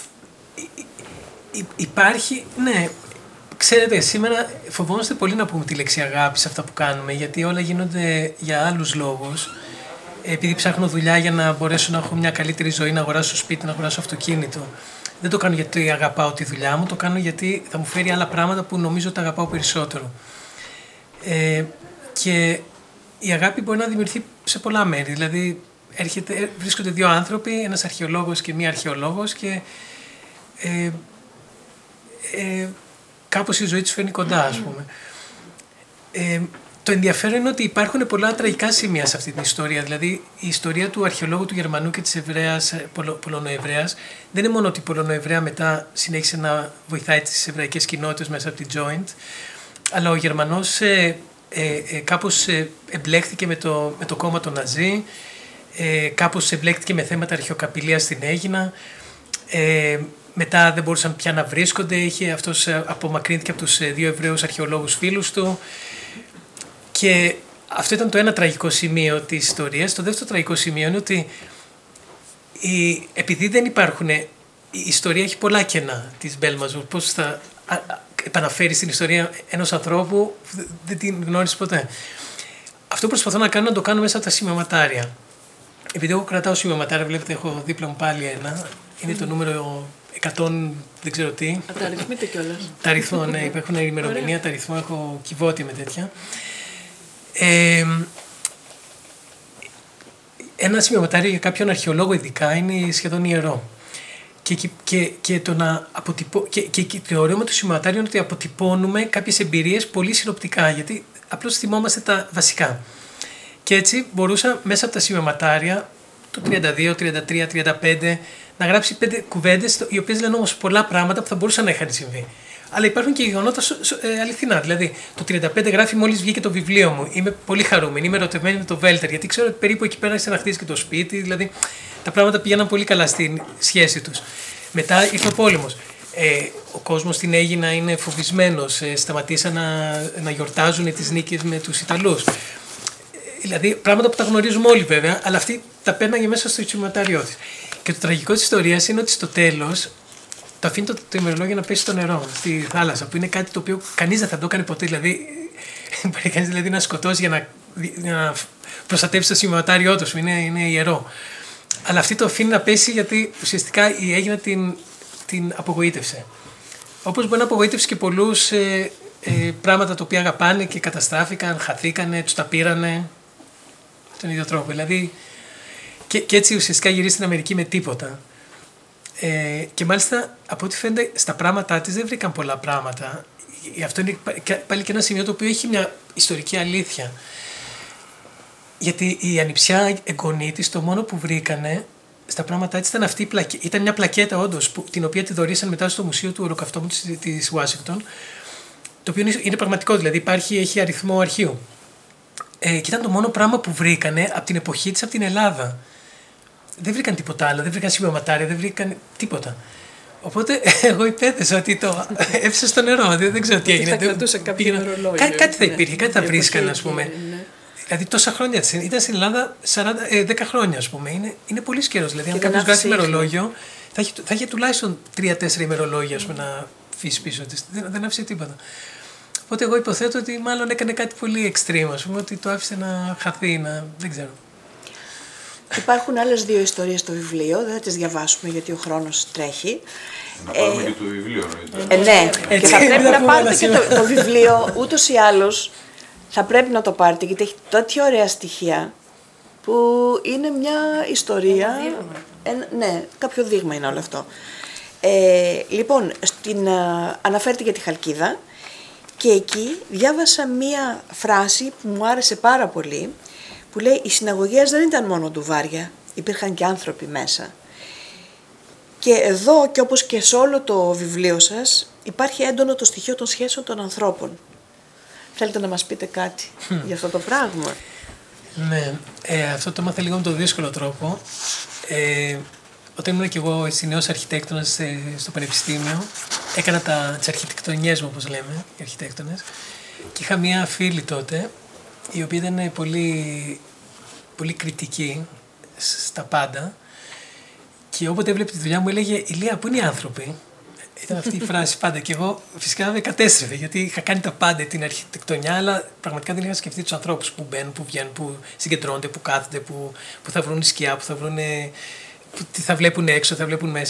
υπάρχει, ναι, ξέρετε, σήμερα φοβόμαστε πολύ να πούμε τη λέξη αγάπη σε αυτά που κάνουμε, γιατί όλα γίνονται για άλλους λόγους. Επειδή ψάχνω δουλειά για να μπορέσω να έχω μια καλύτερη ζωή, να αγοράσω σπίτι, να αγοράσω αυτοκίνητο. Δεν το κάνω γιατί αγαπάω τη δουλειά μου, το κάνω γιατί θα μου φέρει άλλα πράγματα που νομίζω ότι αγαπάω περισσότερο. Ε, και η αγάπη μπορεί να δημιουργηθεί σε πολλά μέρη. Δηλαδή, έρχεται, βρίσκονται δύο άνθρωποι, ένας αρχαιολόγος και μία αρχαιολόγος και ε, ε, κάπως η ζωή τους φέρνει κοντά, ας πούμε. Ε, το ενδιαφέρον είναι ότι υπάρχουν πολλά τραγικά σημεία σε αυτή την ιστορία. Δηλαδή, η ιστορία του αρχαιολόγου του Γερμανού και της Εβραίας, Πολο, Πολωνοεβραίας, δεν είναι μόνο ότι η Πολωνοεβραία μετά συνέχισε να βοηθάει τις εβραϊκές κοινότητες μέσα από την Joint, αλλά ο Γερμανός ε, ε, ε, κάπως ε, εμπλέχθηκε με το, με το κόμμα των Ναζί, ε, κάπως εμπλέχθηκε με θέματα αρχαιοκαπηλείας στην Αίγινα. Ε, μετά δεν μπορούσαν πια να βρίσκονται, είχε, αυτός απομακρύνθηκε από τους δύο Εβραίους αρχαιολόγους φίλους του. Και αυτό ήταν το ένα τραγικό σημείο της ιστορίας. Το δεύτερο τραγικό σημείο είναι ότι η, επειδή δεν υπάρχουν, η ιστορία έχει πολλά κενά της Μπέλμαζουρ. Πώς θα επαναφέρει την ιστορία ενός ανθρώπου που δεν την γνώρισε ποτέ. Αυτό προσπαθώ να κάνω, να το κάνω μέσα από τα σημειωματάρια. Επειδή εγώ κρατάω σημειωματάρια, βλέπετε έχω δίπλα μου πάλι ένα, είναι το νούμερο εκατό, δεν ξέρω τι. Τα αριθμείτε κιόλας. Τα αριθμό, ναι, έχουν ημερομηνία, τα αριθμό, έχω κυβότια με τέτοια. Ε, ένα σημειωματάριο για κάποιον αρχαιολόγο ειδικά είναι σχεδόν ιερό. Και, και, και, και, το, να αποτυπώ, και, και, και το ωραίο με το σημειωματάριο είναι ότι αποτυπώνουμε κάποιες εμπειρίες πολύ συνοπτικά, γιατί απλώς θυμόμαστε τα βασικά. Και έτσι μπορούσα μέσα από τα σημειωματάρια του τριάντα δύο, τριάντα τρία, τριάντα πέντε να γράψει πέντε κουβέντες, οι οποίες λένε όμως πολλά πράγματα που θα μπορούσαν να είχαν συμβεί. Αλλά υπάρχουν και γεγονότα ε, αληθινά. Δηλαδή, το τριάντα πέντε γράφει μόλις βγήκε το βιβλίο μου. Είμαι πολύ χαρούμενη, είμαι ερωτευμένη με το Βέλτερ, γιατί ξέρω ότι περίπου εκεί πέρα άρχισε να χτίσει και το σπίτι. Δηλαδή, τα πράγματα πήγαιναν πολύ καλά στη σχέση τους. Μετά ήρθε ο πόλεμος. Ε, ο κόσμος στην Αίγινα είναι φοβισμένος. Ε, σταματήσαν να, να γιορτάζουν τις νίκες με τους Ιταλούς. Ε, δηλαδή, πράγματα που τα γνωρίζουμε όλοι βέβαια, αλλά αυτοί τα παίρναγε μέσα στο σημειωματάριό της. Και το τραγικό της ιστορίας είναι ότι στο τέλος το αφήνει το, το ημερολόγιο να πέσει στο νερό, στη θάλασσα, που είναι κάτι το οποίο κανείς δεν θα το έκανε ποτέ. Δηλαδή, μπορεί κανείς δηλαδή να σκοτώσει για να, για να προστατεύσει το σημειωματάριό του, είναι, είναι ιερό. Αλλά αυτή το αφήνει να πέσει γιατί ουσιαστικά η Αίγινα την, την απογοήτευσε. Όπως μπορεί να απογοήτευσε και πολλούς ε, ε, πράγματα τα οποία αγαπάνε και καταστράφηκαν, χαθήκανε, τους τα πήρανε τον ίδιο τρόπο. Δηλαδή, και, και έτσι ουσιαστικά γυρίσει στην Αμερική με τίποτα. Ε, και μάλιστα από ό,τι φαίνεται στα πράγματά της δεν βρήκαν πολλά πράγματα. Αυτό είναι πάλι και ένα σημείο το οποίο έχει μια ιστορική αλήθεια. Γιατί η ανιψιά εγγονή της το μόνο που βρήκανε στα πράγματα έτσι ήταν αυτή η πλακέ... ήταν μια πλακέτα όντως, που, την οποία τη δωρήσαν μετά στο Μουσείο του Ολοκαυτώματος της Ουάσιγκτον, το οποίο είναι, είναι πραγματικό, δηλαδή υπάρχει, έχει αριθμό αρχείου. Ε, και ήταν το μόνο πράγμα που βρήκανε από την εποχή της, από την Ελλάδα. Δεν βρήκαν τίποτα άλλο, δεν βρήκαν σημειωματάρια, δεν βρήκαν τίποτα. Οπότε εγώ υπέθεσα ότι το έφυσα στο νερό, δεν, δεν ξέρω τι έγινε. Θα κρατούσε κάποιο ημερολόγιο. Κά, κάτι θα υπήρχε, κάτι θα ναι, βρίσκαν, ας πούμε. Ναι. Δηλαδή τόσα χρόνια ήταν στην Ελλάδα, σαράντα, ε, δέκα χρόνια, ας πούμε. Είναι, είναι πολύ καιρός. Δηλαδή, αν κάποιος γράφει ημερολόγιο, θα έχει, θα έχει τουλάχιστον τρία τέσσερα ημερολόγια, ας πούμε, να αφήσει πίσω της. Δεν, δεν άφησε τίποτα. Οπότε εγώ υποθέτω ότι μάλλον έκανε κάτι πολύ extreme, ας πούμε, ότι το άφησε να χαθεί, να, δεν ξέρω. Υπάρχουν άλλες δύο ιστορίες στο βιβλίο, δεν θα τις διαβάσουμε γιατί ο χρόνος τρέχει. Να πάρουμε ε, και το βιβλίο, ε, ναι, και θα πρέπει να πάρετε και το, το βιβλίο, ούτως ή άλλως θα πρέπει να το πάρετε, γιατί έχει τέτοια ωραία στοιχεία που είναι μια ιστορία, ε, ναι, κάποιο δείγμα είναι όλο αυτό. Ε, λοιπόν, στην, α, αναφέρεται για τη Χαλκίδα και εκεί διάβασα μία φράση που μου άρεσε πάρα πολύ, που λέει οι συναγωγές δεν ήταν μόνο ντουβάρια, υπήρχαν και άνθρωποι μέσα. Και εδώ και όπως και σε όλο το βιβλίο σας υπάρχει έντονο το στοιχείο των σχέσεων των ανθρώπων. Θέλετε να μας πείτε κάτι mm. για αυτό το πράγμα? Ναι, ε, αυτό το μάθα λίγο με τον δύσκολο τρόπο. Ε, όταν ήμουν και εγώ νέος αρχιτέκτονας ε, στο πανεπιστήμιο, έκανα τα, τις αρχιτεκτονιές μου, όπως λέμε, οι αρχιτέκτονες, και είχα μία φίλη τότε, η οποία ήταν πολύ, πολύ κριτική στα πάντα, και όποτε έβλεπε τη δουλειά μου έλεγε «Ηλία, πού είναι οι άνθρωποι?» Ήταν αυτή η φράση πάντα, και εγώ φυσικά με κατέστρεφε, γιατί είχα κάνει τα πάντα την αρχιτεκτονιά, αλλά πραγματικά δεν είχα σκεφτεί τους ανθρώπους που μπαίνουν, που βγαίνουν, που συγκεντρώνονται, που κάθονται, που, που θα βρουν σκιά, που θα βρουν, που τι θα βλέπουν έξω, θα βλέπουν μέσα.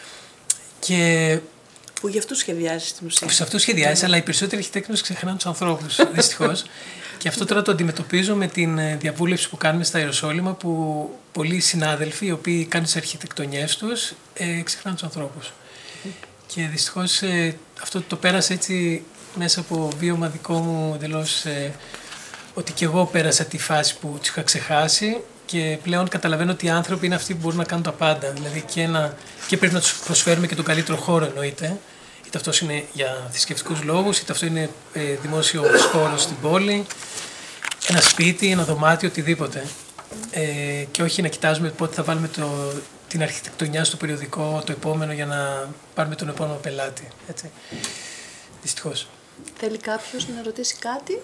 Και που γι' αυτούς σχεδιάζεις την ουσία. Σε αυτούς σχεδιάζεις, yeah. αλλά οι περισσότεροι αρχιτέκτονες ξεχνάνε τους ανθρώπους, δυστυχώς. Και αυτό τώρα το αντιμετωπίζω με την διαβούλευση που κάνουμε στα Ιεροσόλυμα, που πολλοί συνάδελφοι, οι οποίοι κάνουν τις αρχιτεκτονιές τους, ε, ξεχνάνε τους ανθρώπους. Mm. Και δυστυχώς ε, αυτό το πέρασα έτσι μέσα από βίωμα δικό μου εντελώς, ε, ότι και εγώ πέρασα τη φάση που τους είχα ξεχάσει, και πλέον καταλαβαίνω ότι οι άνθρωποι είναι αυτοί που μπορούν να κάνουν τα πάντα. Δηλαδή και, ένα, και πρέπει να τους προσφέρουμε και τον καλύτερο χώρο, εννοείται. Είτε αυτό είναι για θρησκευτικούς λόγους, είτε αυτό είναι ε, δημόσιο χώρο στην πόλη, ένα σπίτι, ένα δωμάτιο, οτιδήποτε. Ε, και όχι να κοιτάζουμε πότε θα βάλουμε το, την αρχιτεκτονιά στο περιοδικό, το επόμενο, για να πάρουμε τον επόμενο πελάτη. Έτσι. Δυστυχώς. Θέλει κάποιος να ρωτήσει κάτι?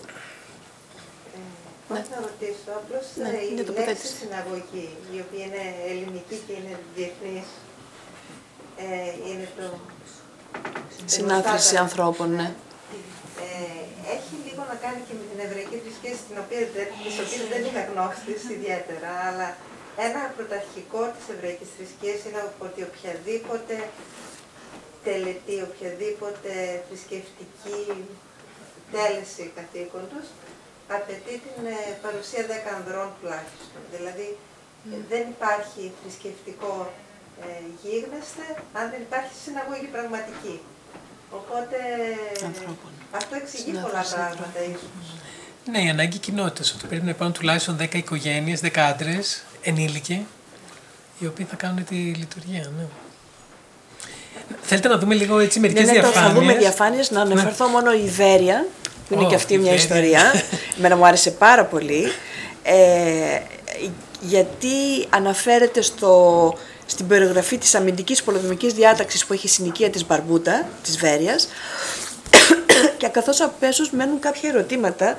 Ναι. Να ρωτήσω, απλώς ναι, η λέξη συναγωγή, η οποία είναι ελληνική και είναι διεθνής, ε, είναι το... Συνάθρηση ανθρώπων, ναι. Ε, έχει λίγο να κάνει και με την εβραϊκή θρησκεία, της οποίας δεν είμαι γνώστης ιδιαίτερα, αλλά ένα πρωταρχικό της εβραϊκής θρησκείας είναι ότι οποιαδήποτε τελετή, οποιαδήποτε θρησκευτική τέλεση καθήκον τους, απαιτεί την παρουσία δέκα ανδρών τουλάχιστον. Δηλαδή mm. δεν υπάρχει θρησκευτικό ε, γίγνεσθε αν δεν υπάρχει συναγωγή πραγματική. Οπότε ανθρώπων. Αυτό εξηγεί Συνάδελος πολλά πράγματα ίσως. Ναι, η ανάγκη κοινότητας, ότι πρέπει να υπάρχουν τουλάχιστον δέκα οικογένειες, δέκα άντρες, ενήλικοι, οι οποίοι θα κάνουν τη λειτουργία. Ναι. Θέλετε να δούμε λίγο έτσι μερικές ναι, ναι, διαφάνειες? Θα δούμε διαφάνειες, να αναφερθώ ναι. μόνο η Ιβέρια, που είναι oh, και αυτή μια ιστορία. Εμένα μου άρεσε πάρα πολύ, ε, γιατί αναφέρεται στο, στην περιγραφή της αμυντικής πολεμικής διάταξης που έχει η συνοικία της Μπαρμπούτα, της Βέρειας, και καθώς απέσως μένουν κάποια ερωτήματα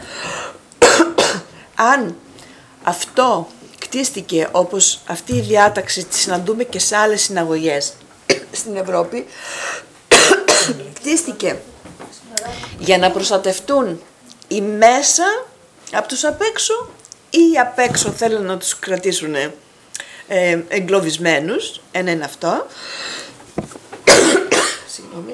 αν αυτό κτίστηκε όπως αυτή η διάταξη τη συναντούμε και σε άλλες συναγωγές στην Ευρώπη, κτίστηκε για να προστατευτούν οι μέσα από τους απ' έξω ή οι απ' έξω θέλουν να τους κρατήσουν ε, εγκλωβισμένους. Ένα είναι αυτό. Συγγνώμη.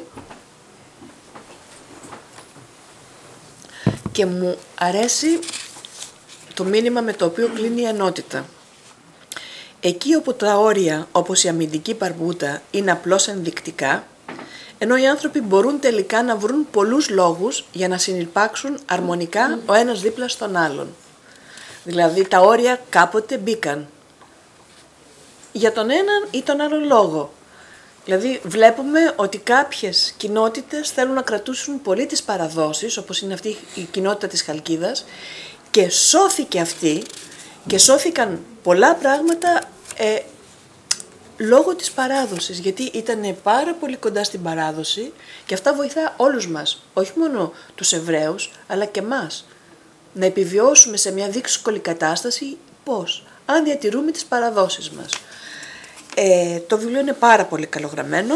Και μου αρέσει το μήνυμα με το οποίο κλείνει η ενότητα. Εκεί όπου τα όρια, όπως η αμυντική παρμπούτα, είναι απλώς ενδεικτικά, ενώ οι άνθρωποι μπορούν τελικά να βρουν πολλούς λόγους για να συνυπάρξουν αρμονικά ο ένας δίπλα στον άλλον. Δηλαδή τα όρια κάποτε μπήκαν. για τον έναν ή τον άλλο λόγο. Δηλαδή βλέπουμε ότι κάποιες κοινότητες θέλουν να κρατούσουν πολύ τις παραδόσεις, όπως είναι αυτή η κοινότητα της Χαλκίδας, και σώθηκε αυτή και σώθηκαν πολλά πράγματα ε, λόγω της παράδοσης, γιατί ήταν πάρα πολύ κοντά στην παράδοση και αυτά βοηθά όλους μας, όχι μόνο τους Εβραίους, αλλά και μας, να επιβιώσουμε σε μια δύσκολη κατάσταση. Πώς? Αν διατηρούμε τις παραδόσεις μας. Ε, το βιβλίο είναι πάρα πολύ καλογραμμένο.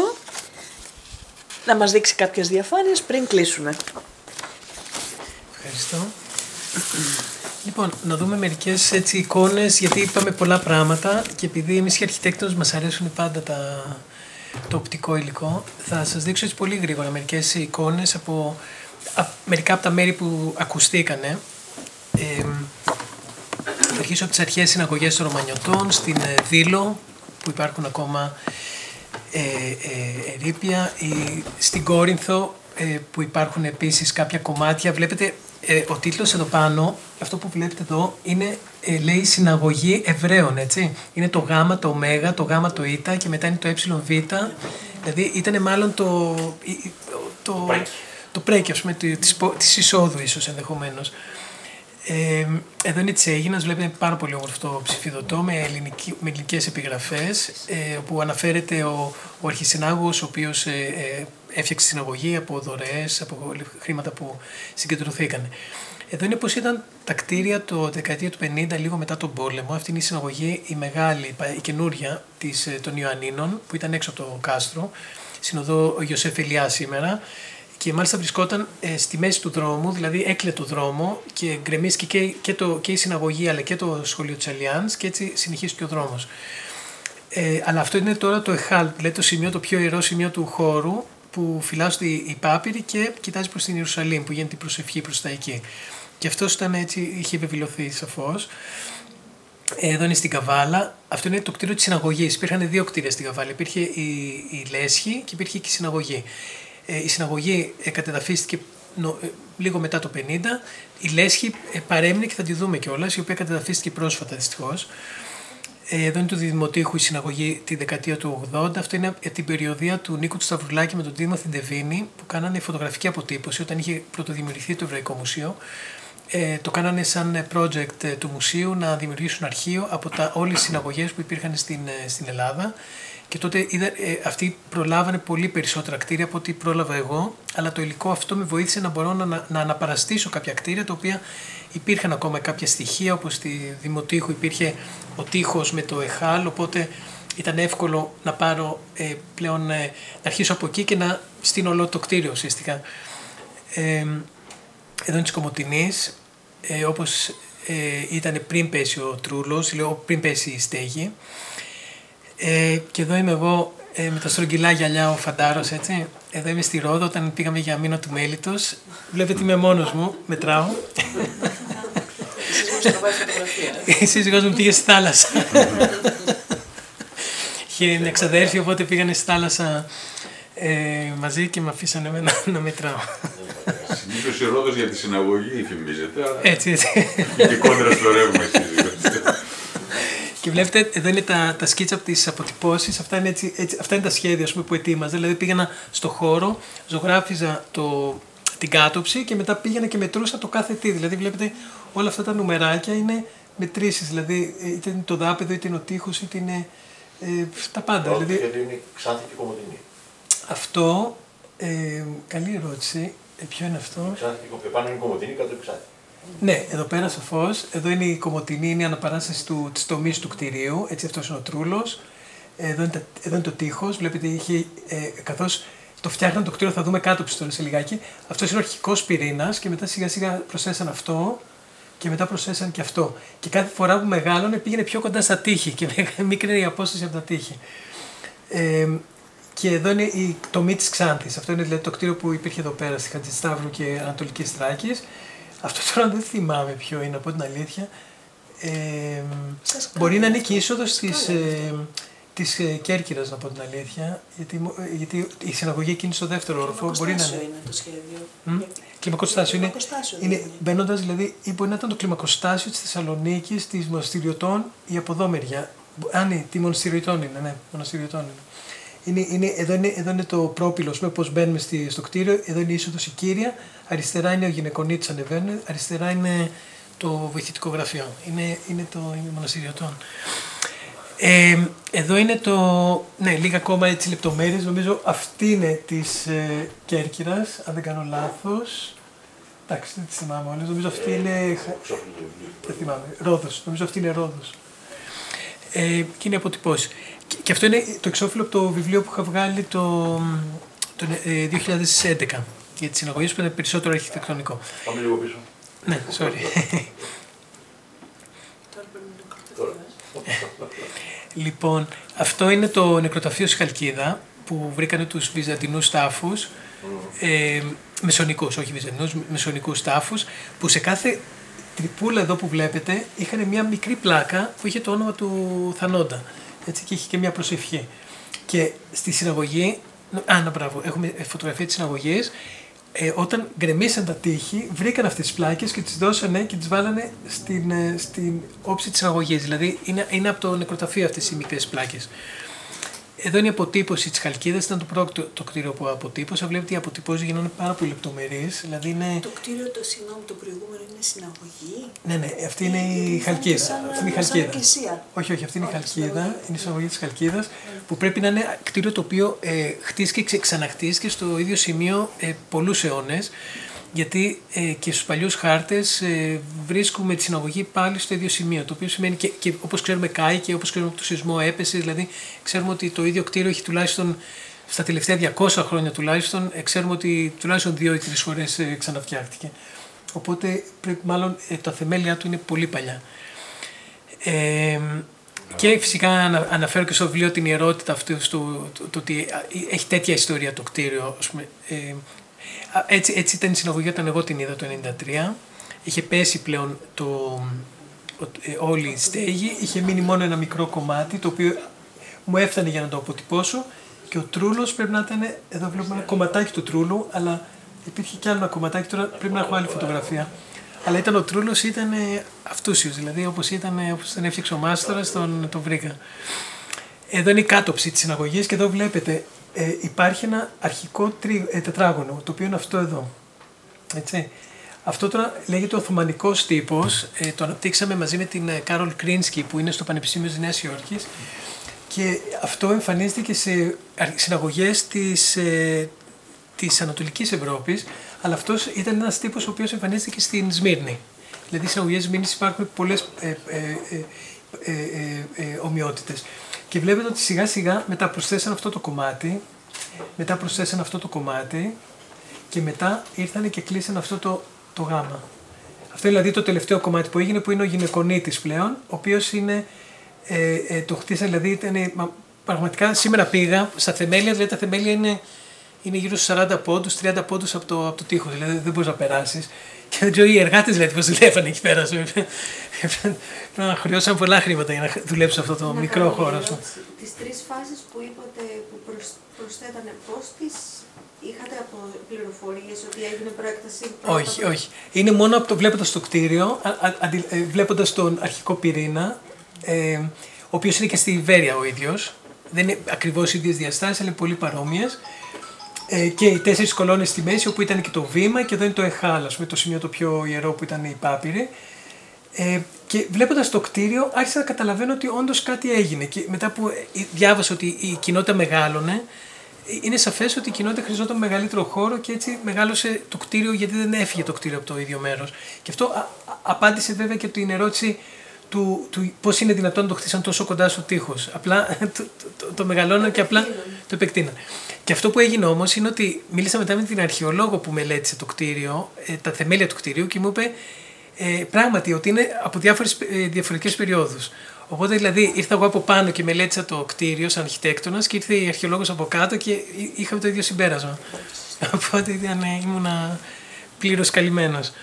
Να μας δείξει κάποιες διαφάνειες πριν κλείσουμε. Ευχαριστώ. Λοιπόν, να δούμε μερικές έτσι εικόνες, γιατί είπαμε πολλά πράγματα και επειδή εμείς οι αρχιτέκτονες μας αρέσουν πάντα τα, το οπτικό υλικό, θα σας δείξω έτσι πολύ γρήγορα μερικές εικόνες από α, μερικά από τα μέρη που ακουστήκανε. Ε, θα αρχίσω από τις αρχαίες συναγωγές των Ρωμανιωτών, στην ε, Δήλο, που υπάρχουν ακόμα ε, ε, ερείπια, ή στην Κόρινθο, ε, που υπάρχουν επίσης κάποια κομμάτια. Βλέπετε, ε, ο τίτλος εδώ πάνω, αυτό που βλέπετε εδώ, είναι, ε, λέει συναγωγή Εβραίων, έτσι. Είναι το Γ, το Ω, το Γ, το Ι και μετά είναι το Ε, Β. Δηλαδή ήταν μάλλον το, το, το, το πρέκι, ας πούμε, της, της εισόδου ίσως ενδεχομένως. Ε, εδώ είναι της Αίγινας, βλέπετε πάρα πολύ όμορφο το ψηφιδωτό με, ελληνική, με ελληνικές επιγραφές, ε, όπου αναφέρεται ο, ο αρχισυνάγωγος, ο οποίος ε, ε, έφτιαξε συναγωγή από δωρεές, από χρήματα που συγκεντρωθήκαν. Εδώ είναι πως ήταν τα κτίρια το δεκαετία του πενήντα, λίγο μετά τον πόλεμο. Αυτή είναι η συναγωγή, η μεγάλη, η καινούρια της, των Ιωαννίνων, που ήταν έξω από το κάστρο, συνοδό Ιωσέφ Ελιά σήμερα. Και μάλιστα βρισκόταν ε, στη μέση του δρόμου, δηλαδή έκλαιε το δρόμο και γκρεμίστηκε και, και, το, και η συναγωγή αλλά και το σχολείο της Αλιάνς και έτσι συνεχίστηκε ο δρόμος. Ε, αλλά αυτό είναι τώρα το εχάλ, δηλαδή το σημείο, το πιο ιερό σημείο του χώρου που φυλάσσονται οι πάπυροι και κοιτάζει προς την Ιερουσαλήμ που γίνεται η προσευχή προς τα εκεί. Και αυτό ήταν έτσι, είχε επιβεβαιωθεί σαφώς. Ε, εδώ είναι στην Καβάλα. Αυτό είναι το κτίριο της συναγωγής. Υπήρχαν δύο κτίρια στην Καβάλα. Υπήρχε η, η Λέσχη και υπήρχε και η συναγωγή. Η συναγωγή κατεδαφίστηκε λίγο μετά το πενήντα. Η Λέσχη παρέμεινε και θα τη δούμε κιόλας, η οποία κατεδαφίστηκε πρόσφατα δυστυχώς. Εδώ είναι του Δημοτήχου η συναγωγή τη δεκαετία του ογδόντα. Αυτό είναι την περιοδία του Νίκου του Σταυρουλάκη με τον Τίμο Θιντεβίνη, που κάνανε φωτογραφική αποτύπωση όταν είχε πρωτοδημιουργηθεί το Εβραϊκό Μουσείο. Ε, το κάνανε σαν project του μουσείου να δημιουργήσουν αρχείο από τα, όλες τις συναγωγές που υπήρχαν στην, στην Ελλάδα. Και τότε είδα, ε, αυτοί προλάβανε πολύ περισσότερα κτίρια από ό,τι πρόλαβα εγώ, αλλά το υλικό αυτό με βοήθησε να μπορώ να, να, να αναπαραστήσω κάποια κτίρια, τα οποία υπήρχαν ακόμα κάποια στοιχεία, όπως στη Δημοτήχου υπήρχε ο τοίχος με το εχάλ, οπότε ήταν εύκολο να πάρω ε, πλέον, ε, να αρχίσω από εκεί και να στείλω όλο το κτίριο ουσιαστικά. Ε, εδώ είναι της Κομοτηνής, ε, όπως ε, ήταν πριν πέσει ο Τρούλος, λέω πριν πέσει η στέγη. Ε, και εδώ είμαι εγώ ε, με τα στρογγυλά γυαλιά ο Φαντάρος, έτσι. Εδώ είμαι στη Ρόδο όταν πήγαμε για μήνα του Μέλιτος. Βλέπετε είμαι μόνος μου, μετράω. Η σύζυγός μου πήγε στη θάλασσα. Είχε μια ξαδέρφη, οπότε πήγανε στη θάλασσα ε, μαζί και με αφήσανε εμένα να μετράω. Συνήθως η Ρόδος για τη συναγωγή φημίζεται, αλλά έτσι, έτσι. και κόντρα φλωρεύουμε σύζυγος. Και βλέπετε, εδώ είναι τα, τα σκίτσα από τις αποτυπώσεις, αυτά είναι, έτσι, έτσι, αυτά είναι τα σχέδια πούμε, που ετοίμαζα. Δηλαδή πήγαινα στο χώρο, ζωγράφιζα το, την κάτωψη και μετά πήγαινα και μετρούσα το κάθε τι. Δηλαδή βλέπετε όλα αυτά τα νουμεράκια είναι μετρήσεις, δηλαδή είτε είναι το δάπεδο, είτε είναι ο τοίχος, είτε είναι ε, τα πάντα. Πρώτη, δηλαδή, γιατί είναι Ξάνθη και Κομοτηνή. Αυτό, ε, καλή ερώτηση, ε, ποιο είναι αυτό. Ξάνθη και πάνω είναι η Κομοτηνή, κάτω είναι Ξάνθη. Ναι, εδώ πέρα σαφώς. Εδώ είναι η Κομοτηνή, είναι η αναπαράσταση του, της τομής του κτηρίου. Έτσι, αυτός είναι ο Τρούλος. Εδώ είναι, τα, εδώ είναι το τείχος. Βλέπετε, είχε, ε, καθώς το φτιάχναν το κτίριο, θα δούμε κάτωψη τώρα σε λιγάκι. Αυτός είναι ο αρχικός πυρήνας και μετά σιγά σιγά προσθέσαν αυτό και μετά προσθέσαν και αυτό. Και κάθε φορά που μεγάλωνε πήγαινε πιο κοντά στα τείχη και μικρή η απόσταση από τα τείχη. Ε, και εδώ είναι η τομή της Ξάνθης. Αυτό είναι δηλαδή το κτίριο που υπήρχε εδώ πέρα στη Χατζησταύρου και Ανατολικής Θράκης. Αυτό τώρα δεν θυμάμαι ποιο είναι, από την αλήθεια. Ε, μπορεί να είναι και η είσοδος της, ε, της ε, Κέρκυρας, να πω την αλήθεια, γιατί, γιατί η συναγωγή εκείνη στο δεύτερο όροφο μπορεί να είναι. είναι το σχέδιο. Mm? Κλιμακοστάσιο είναι, είναι είναι. μπαίνοντας δηλαδή, ή μπορεί να ήταν το κλιμακοστάσιο της Θεσσαλονίκης, της Μοναστηριωτών, ή από εδώ μεριά. Α, ναι, τη Μοναστηριωτών είναι, ναι, Μοναστηριωτών είναι. Είναι, είναι, εδώ, είναι, εδώ είναι το πρόπυλο, με πώς μπαίνουμε στη, στο κτίριο, εδώ είναι η είσοδος η κύρια, αριστερά είναι ο γυναικονίτης ανεβαίνουν, αριστερά είναι το βοηθητικό γραφείο, είναι, είναι το είναι Μοναστηριωτών. Ε, εδώ είναι το, ναι, λίγα ακόμα έτσι λεπτομέρειες, νομίζω αυτή είναι της ε, Κέρκυρας, αν δεν κάνω λάθος. Εντάξει, δεν τις θυμάμαι όλες, νομίζω αυτή είναι, δεν θυμάμαι, Ρόδος, νομίζω αυτή είναι Ρόδος. Ε, και είναι αποτυπώσεις. Και, και αυτό είναι το εξώφυλλο από το βιβλίο που είχα βγάλει το, το ε, δύο χιλιάδες έντεκα για τις συναγωγές που είναι περισσότερο αρχιτεκτονικό. Πάμε λίγο πίσω. Ναι, sorry. Λοιπόν, αυτό είναι το νεκροταφείο στη Χαλκίδα που βρήκανε τους βυζαντινούς τάφους, ε, μεσονικούς, όχι βυζαντινούς, μεσονικούς τάφους, που σε κάθε τρυπούλα εδώ που βλέπετε είχαν μια μικρή πλάκα που είχε το όνομα του θανόντα. Έτσι, και είχε και μια προσευχή. Και στη συναγωγή, α, να μπράβο, έχουμε φωτογραφία της συναγωγής. Ε, όταν γκρεμίσαν τα τείχη, βρήκαν αυτές τις πλάκες και τις δώσανε και τις βάλανε στην, στην όψη της συναγωγής. Δηλαδή είναι, είναι από το νεκροταφείο αυτές οι μικρές πλάκες. Εδώ είναι η αποτύπωση της Χαλκίδας, ήταν το πρώτο το κτίριο που αποτύπωσα. Βλέπετε οι αποτυπώσεις γίνανε πάρα πολύ λεπτομερείς. Δηλαδή είναι... Το κτίριο, το συγγνώμη, το προηγούμενο είναι συναγωγή. Ναι, ναι, αυτή είναι η Χαλκίδα. Σαν, αυτή είναι η Χαλκίδα. Όχι, όχι, αυτή είναι η Χαλκίδα. Είναι η συναγωγή της Χαλκίδας, που πρέπει να είναι κτίριο το οποίο ε, χτίστηκε και ξαναχτίστηκε στο ίδιο σημείο ε, πολλούς αιώνες. Γιατί ε, και στους παλιούς χάρτες ε, βρίσκουμε τη συναγωγή πάλι στο ίδιο σημείο. Το οποίο σημαίνει και, και όπως ξέρουμε κάει και όπως ξέρουμε από το σεισμό έπεσε. Δηλαδή ξέρουμε ότι το ίδιο κτίριο έχει τουλάχιστον στα τελευταία διακόσια χρόνια τουλάχιστον, ε, ξέρουμε ότι τουλάχιστον δύο ή τρεις φορές ε, ξαναφτιάχτηκε. Οπότε πρέπει, μάλλον ε, τα θεμέλια του είναι πολύ παλιά. Ε, και φυσικά αναφέρω και στο βιβλίο την ιερότητα αυτού, στο, το, το ότι έχει τέτοια ιστορία το κτίριο. Ας πούμε, ε, Έτσι, έτσι ήταν η συναγωγή όταν εγώ την είδα το χίλια εννιακόσια ενενήντα τρία. Είχε πέσει πλέον το, ε, όλη η στέγη, είχε μείνει μόνο ένα μικρό κομμάτι το οποίο μου έφτανε για να το αποτυπώσω και ο τρούλος πρέπει να ήταν, εδώ βλέπουμε ένα κομματάκι του τρούλου, αλλά υπήρχε κι άλλο ένα κομματάκι, τώρα πρέπει να έχω άλλη φωτογραφία. Αλλά ήταν ο τρούλος, ήταν αυτούσιος, δηλαδή όπως ήταν, όπως τον έφτιαξε ο μάστορας, τον, τον βρήκα. Εδώ είναι η κάτωψη της συναγωγής και εδώ βλέπετε ε, υπάρχει ένα αρχικό τρι, ε, τετράγωνο, το οποίο είναι αυτό εδώ. Έτσι. Αυτό τώρα λέγεται Οθωμανικός τύπος, ε, το αναπτύξαμε μαζί με την Κάρολ Κρίνσκι που είναι στο Πανεπιστήμιο της Νέας Υόρκης και αυτό εμφανίζεται και σε συναγωγές της, ε, της Ανατολικής Ευρώπης, αλλά αυτός ήταν ένας τύπος ο οποίος εμφανίζεται και στην Σμύρνη. Δηλαδή στις συναγωγές Σμύρνης υπάρχουν πολλές ε, ε, ε, ε, ε, ε, ομοιότητες. Και βλέπετε ότι σιγά σιγά μετά προσθέσαν αυτό το κομμάτι, μετά προσθέσαν αυτό το κομμάτι και μετά ήρθαν και κλείσαν αυτό το, το γάμα. Αυτό είναι δηλαδή το τελευταίο κομμάτι που έγινε, που είναι ο γυναικονίτης πλέον, ο οποίος είναι, ε, ε, το χτίσαν, δηλαδή ήταν, μα, πραγματικά σήμερα πήγα στα θεμέλια, δηλαδή τα θεμέλια είναι, είναι γύρω στους σαράντα πόντους, τριάντα πόντους από το, από το τοίχο, δηλαδή δεν μπορείς να περάσεις. Και δεν ξέρω οι εργάτες δηλαδή πώς δουλεύανε εκεί πέρα. Πρέπει να χρειώσαν πολλά χρήματα για να δουλέψουν αυτό το να μικρό χώρο. Τις τρεις φάσεις που είπατε που προσ, προσθέτανε, πώς τις είχατε από πληροφορίες ότι έγινε προέκταση? Όχι, όχι. Είναι μόνο από το βλέποντας το κτίριο, βλέποντας τον αρχικό πυρήνα, ε, ο οποίος είναι και στη Ιβέρεια ο ίδιος. Δεν είναι ακριβώς οι ίδιες διαστάσεις, αλλά είναι πολύ παρόμοιες. Ε, και οι τέσσερις κολόνες στη μέση, όπου ήταν και το βήμα, και εδώ είναι το εχάλ, ας πούμε, το σημείο το πιο ιερό που ήταν οι πάπυροι. Ε, και βλέποντας το κτίριο, άρχισα να καταλαβαίνω ότι όντως κάτι έγινε. Και μετά που διάβασα ότι η κοινότητα μεγάλωνε, είναι σαφές ότι η κοινότητα χρειαζόταν μεγαλύτερο χώρο και έτσι μεγάλωσε το κτίριο, γιατί δεν έφυγε το κτίριο από το ίδιο μέρος. Και αυτό α, α, απάντησε βέβαια και την ερώτηση του, του πώς είναι δυνατόν να το χτίσαν τόσο κοντά στο τείχος. Απλά το, το, το, το μεγαλώναν και απλά το επεκτείναν. Και αυτό που έγινε όμως είναι ότι μίλησα μετά με την αρχαιολόγο που μελέτησε το κτίριο, ε, τα θεμέλια του κτίριου, και μου είπε ε, πράγματι ότι είναι από διάφορες, ε, διαφορετικές περιόδους. Οπότε δηλαδή ήρθα εγώ από πάνω και μελέτησα το κτίριο σαν αρχιτέκτονας και ήρθε η αρχαιολόγος από κάτω και είχαμε το ίδιο συμπέρασμα. Οπότε ήταν, ήμουνα πλήρως καλυμμένος.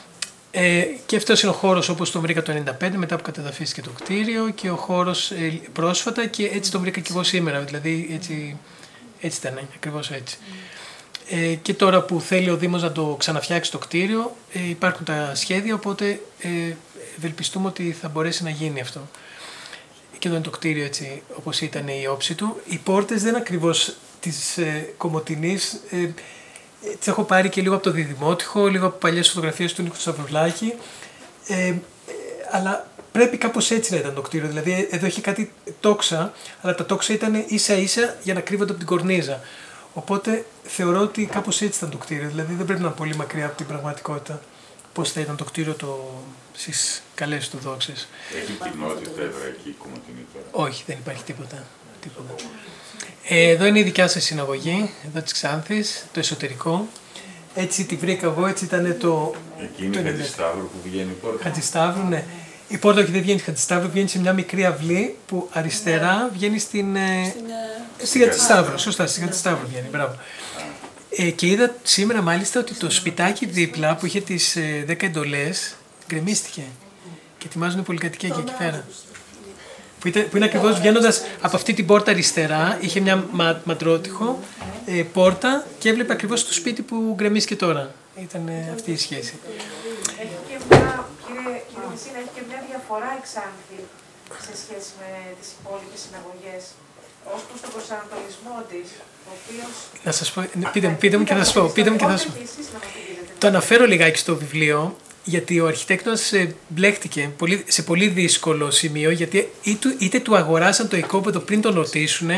Ε, και αυτός είναι ο χώρος όπως τον βρήκα το χίλια εννιακόσια ενενήντα πέντε, μετά που κατεδαφίστηκε το κτίριο, και ο χώρος ε, πρόσφατα, και έτσι τον βρήκα και εγώ σήμερα. Δηλαδή έτσι, έτσι ήταν, ακριβώς έτσι. Ε, και τώρα που θέλει ο Δήμος να το ξαναφτιάξει το κτίριο, ε, υπάρχουν τα σχέδια, οπότε ε, ευελπιστούμε ότι θα μπορέσει να γίνει αυτό. Και και εδώ είναι το κτίριο έτσι όπως ήταν η όψη του. Οι πόρτες δεν ακριβώς της ε, Κομοτηνής, ε, τις έχω πάρει και λίγο από το Διδημότυχο, λίγο από παλιές φωτογραφίες του Νίκου Σταυρουλάκη, ε, ε, αλλά πρέπει κάπως έτσι να ήταν το κτίριο. Δηλαδή εδώ είχε κάτι τόξα, αλλά τα τόξα ήταν ίσα ίσα για να κρύβονται από την κορνίζα. Οπότε θεωρώ ότι κάπως έτσι ήταν το κτίριο, δηλαδή δεν πρέπει να είναι πολύ μακριά από την πραγματικότητα. Πώς θα ήταν το κτίριο το... στις καλές του δόξες. Έχει κοινότητα εβραϊκή Κομοτηνή τώρα? Όχι, δεν υπάρχει τίποτα. τίποτα. Ε, εδώ είναι η δικιά σας συναγωγή, εδώ της Ξάνθης, το εσωτερικό. Έτσι τη βρήκα εγώ, έτσι ήταν το... Εκείνη η Χατζησταύρου που βγαίνει η πόρτα. Χατζησταύρου, ναι. Η πόρτα όχι δεν βγαίνει στη Χατζησταύρου, βγαίνει σε μια μικρή αυλή που αριστερά βγαίνει στην... Στην Χατζησταύρου, σωστά, στην Χατζησταύρου βγαίνει, μπράβο. Ε, και είδα σήμερα μάλιστα ότι το σπιτάκι δίπλα που είχε τις ε, δέκα εντολές γκρεμίστηκε και ετοιμάζουν πολυκατοικία και εκεί πέρα. Που, ήταν, που είναι ακριβώς βγαίνοντας από αυτή την πόρτα αριστερά, είχε μια μα, ματρότυχο ε, πόρτα και έβλεπε ακριβώς το σπίτι που γκρεμίστηκε τώρα. Ήταν ε, αυτή η σχέση. Έχει και μια, κύριε, κύριε Μεσίνα, έχει και μια διαφορά η Ξάνθη σε σχέση με τις υπόλοιπες συναγωγές ως προς τον προσανατολισμό της. Να σας πω, πείτε μου, πείτε μου και θα σας πω. Πείτε μου και θα σας πω. Το αναφέρω λιγάκι στο βιβλίο, γιατί ο αρχιτέκτονας μπλέχτηκε σε πολύ δύσκολο σημείο, γιατί είτε, είτε του αγοράσαν το οικόπεδο πριν τον ρωτήσουν,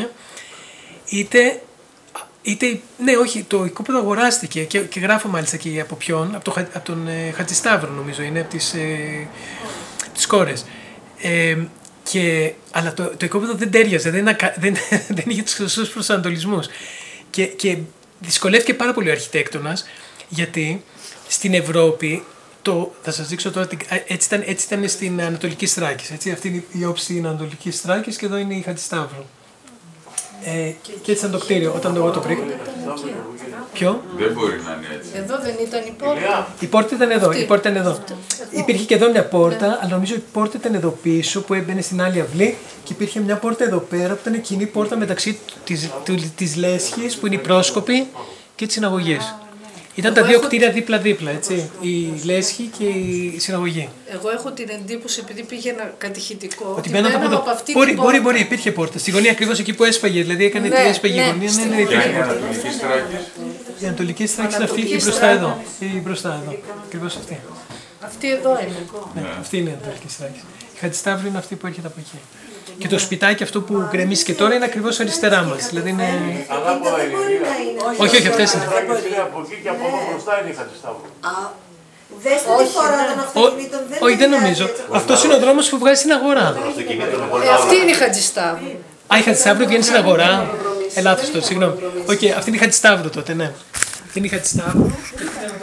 είτε, είτε ναι όχι, το οικόπεδο αγοράστηκε και, και γράφω μάλιστα και από ποιον, από, το, από τον ε, Χατζησταύρο νομίζω, είναι από τις, ε, τις κόρες. Ε, Και, αλλά το, το οικόπεδο δεν τέριαζε, δεν, δεν, δεν είχε τους σωστούς προσανατολισμούς. Και, και δυσκολεύτηκε πάρα πολύ ο αρχιτέκτονας, γιατί στην Ευρώπη, το, θα σας δείξω τώρα, έτσι ήταν, έτσι ήταν στην Ανατολική Στράκης. Έτσι, αυτή είναι η όψη στην Ανατολική Στράκης και εδώ είναι η Χατζησταύρου. Ε, και έτσι ήταν το κτίριο, όταν εγώ το βρήκα. Ποιο? Δεν μπορεί να είναι έτσι. Εδώ δεν ήταν η πόρτα. Η πόρτα ήταν εδώ. Η πόρτα ήταν εδώ. Υπήρχε και εδώ μια πόρτα, ναι. Αλλά νομίζω η πόρτα ήταν εδώ πίσω που έμπαινε στην άλλη αυλή και υπήρχε μια πόρτα εδώ πέρα που ήταν κοινή πόρτα μεταξύ της, της Λέσχης που είναι η πρόσκοπη και της συναγωγής. Ήταν εγώ τα δύο έχω... κτίρια δίπλα-δίπλα, έτσι. Η Λέσχη και η συναγωγή. Εγώ έχω την εντύπωση, επειδή πήγαινα κατηχητικό, ότι μπαίναμε από, από αυτή μπορεί, την πόρτα. Μπορεί, μπορεί, υπήρχε πόρτα. Στη γωνία ακριβώς εκεί που έσπαγε, δηλαδή έκανε ναι, τι έσπαγε η ναι, γωνία. Ναι, ναι, ναι, υπήρχε πόρτα. Η Ανατολική Στράκη. Η Ανατολική Στράκη είναι αυτή, η μπροστά εδώ. Η μπροστά εδώ. Ακριβώς αυτή. Αυτή εδώ είναι. Ναι, αυτή είναι η Ανατολική Στράκη. Η Χατζησταύρου είναι αυτή που έρχεται από εκεί. Και το σπιτάκι αυτό που γκρεμίστηκε τώρα είναι ακριβώς αριστερά μας. Δηλαδή είναι... Όχι, όχι, αυτές είναι. Από εκεί και από εδώ μπροστά είναι η Χατζησταύρου. Δέστε τη φορά των αυτοκινήτων. Όχι, δεν νομίζω. Αυτός είναι ο δρόμος που βγάζει στην αγορά. Αυτή είναι η Χατζησταύρου. Α, η Χατζησταύρου βγαίνει στην αγορά. Ε, λάθος το, συγγνώμη. Οκ, αυτή είναι η Χατζησταύρου τότε, ναι. Αυτή είναι η Χατζησταύρου.